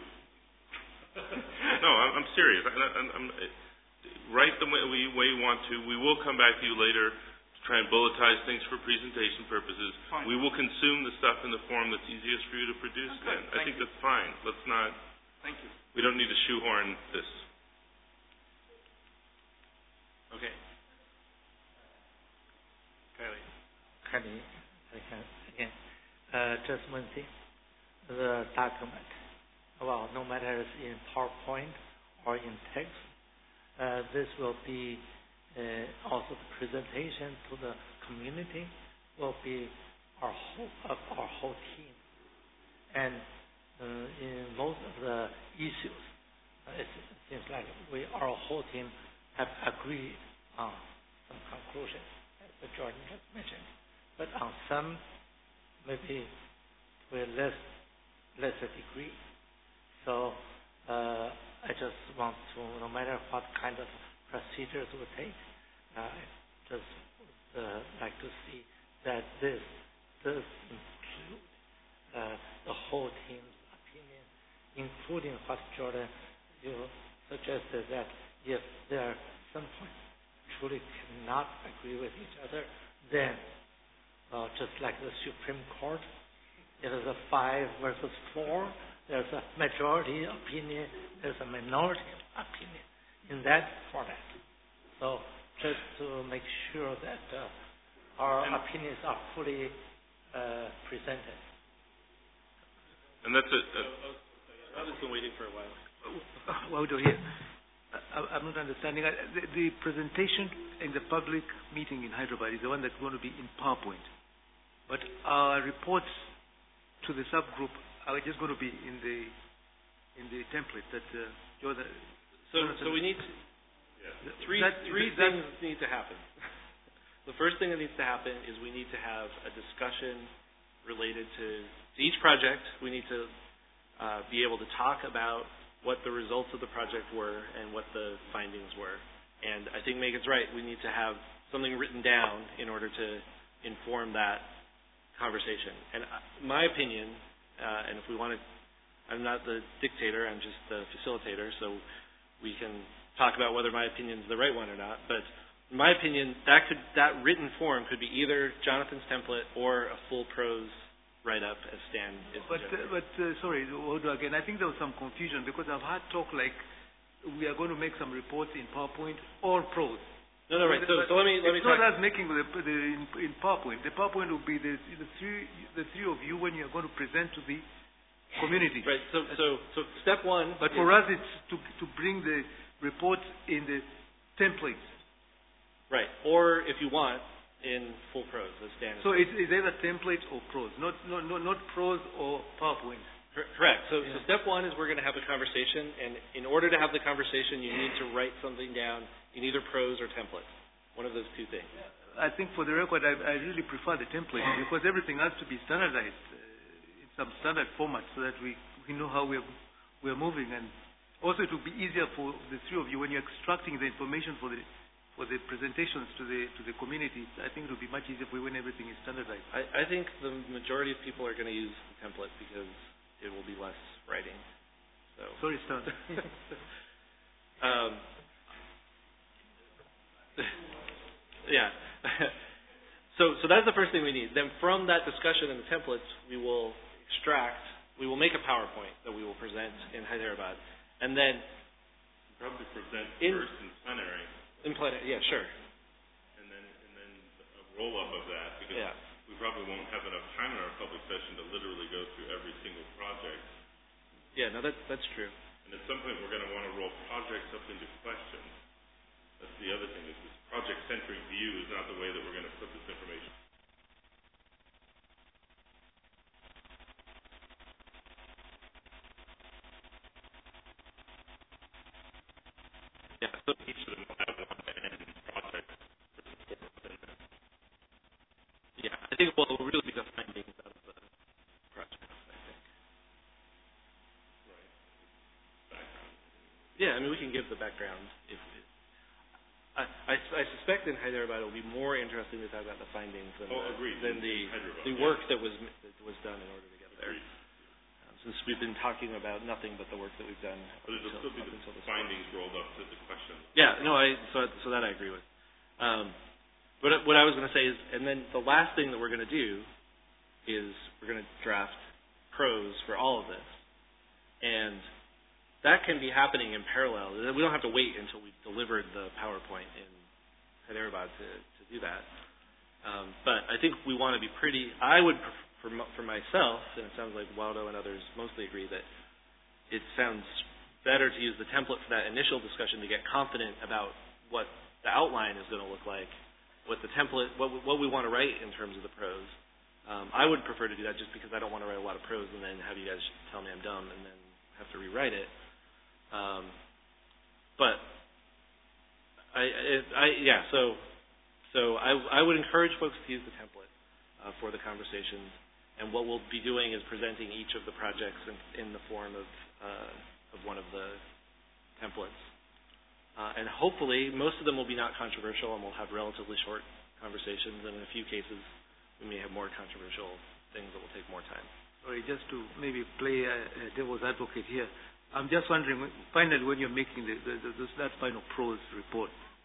No, I'm, I'm serious. I, I'm, I'm, write the way, way you want to. We will come back to you later to try and bulletize things for presentation purposes. Fine. We will consume the stuff in the form that's easiest for you to produce. Okay, then. I think you. that's fine. Let's not. Thank you. We don't need to shoehorn this. Okay. Kylie. Kylie, again, uh, just one thing. The document, well, no matter it's in PowerPoint or in text, uh, this will be uh, also the presentation to the community will be our whole of our whole team. And uh, in most of the issues, uh, it seems like we, our whole team, have agreed on some conclusions, as Jordan just mentioned. But on some, maybe to a less lesser degree. So uh, I just want to, no matter what kind of procedures we take, uh, I just would uh, like to see that this does include uh, the whole team's opinion, including what Jordan, you suggested that if there are some points truly cannot agree with each other, then, uh, just like the Supreme Court, it is a five versus four. There's a majority opinion. There's a minority opinion in that format. So just to make sure that uh, our and opinions are fully uh, presented. And that's it. I've just been waiting for a while. Well, do here. I, I'm not understanding. I, the, the presentation in the public meeting in Hyderabad is the one that's going to be in PowerPoint. But our reports to the subgroup are just going to be in the in the template that uh, you're the. So, so we need to, Yeah. three That- three that- things need to happen. The first thing that needs to happen is we need to have a discussion related to, to each project. We need to uh, be able to talk about what the results of the project were and what the findings were. And I think Megan's right. We need to have something written down in order to inform that conversation. And uh, my opinion, uh, and if we want to, I'm not the dictator, I'm just the facilitator, so we can talk about whether my opinion is the right one or not. But in my opinion, that could that written form could be either Jonathan's template or a full prose write-up, as Stan is But, uh, but uh, sorry, hold on again. I think there was some confusion because I've had talk like we are going to make some reports in PowerPoint or prose. No, no, right. So, so let me let me it's talk. not us making the, the in, in PowerPoint. The PowerPoint will be the, the three the three of you when you are going to present to the community. Right. So, so, so step one. But is, for us, it's to to bring the reports in the templates. right, or if you want, in full prose, as Stan. So it's, it's either template or prose, not not not, not prose or PowerPoint. Correct. So, Yeah. so step one is we're going to have a conversation, and in order to have the conversation, you need to write something down in either prose or template. One of those two things. I think for the record, I, I really prefer the template because everything has to be standardized uh, in some standard format so that we, we know how we're we're moving, and also it will be easier for the three of you when you're extracting the information for the for the presentations to the to the community. I think it will be much easier for you when everything is standardized. I, I think the majority of people are going to use the template because it will be less writing. So. Sorry, Stan. um, yeah. so, so that's the first thing we need. Then from that discussion in the templates, we will extract, we will make a PowerPoint that we will present in Hyderabad. And then... Probably present in, first in plenary. In plenary, yeah, sure. And then, and then a roll-up of that, because yeah. we probably won't have enough time in our public session to literally go through every single project. Yeah, no, that, that's true. And at some point, we're going to want to roll projects up into questions. That's the other thing, is this project-centric view is not the way that we're going to put this information. Yeah, so Each of them will have one end project for support within it. Yeah, I think what will really be the findings out of the project, I think. Right. Background. Yeah, I mean, we can give the background. If it, I, I, I suspect in Hyderabad it will be more interesting to talk about the findings than Oh, the, agreed. than In the Hyderabad, the yeah. work that was that was done in order to get there. Agreed. Um, since we've been talking about nothing but the work that we've done up But it'll until, still be up the until this findings rolled up to the questions. Yeah, no, I so so that I agree with. Um, but what I was going to say is, and then the last thing that we're going to do is we're going to draft prose for all of this, and that can be happening in parallel. We don't have to wait until we've delivered the PowerPoint in Hyderabad to to do that. Um, but I think we want to be pretty. I would pref- for m- for myself, and it sounds like Waldo and others mostly agree that it sounds better to use the template for that initial discussion to get confident about what the outline is going to look like, what the template, what we, what we want to write in terms of the prose. Um, I would prefer to do that just because I don't want to write a lot of prose and then have you guys tell me I'm dumb and then have to rewrite it. Um, but I, it, I, yeah, so so I, I would encourage folks to use the template uh, for the conversations. And what we'll be doing is presenting each of the projects in, in the form of uh, of one of the templates. Uh, and hopefully, most of them will be not controversial, and we'll have relatively short conversations. And in a few cases, we may have more controversial things that will take more time. Sorry, just to maybe play a, a devil's advocate here. I'm just wondering, finally, when you're making the, the, the, this, that final prose report,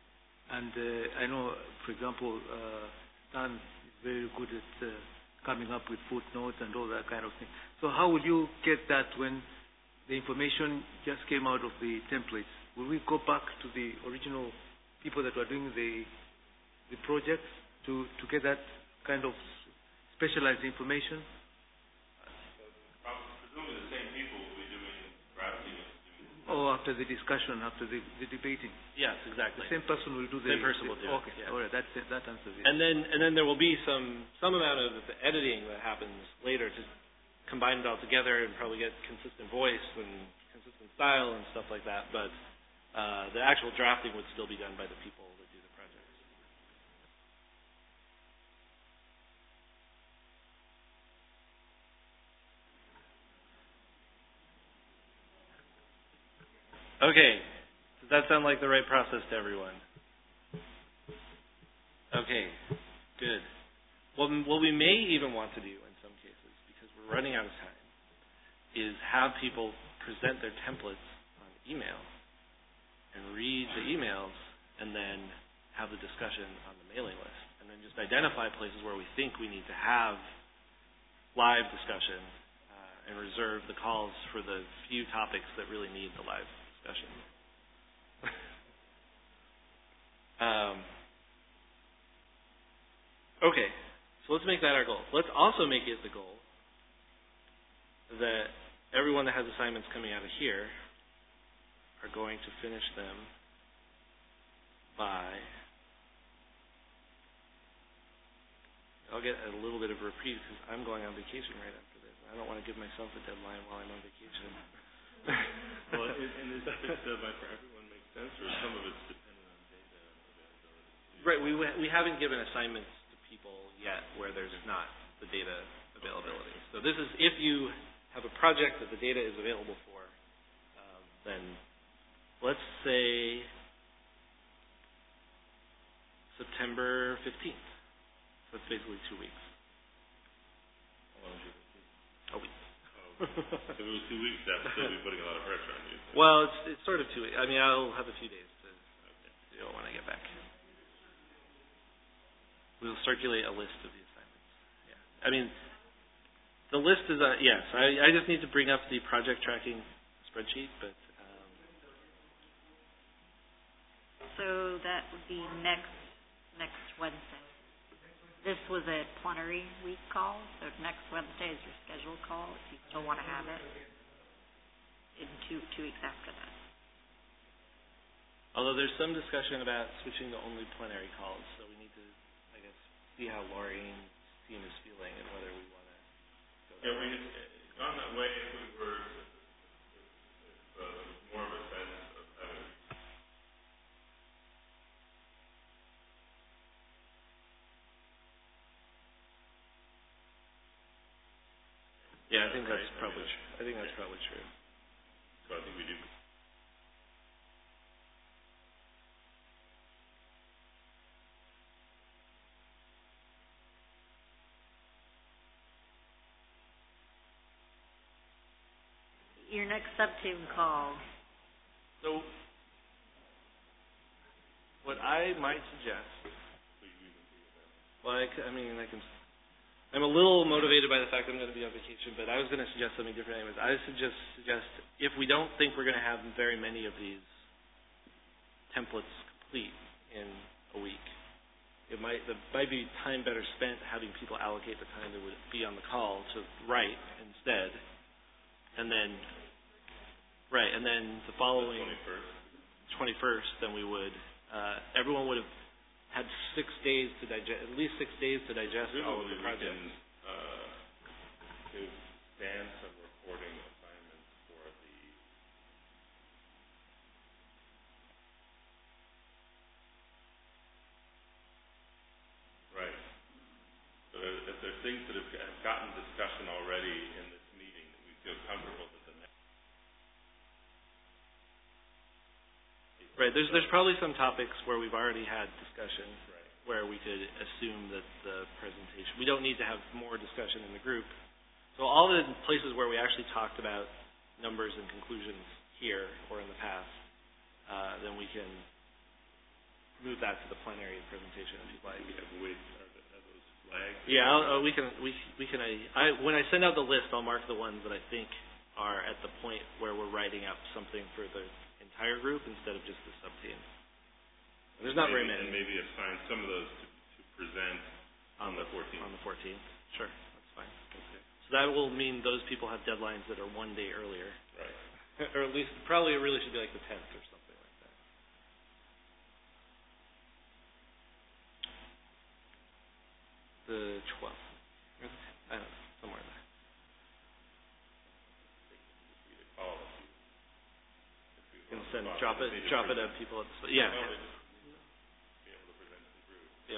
And uh, I know, for example, uh, Dan is very good at uh, coming up with footnotes and all that kind of thing. So how would you get that when the information just came out of the templates? Will we go back to the original people that were doing the the projects to, to get that kind of specialized information? Presumably the same people will be doing drafting. Or after the discussion, after the, the debating? Yes, exactly. The same person will do the... Same person will do okay. it. Okay, all right, that's it, that answers it. And then, and then there will be some, some amount of the editing that happens later to combine it all together and probably get consistent voice and consistent style and stuff like that. But uh, the actual drafting would still be done by the people that do the projects. Okay. Does that sound like the right process to everyone? Okay. Good. What, what we may even want to do in some cases, because we're running out of time, is have people present their templates on email and read the emails and then have the discussion on the mailing list. And then just identify places where we think we need to have live discussion uh, and reserve the calls for the few topics that really need the live discussion. um, okay, so let's make that our goal. Let's also make it the goal that everyone that has assignments coming out of here are going to finish them by... I'll get a little bit of a reprieve because I'm going on vacation right after this. I don't want to give myself a deadline while I'm on vacation. Well, and, and is this deadline for everyone make sense, or some of it's dependent on data availability? Right. We we haven't given assignments to people yet where there's not the data availability. So this is if you have a project that the data is available for, um, then let's say September fifteenth. So it's basically two weeks. How long is your vacation? A week. Oh, if it was two weeks, that would still be putting a lot of pressure on you. So. Well, it's it's sort of two weeks. I mean, I'll have a few days to okay. do it when I get back. We'll circulate a list of the assignments. Yeah. I mean, the list is a yes. I I just need to bring up the project tracking spreadsheet, but. Um, so that would be next next Wednesday. This was a plenary week call, so next Wednesday is your scheduled call if you still want to have it in two two weeks after that. Although there's some discussion about switching to only plenary calls, so we need to, I guess, see how Laureen's team is feeling and whether we want to go that yeah, way. we just gone that way if we were if, uh, more of a sense of having. Yeah, I think that's right? probably. I mean, tr- I think that's yeah. probably true. So I think we do. Your next sub-team call. So, what I might suggest. Well, I, c- I mean, I can. I'm a little motivated by the fact that I'm going to be on vacation, but I was going to suggest something different anyways. I suggest suggest if we don't think we're going to have very many of these templates complete in a week, it might it might be time better spent having people allocate the time that would be on the call to write instead, and then right, and then the following twenty-first, then we would uh, everyone would have had six days to digest, at least six days to digest all of the projects. We can uh, give Dan some reporting assignments for the right. So if there's things that have gotten discussion already in this meeting that we feel comfortable that the next right. There's there's probably some topics where we've already had discussion, right. where we could assume that the presentation. We don't need to have more discussion in the group. So all the places where we actually talked about numbers and conclusions here or in the past, uh, then we can move that to the plenary presentation if you'd like. We have wait, are, the, are those flagged? Yeah, I'll, uh, we can. We we can. I, I when I send out the list, I'll mark the ones that I think are at the point where we're writing up something for the entire group instead of just the sub team. And there's not maybe, very many. And maybe assign some of those to, to present on the fourteenth. On the fourteenth, sure, that's fine. Okay. So that will mean those people have deadlines that are one day earlier. Right. Or at least, probably it really should be like the tenth or something like that. The twelfth. I don't know, somewhere in there. Oh. You can send, drop it, drop it at people at the, yeah. Well, they just be able to present some group. Yep.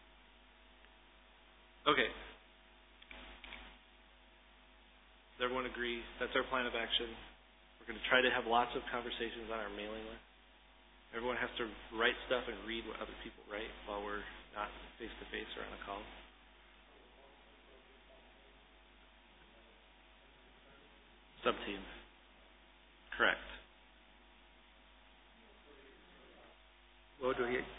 Okay. Does everyone agree? That's our plan of action. We're going to try to have lots of conversations on our mailing list. Everyone has to write stuff and read what other people write while we're not face-to-face or on a call. Sub-team. Correct. What do you...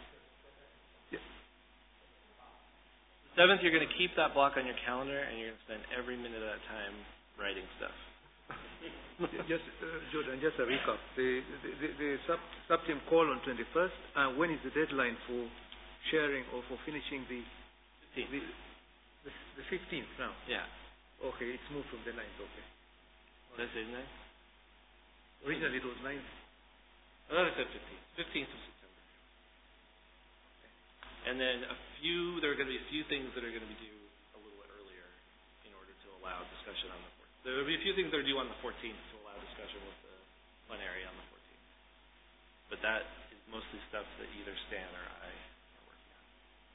Seventh, you're going to keep that block on your calendar, and you're going to spend every minute of that time writing stuff. Just, uh, Jordan, just a recap. The the, the, the sub sub team call on twenty-first. Uh, when is the deadline for sharing or for finishing the fifteenth? The, the, the fifteenth now. Yeah. Okay, it's moved from the ninth. Okay. Did I say ninth? Originally it was ninth. I thought I said fifteenth. Fifteenth of September. Okay. And then a few. There are going to be a few things that are going to be due a little bit earlier in order to allow discussion on the fourteenth. There will be a few things that are due on the fourteenth to allow discussion with the plenary on the fourteenth. But that is mostly stuff that either Stan or I are working on.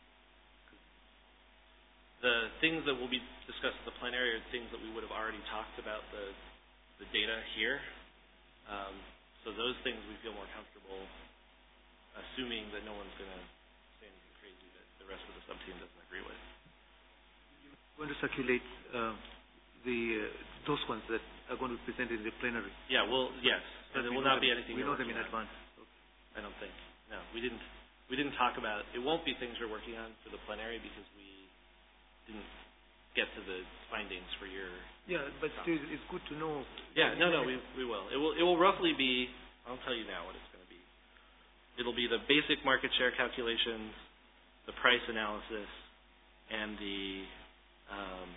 The things that will be discussed at the plenary are things that we would have already talked about the the data here. Um, so those things we feel more comfortable assuming that no one's going to say anything crazy that the rest of the sub-team doesn't agree with. Going to circulate uh, the uh, those ones that are going to be presented in the plenary. Yeah, well, yes. So there will not be anything. We know them in on. advance. I don't think. No, we didn't. We didn't talk about it. It won't be things we're working on for the plenary because we didn't get to the findings for your. Yeah, but still, it's good to know. Yeah, no, no, we we will. It will. It will roughly be. I'll tell you now what it's going to be. It'll be the basic market share calculations, the price analysis, and the. Um,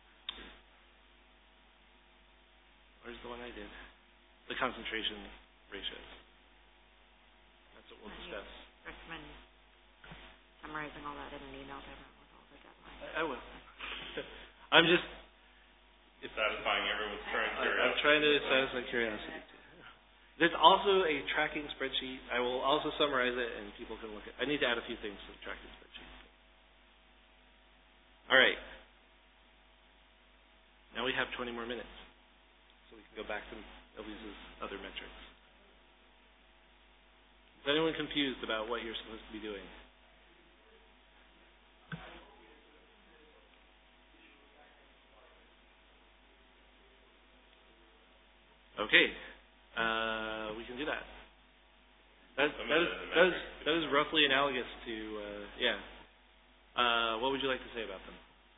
where's the one I did? The concentration ratios. That's what we'll discuss. Recommend summarizing all that in an email to everyone with all the deadlines. I, I will. I'm just it's satisfying everyone's current curiosity. I'm trying to satisfy curiosity too. There's also a tracking spreadsheet. I will also summarize it, and people can look at. I need to add a few things to the tracking spreadsheet. All right. Now we have twenty more minutes, so we can go back to Elise's other metrics. Is anyone confused about what you're supposed to be doing? Okay, uh, we can do that. That, that, is, that, is, that is roughly analogous to, uh, yeah. Uh, what would you like to say about them?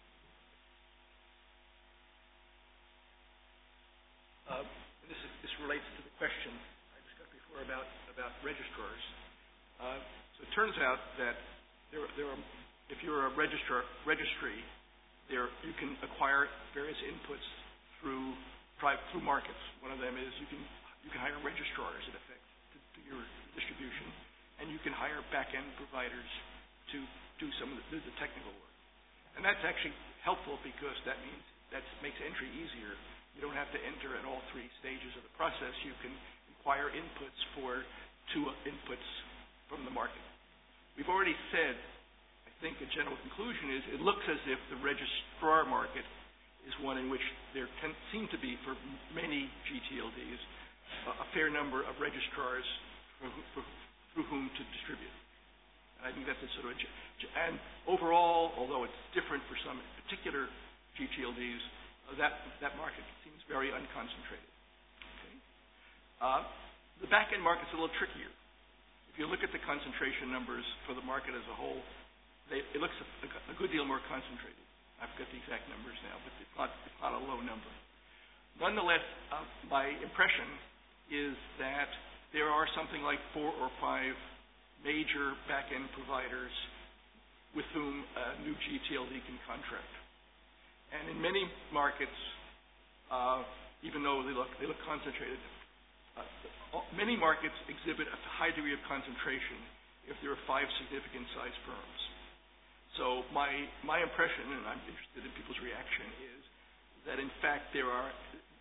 Uh, this, is, this relates to the question I discussed before about, about registrars. Uh, so it turns out that there, there are, if you're a registrar, registry, there you can acquire various inputs through private, through markets. One of them is you can you can hire registrars in effect to do your distribution, and you can hire back-end providers to do some of the, the technical work. And that's actually helpful because that means that makes entry easier. You don't have to enter at all three stages of the process. You can acquire inputs for two inputs from the market. We've already said, I think a general conclusion is it looks as if the registrar market is one in which there can, seem to be, for many G T L Ds, uh, a fair number of registrars for, for, through whom to distribute. And I think that's a sort of a, and overall, although it's different for some particular G T L Ds, uh, that that market seems very unconcentrated. Okay? Uh, the back-end market's a little trickier. if you look at the concentration numbers for the market as a whole, they, it looks a, a good deal more concentrated. I forget the exact numbers now, but it's not, it's not a low number. Nonetheless, uh, my impression is that there are something like four or five major back-end providers with whom a new G T L D can contract. And in many markets, uh, even though they look, they look concentrated, uh, many markets exhibit a high degree of concentration if there are five significant size firms. So my, my impression, and I'm interested in people's reaction, is that in fact there are,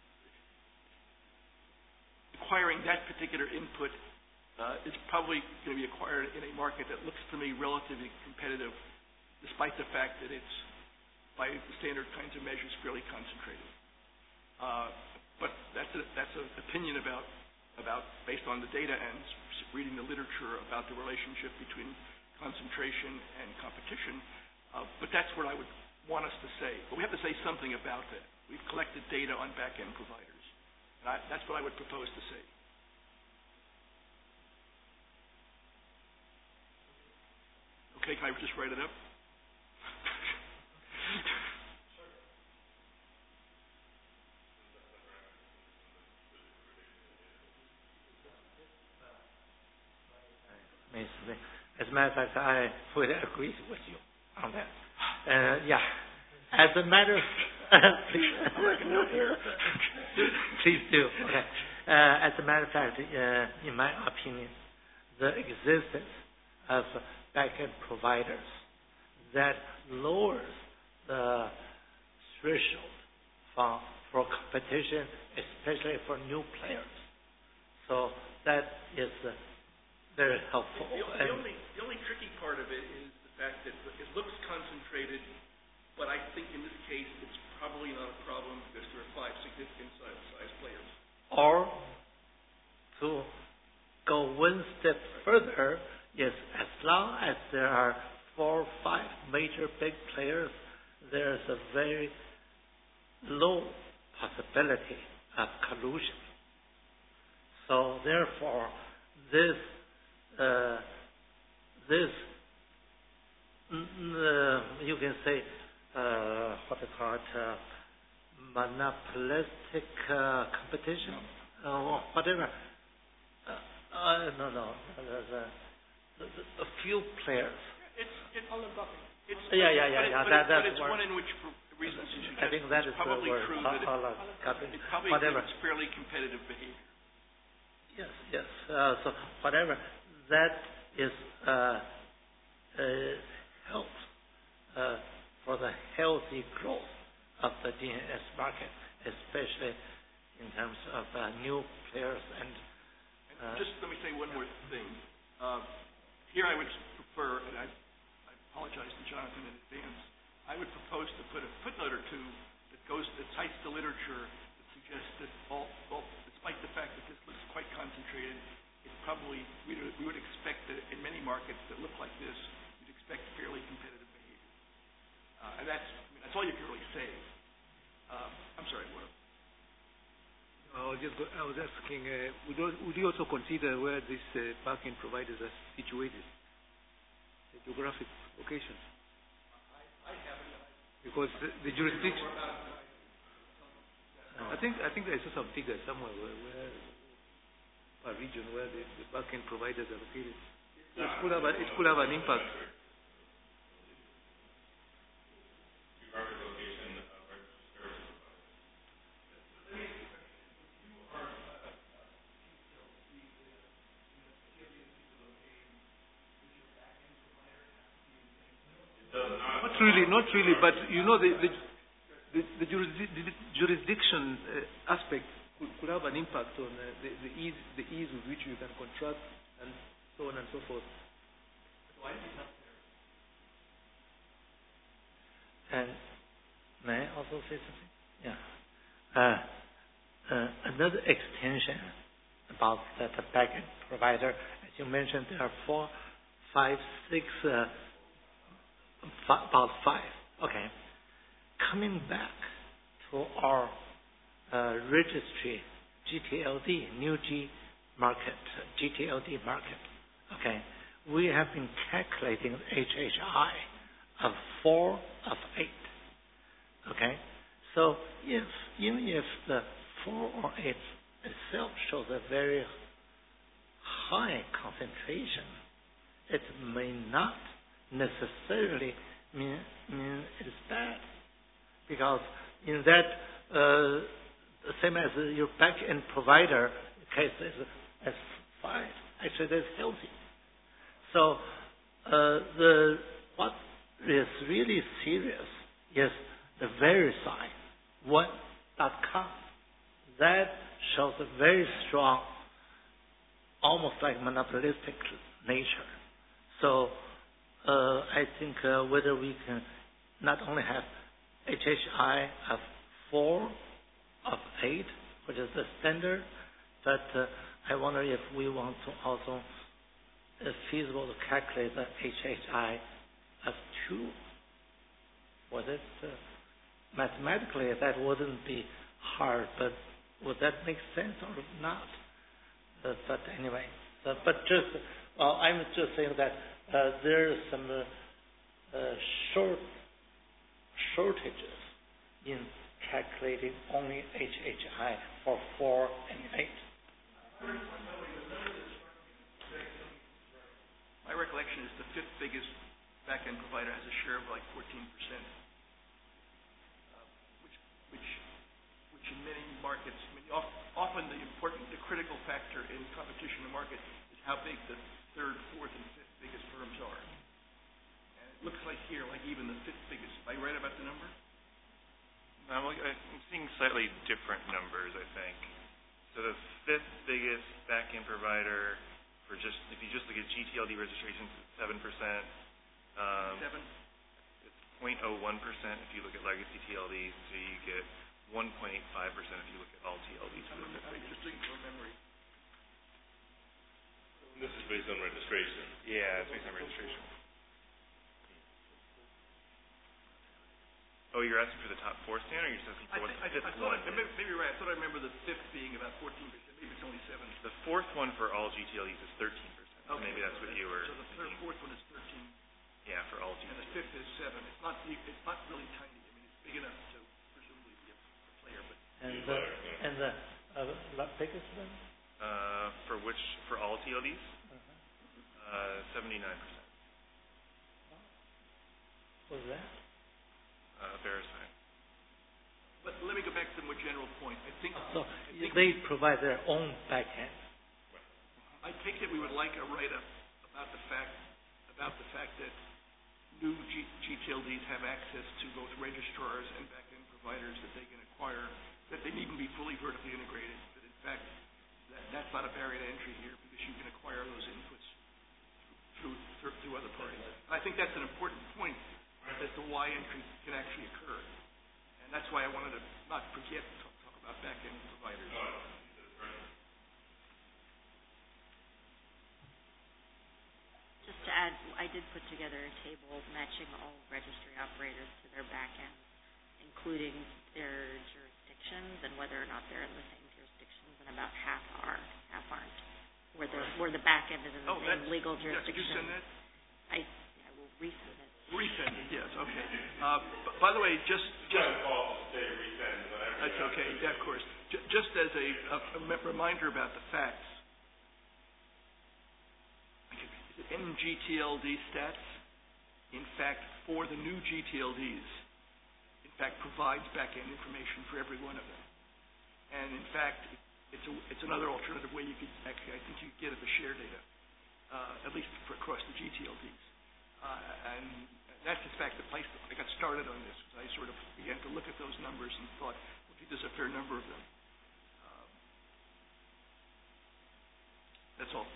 acquiring that particular input uh, is probably going to be acquired in a market that looks to me relatively competitive, despite the fact that it's, by standard kinds of measures, fairly concentrated. Uh, but that's a, that's an opinion about, about, based on the data and reading the literature about the relationship between concentration and competition. Uh, but that's what I would want us to say. But we have to say something about that. We've collected data on back-end providers. And I, that's what I would propose to say. Okay, can I just write it up? As a matter of fact, I fully agree with you on that. Uh, yeah. As a matter of please, please do. Okay. Uh, as a matter of fact, uh, in my opinion, the existence of backend providers that lowers the threshold for, for competition, especially for new players. So that is uh, very helpful. The, the, only, the only tricky part of it is the fact that it looks concentrated, but I think in this case it's probably not a problem because there are five significant size, size players. Or to go one step further, yes, as long as there are four or five major big players, there's a very low possibility of collusion. So therefore, this uh, this uh, you can say uh, what is called uh, monopolistic uh, competition uh, or whatever. Uh, uh, no, no, the, the, the, a few players. It's it's oligopoly. It's yeah, yeah, yeah, but yeah. It, that, but that's it's one in which, for reasons you suggest, I think that is probably the word. true that it, oligopoly. it probably whatever. It's fairly competitive behavior. Yes, yes. Uh, so whatever that is uh, uh, helps uh, for the healthy growth of the D N S market, especially in terms of uh, new players and. Uh, Just let me say one more thing. Uh, here I would prefer, and I, I apologize to Jonathan in advance, I would propose to put a footnote or two that goes that cites the literature that suggests that all, all despite the fact that this looks quite concentrated, it probably we would, we would expect that in many markets that look like this, you'd expect fairly competitive behavior. Uh, and that's I mean, that's all you can really say. Uh, I'm sorry, what? I was just I was asking, uh, would, would you also consider where these uh, backend providers are situated, the geographic locations? I, I haven't. Because the, the jurisdiction. I think I think there's some figure somewhere where, where a region where the, the backend providers are located. So it could have a, it could have an impact. Not really, not really, but you know the the, the, the jurisdi- jurisdiction uh, aspect could, could have an impact on uh, the, the ease the ease with which you can contract and so on and so forth. And may I also say something? Yeah. Uh, uh, another extension about the, the backend provider, as you mentioned, there are four, five, six. Uh, F- about five. Okay. Coming back to our uh, registry, G T L D, new G market, G T L D market okay, we have been calculating H H I of four of eight. Okay, so if even if the four or eight itself shows a very high concentration, it may not necessarily mean mean it's bad, because in that uh, same as your back-end provider case is as five, actually that's healthy. So uh, the what is really serious is the VeriSign one dot com. That shows a very strong, almost like monopolistic nature. So uh, I think uh, whether we can not only have H H I of four of eight, which is the standard, but uh, I wonder if we want to also it's feasible to calculate the H H I of two. Was it uh, mathematically that wouldn't be hard, but would that make sense or not? Uh, but anyway, uh, but just well, I'm just saying that uh, there are some uh, uh, short shortages in calculating only H H I for four and eight. My recollection is the fifth biggest back-end provider has a share of like fourteen percent, uh, which, which, which in many markets, I mean, often the important, the critical factor in competition in the market is how big the third, fourth, and fifth biggest firms are. And it looks like here, like even the fifth biggest. Am I right about the number? I'm, I'm seeing slightly different numbers, I think. So the fifth biggest back-end provider, for just if you just look at G T L D registrations, it's seven percent. Um, Seven. It's zero point zero one percent if you look at legacy T L Ds. So you get one point eight five percent if you look at all T L Ds. I'm, I'm just thinking from memory. This is based on registration. Yeah, it's based on registration. Oh, you're asking for the top four standard, or you're just asking for I, what th- the I, fifth I thought one I, is? maybe you're right. I thought I remember the fifth being about fourteen percent. Maybe it's only seven. The fourth one for all G T L Ds is thirteen percent. So Okay. maybe that's what you were So the third, thinking. fourth one is thirteen, Yeah, for all G T and L the Ds. fifth is seven. It's not. It's not really tiny. I mean, it's big enough to presumably be a player, but And the and the uh, biggest one? Uh, for which, for all T L Ds? Uh-huh. Uh, seventy-nine percent. What was that? Uh, VeriSign. But let me go back to the more general point. I think, So I think they provide their own backend. I think that we would like a write-up about the fact about the fact that new G- GTLDs have access to both registrars and back-end providers that they can acquire, that they needn't be fully vertically integrated. But in fact, that, that's not a barrier to entry here because you can acquire those inputs through through, through other parties. I think that's an important point as to why entry can actually occur. And that's why I wanted to not forget to talk, talk about back-end providers. Just to add, I did put together a table matching all registry operators to their backends, including their jurisdictions and whether or not they're in the same jurisdictions, and about half are, half aren't. Where the where the backend is in the Oh, same that's, legal yeah, could you jurisdiction. send that? I I will resend it. Resend it, yes, okay. Uh, b- by the way, just, just, that's okay, yeah, of course. J- just as a, a, a me- reminder about the facts, is it N G T L D stats, in fact, for the new G T L Ds, in fact, provides back-end information for every one of them. And in fact, it, it's, a, it's another alternative way you could, actually, I think you could get at the share data, uh, at least for across the G T L Ds. Uh, and that's, in fact, the place that I got started on this. I sort of began to look at those numbers and thought, well, gee, there's a fair number of them. Um, that's all.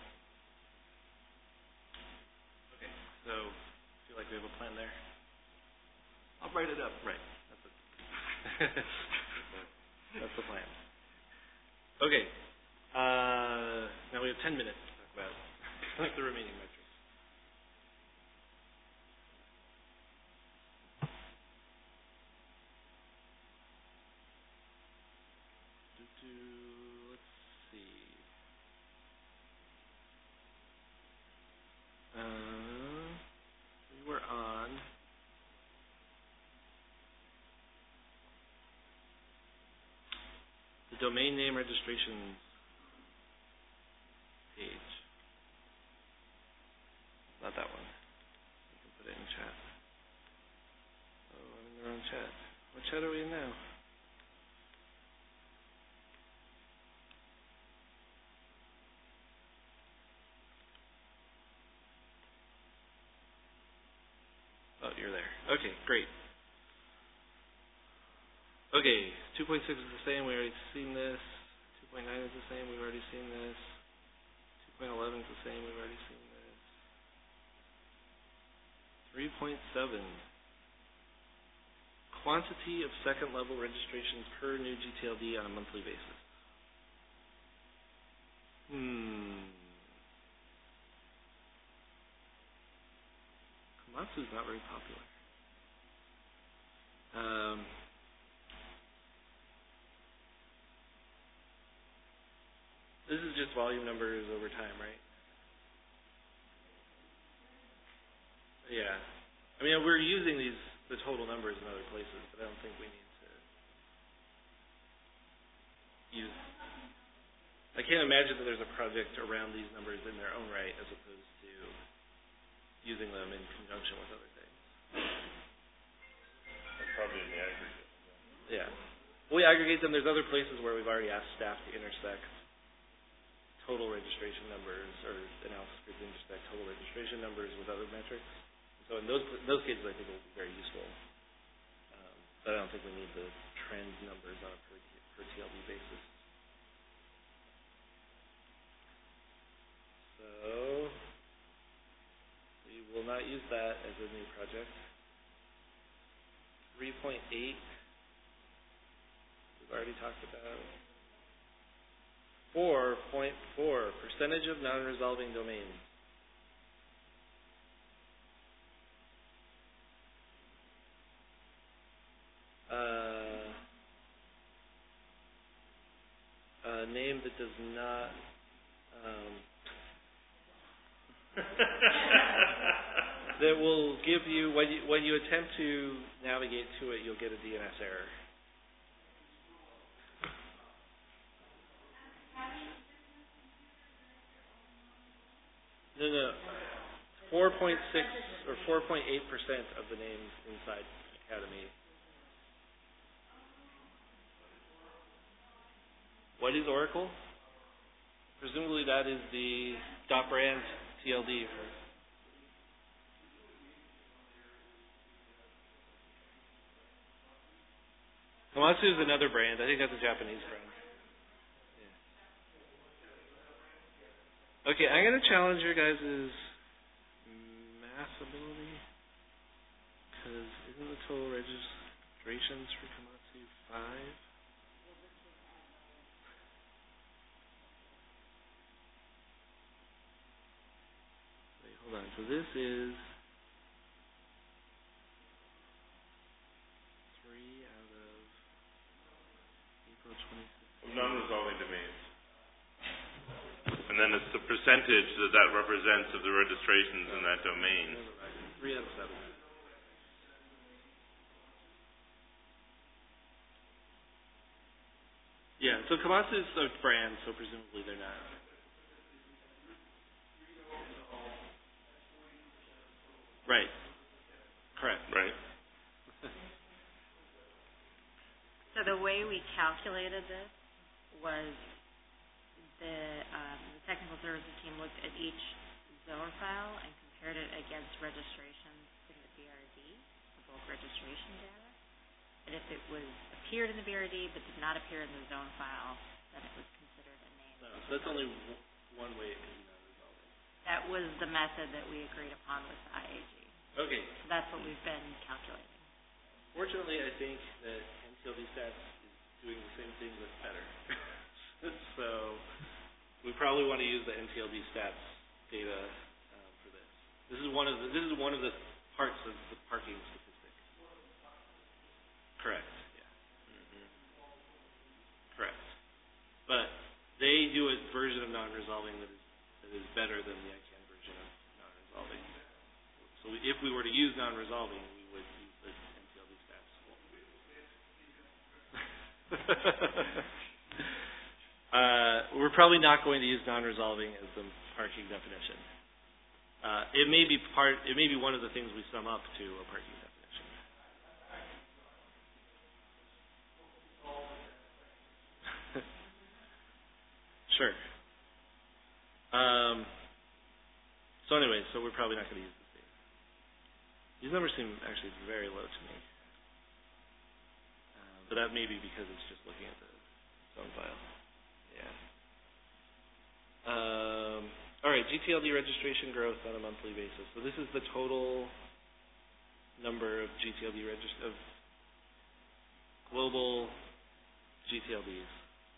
Okay, so feel like we have a plan there? I'll write it up. Right. That's it. That's the plan. Okay. Uh, now we have ten minutes to talk about the remaining metrics. Do-do, let's see. on the domain name registration page. Not that one. You can put it in chat. Oh, I'm in the wrong chat. What chat are we in now? Oh, you're there. Okay, great. Okay, two point six is the same. We already seen this. two point nine is the same. We've already seen this. two point eleven is the same. We've already seen this. three point seven. Quantity of second level registrations per new G T L D on a monthly basis. Hmm. Komatsu is not very popular. Um, this is just volume numbers over time, right? Yeah. I mean, we're using these, the total numbers in other places, but I don't think we need to use. I can't imagine that there's a project around these numbers in their own right as opposed to using them in conjunction with other things. That's probably in the aggregate. Yeah. We aggregate them. There's other places where we've already asked staff to intersect total registration numbers, or analysis groups intersect total registration numbers with other metrics. So in those in those cases, I think it will be very useful. Um, but I don't think we need the trend numbers on a per, per T L D basis. So we will not use that as a new project. three point eight, we've already talked about. four point four, percentage of non-resolving domains. Uh, a name that does not um, that will give you when you when you attempt to navigate to it, you'll get a D N S error. No, no, four point six or four point eight percent of the names inside Academy. What is Oracle? Presumably that is the .brand T L D for. Komatsu is another brand. I think that's a Japanese brand. Yeah. Okay, I'm going to challenge your guys' math ability, because isn't the total registrations for Komatsu five? Hold on, so this is three out of April twenty-sixth. Non-resolving domains. And then it's the percentage that that represents of the registrations in that domain. Three out of seven. Yeah, so Komatsu is a brand, so presumably they're not. Right. Correct. Right. So the way we calculated this was the, um, the technical services team looked at each zone file and compared it against registrations in the B R D, the bulk registration data. And if it was appeared in the B R D but did not appear in the zone file, then it was considered a name. No, so that's only w- one way it can be non-resolving. That was the method that we agreed upon with the I A G. Okay. So that's what we've been calculating. Fortunately, I think that N T L D Stats is doing the same thing but better. So we probably want to use the N T L D Stats data um, for this. This is one of the this is one of the parts of the parking statistic. Correct. Yeah. Mm-hmm. Correct. But they do a version of non-resolving that is that is better than the I CANN version of non-resolving. So So we, if we were to use non-resolving, we would use the N T L D stats. uh, we're probably not going to use non-resolving as the parking definition. Uh, it may be part. It may be one of the things we sum up to a parking definition. Sure. Um, so anyway, so we're probably not going to use this data. These numbers seem actually very low to me, uh, but that may be because it's just looking at the zone file. Yeah. Um, all right, G T L D registration growth on a monthly basis. So this is the total number of G T L D regist- of global G T L Ds.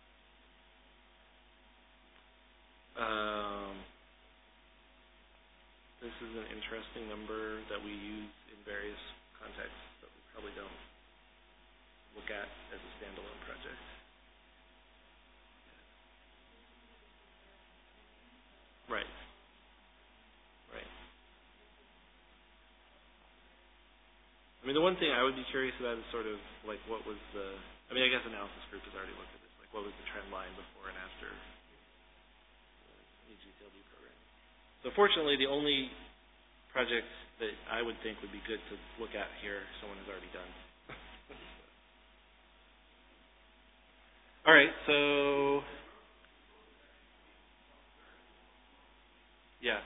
Um, this is an interesting number that we use in various contexts that we probably don't look at as a standalone project. Right. Right. I mean, the one thing I would be curious about is sort of like what was the, I mean, I guess analysis group has already looked at this, like what was the trend line before and after the G T L D program. So fortunately, the only project that I would think would be good to look at here, someone has already done. All right, so yeah.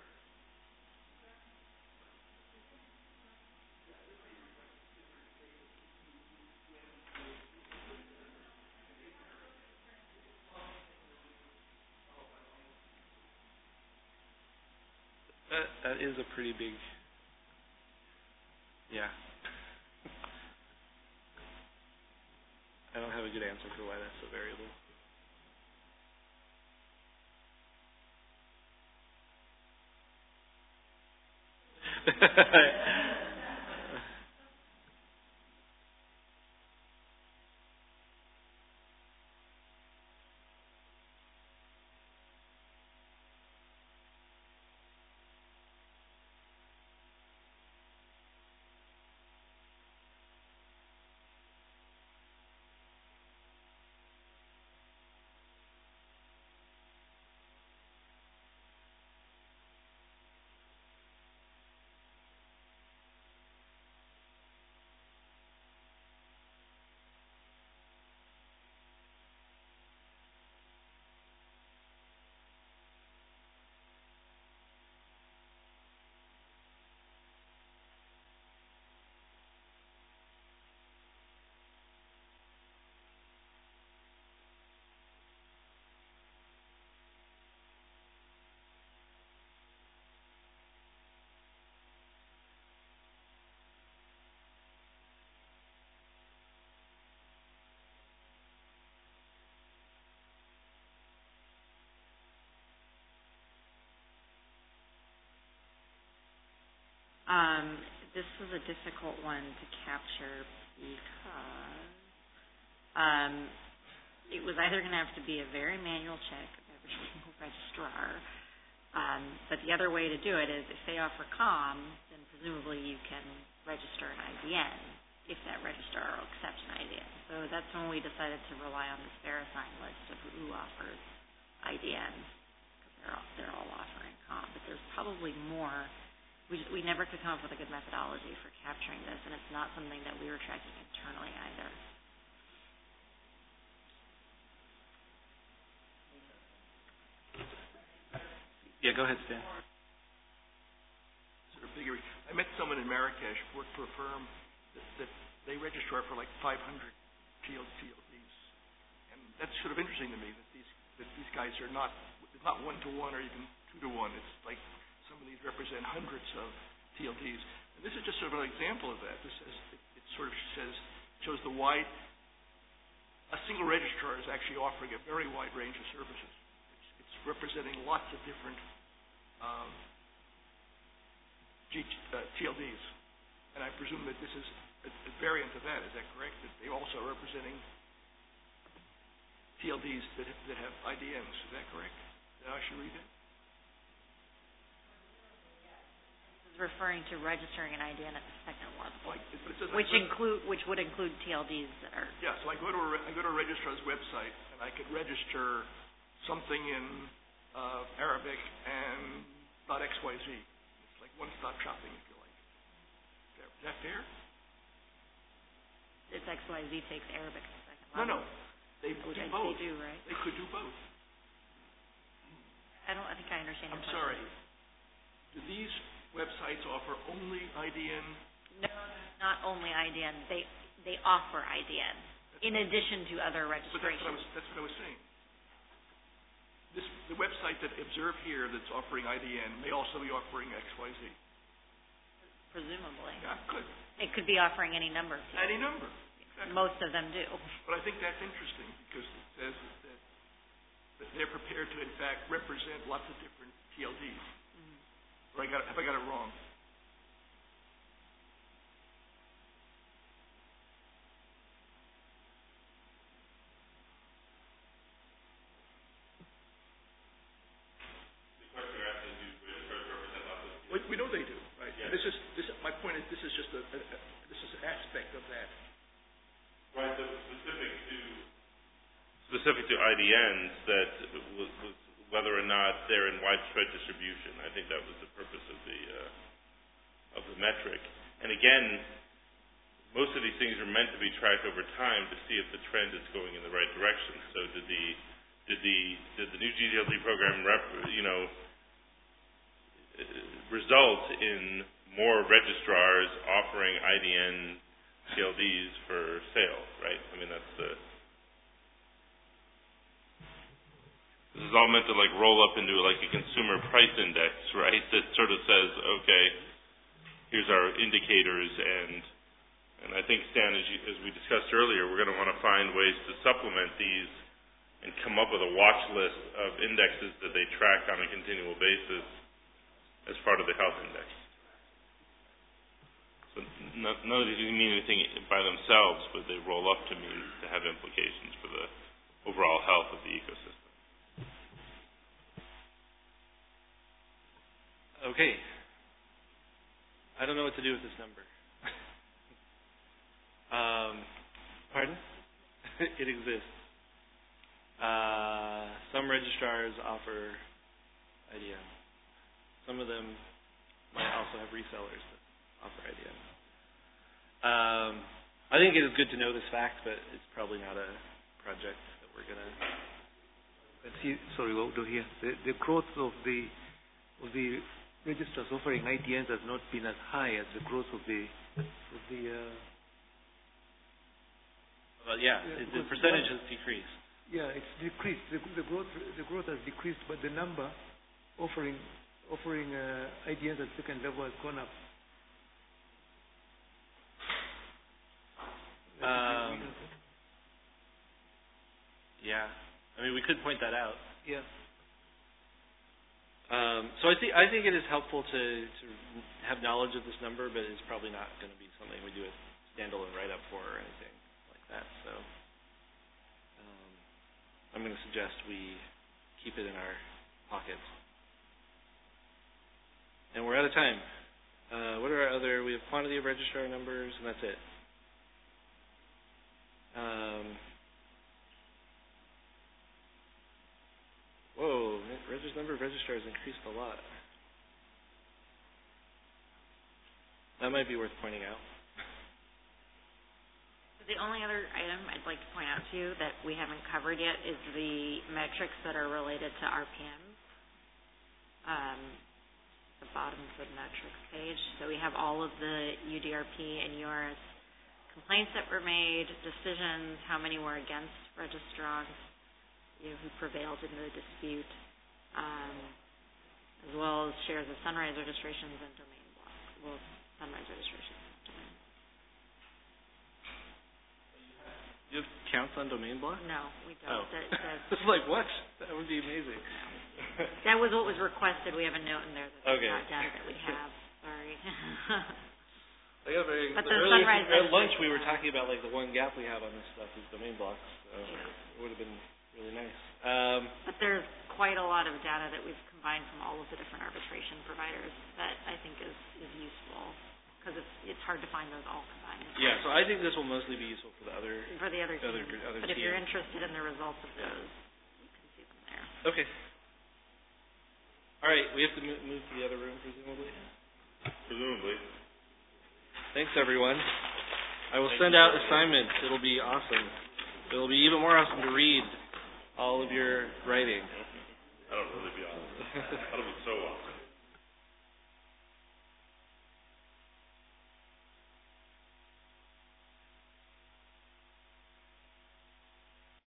That that is a pretty big, yeah. I don't have a good answer for why that's a variable. Um, this was a difficult one to capture because um, it was either going to have to be a very manual check of every single registrar, um, but the other way to do it is if they offer COM, then presumably you can register an I D N if that registrar accepts an I D N. So that's when we decided to rely on this VeriSign list of who offers I D Ns, because they're all, they're all offering COM, but there's probably more. We, just, we never could come up with a good methodology for capturing this, and it's not something that we were tracking internally either. Yeah, go ahead, Stan. Sort of figure. I met someone in Marrakesh, worked for a firm that, that they registrar for like five hundred T L Ds, and that's sort of interesting to me that these that these guys are not it's not one to one or even two to one. It's like some of these represent hundreds of T L Ds. And this is just sort of an example of that. This is, it, it sort of says, shows the wide, a single registrar is actually offering a very wide range of services. It's, it's representing lots of different um, G, uh, T L Ds. And I presume that this is a, a variant of that. Is that correct? That they also are representing T L Ds that have, that have I D Ns. Is that correct? Did I should read it? referring to registering an I D N at the second level, Like, it- but it says which I- include, which would include T L Ds that are, Yeah, so I go to a, re- I go to a registrar's website, and I could register something in uh, Arabic and dot X Y Z. It's like one-stop shopping, if you like. Is that, is that fair? if X Y Z takes Arabic at the second No, level. no. They Which do I- both. They do, right? They could do both. I don't, I think I understand your I'm question. sorry. Do these websites offer only I D N? No, not only I D N, they, they offer I D N in addition to other But that's what I registrations. was, that's what I was saying. This, the website that Observe here that's offering I D N may also be offering X Y Z. Presumably. Yeah, good. It could be offering any number of people. Any number. Exactly. Most of them do. But I think that's interesting because it says that, that they're prepared to, in fact, represent lots of different T L Ds. Mm-hmm. Or I got, have I got it wrong? We, we know they do, right? Yeah. And this is this. My point is, this is just a, a, a this is an aspect of that. Right, that was specific to specific to I D Ns that was, was whether or not they're in widespread distribution. I think that was the purpose of the uh, of the metric. And again, most of these things are meant to be tracked over time to see if the trend is going in the right direction. So did the did the did the new G T L D program rep, you know result in more registrars offering I D N T L Ds for sale, right? I mean, that's the... This is all meant to, like, roll up into, like, a consumer price index, right? That sort of says, okay, here's our indicators, and and I think, Stan, as, you, as we discussed earlier, we're going to want to find ways to supplement these and come up with a watch list of indexes that they track on a continual basis as part of the health index. So none, none of these mean anything by themselves, but they roll up to mean to have implications for the overall health of the ecosystem. Okay. I don't know what to do with this number. um, pardon? It exists. Uh, some registrars offer I D N. Some of them might also have resellers that offer I D N. Um, I think it is good to know this fact, but it's probably not a project that we're going to... See, sorry, Waldo here. The, the growth of the of the registrars offering I D Ns has not been as high as the growth of the of the. Uh, well, yeah, yeah, it, the percentage has decreased. Yeah, it's decreased. The, the growth the growth has decreased, but the number offering offering uh, I D Ns at second level has gone up. Um, yeah, I mean, we could point that out. Yeah. Um, so I think I think it is helpful to, to have knowledge of this number, but it's probably not going to be something we do a standalone write-up for or anything like that. So um, I'm going to suggest we keep it in our pockets. And we're out of time. Uh, what are our other? We have quantity of registrar numbers, and that's it. Um, whoa, regist number of registrars increased a lot. That might be worth pointing out. The only other item I'd like to point out to you that we haven't covered yet is the metrics that are related to R P Ms. Um, the bottom of the metrics page. So we have all of the U D R P and U R S complaints that were made, decisions, how many were against registrants, you know, who prevailed in the dispute, um, as well as shares of Sunrise registrations and domain blocks. Well, Sunrise registrations and domain blocks. You have counts on domain blocks? No, we don't. Oh. That, that's, It's like, what? That would be amazing. No. That was what was requested. We have a note in there that's okay. not done that we have. Sorry. I got very, But the the earlier, Sunrise at lunch we were registration- talking about like the one gap we have on this stuff is domain blocks. So Yeah. it would have been really nice. Um, But there's quite a lot of data that we've combined from all of the different arbitration providers that I think is, is useful, because it's it's hard to find those all combined. Yeah, so I think this will mostly be useful for the other for the other teams. Other, other but if teams. you're interested in the results of those, you can see them there. Okay. All right, we have to move, move to the other room, presumably. Presumably. Thanks, everyone. I will Thank send you. out assignments. It'll be awesome. It'll be even more awesome to read all of your writing. That'll really be awesome. That'll be so awesome.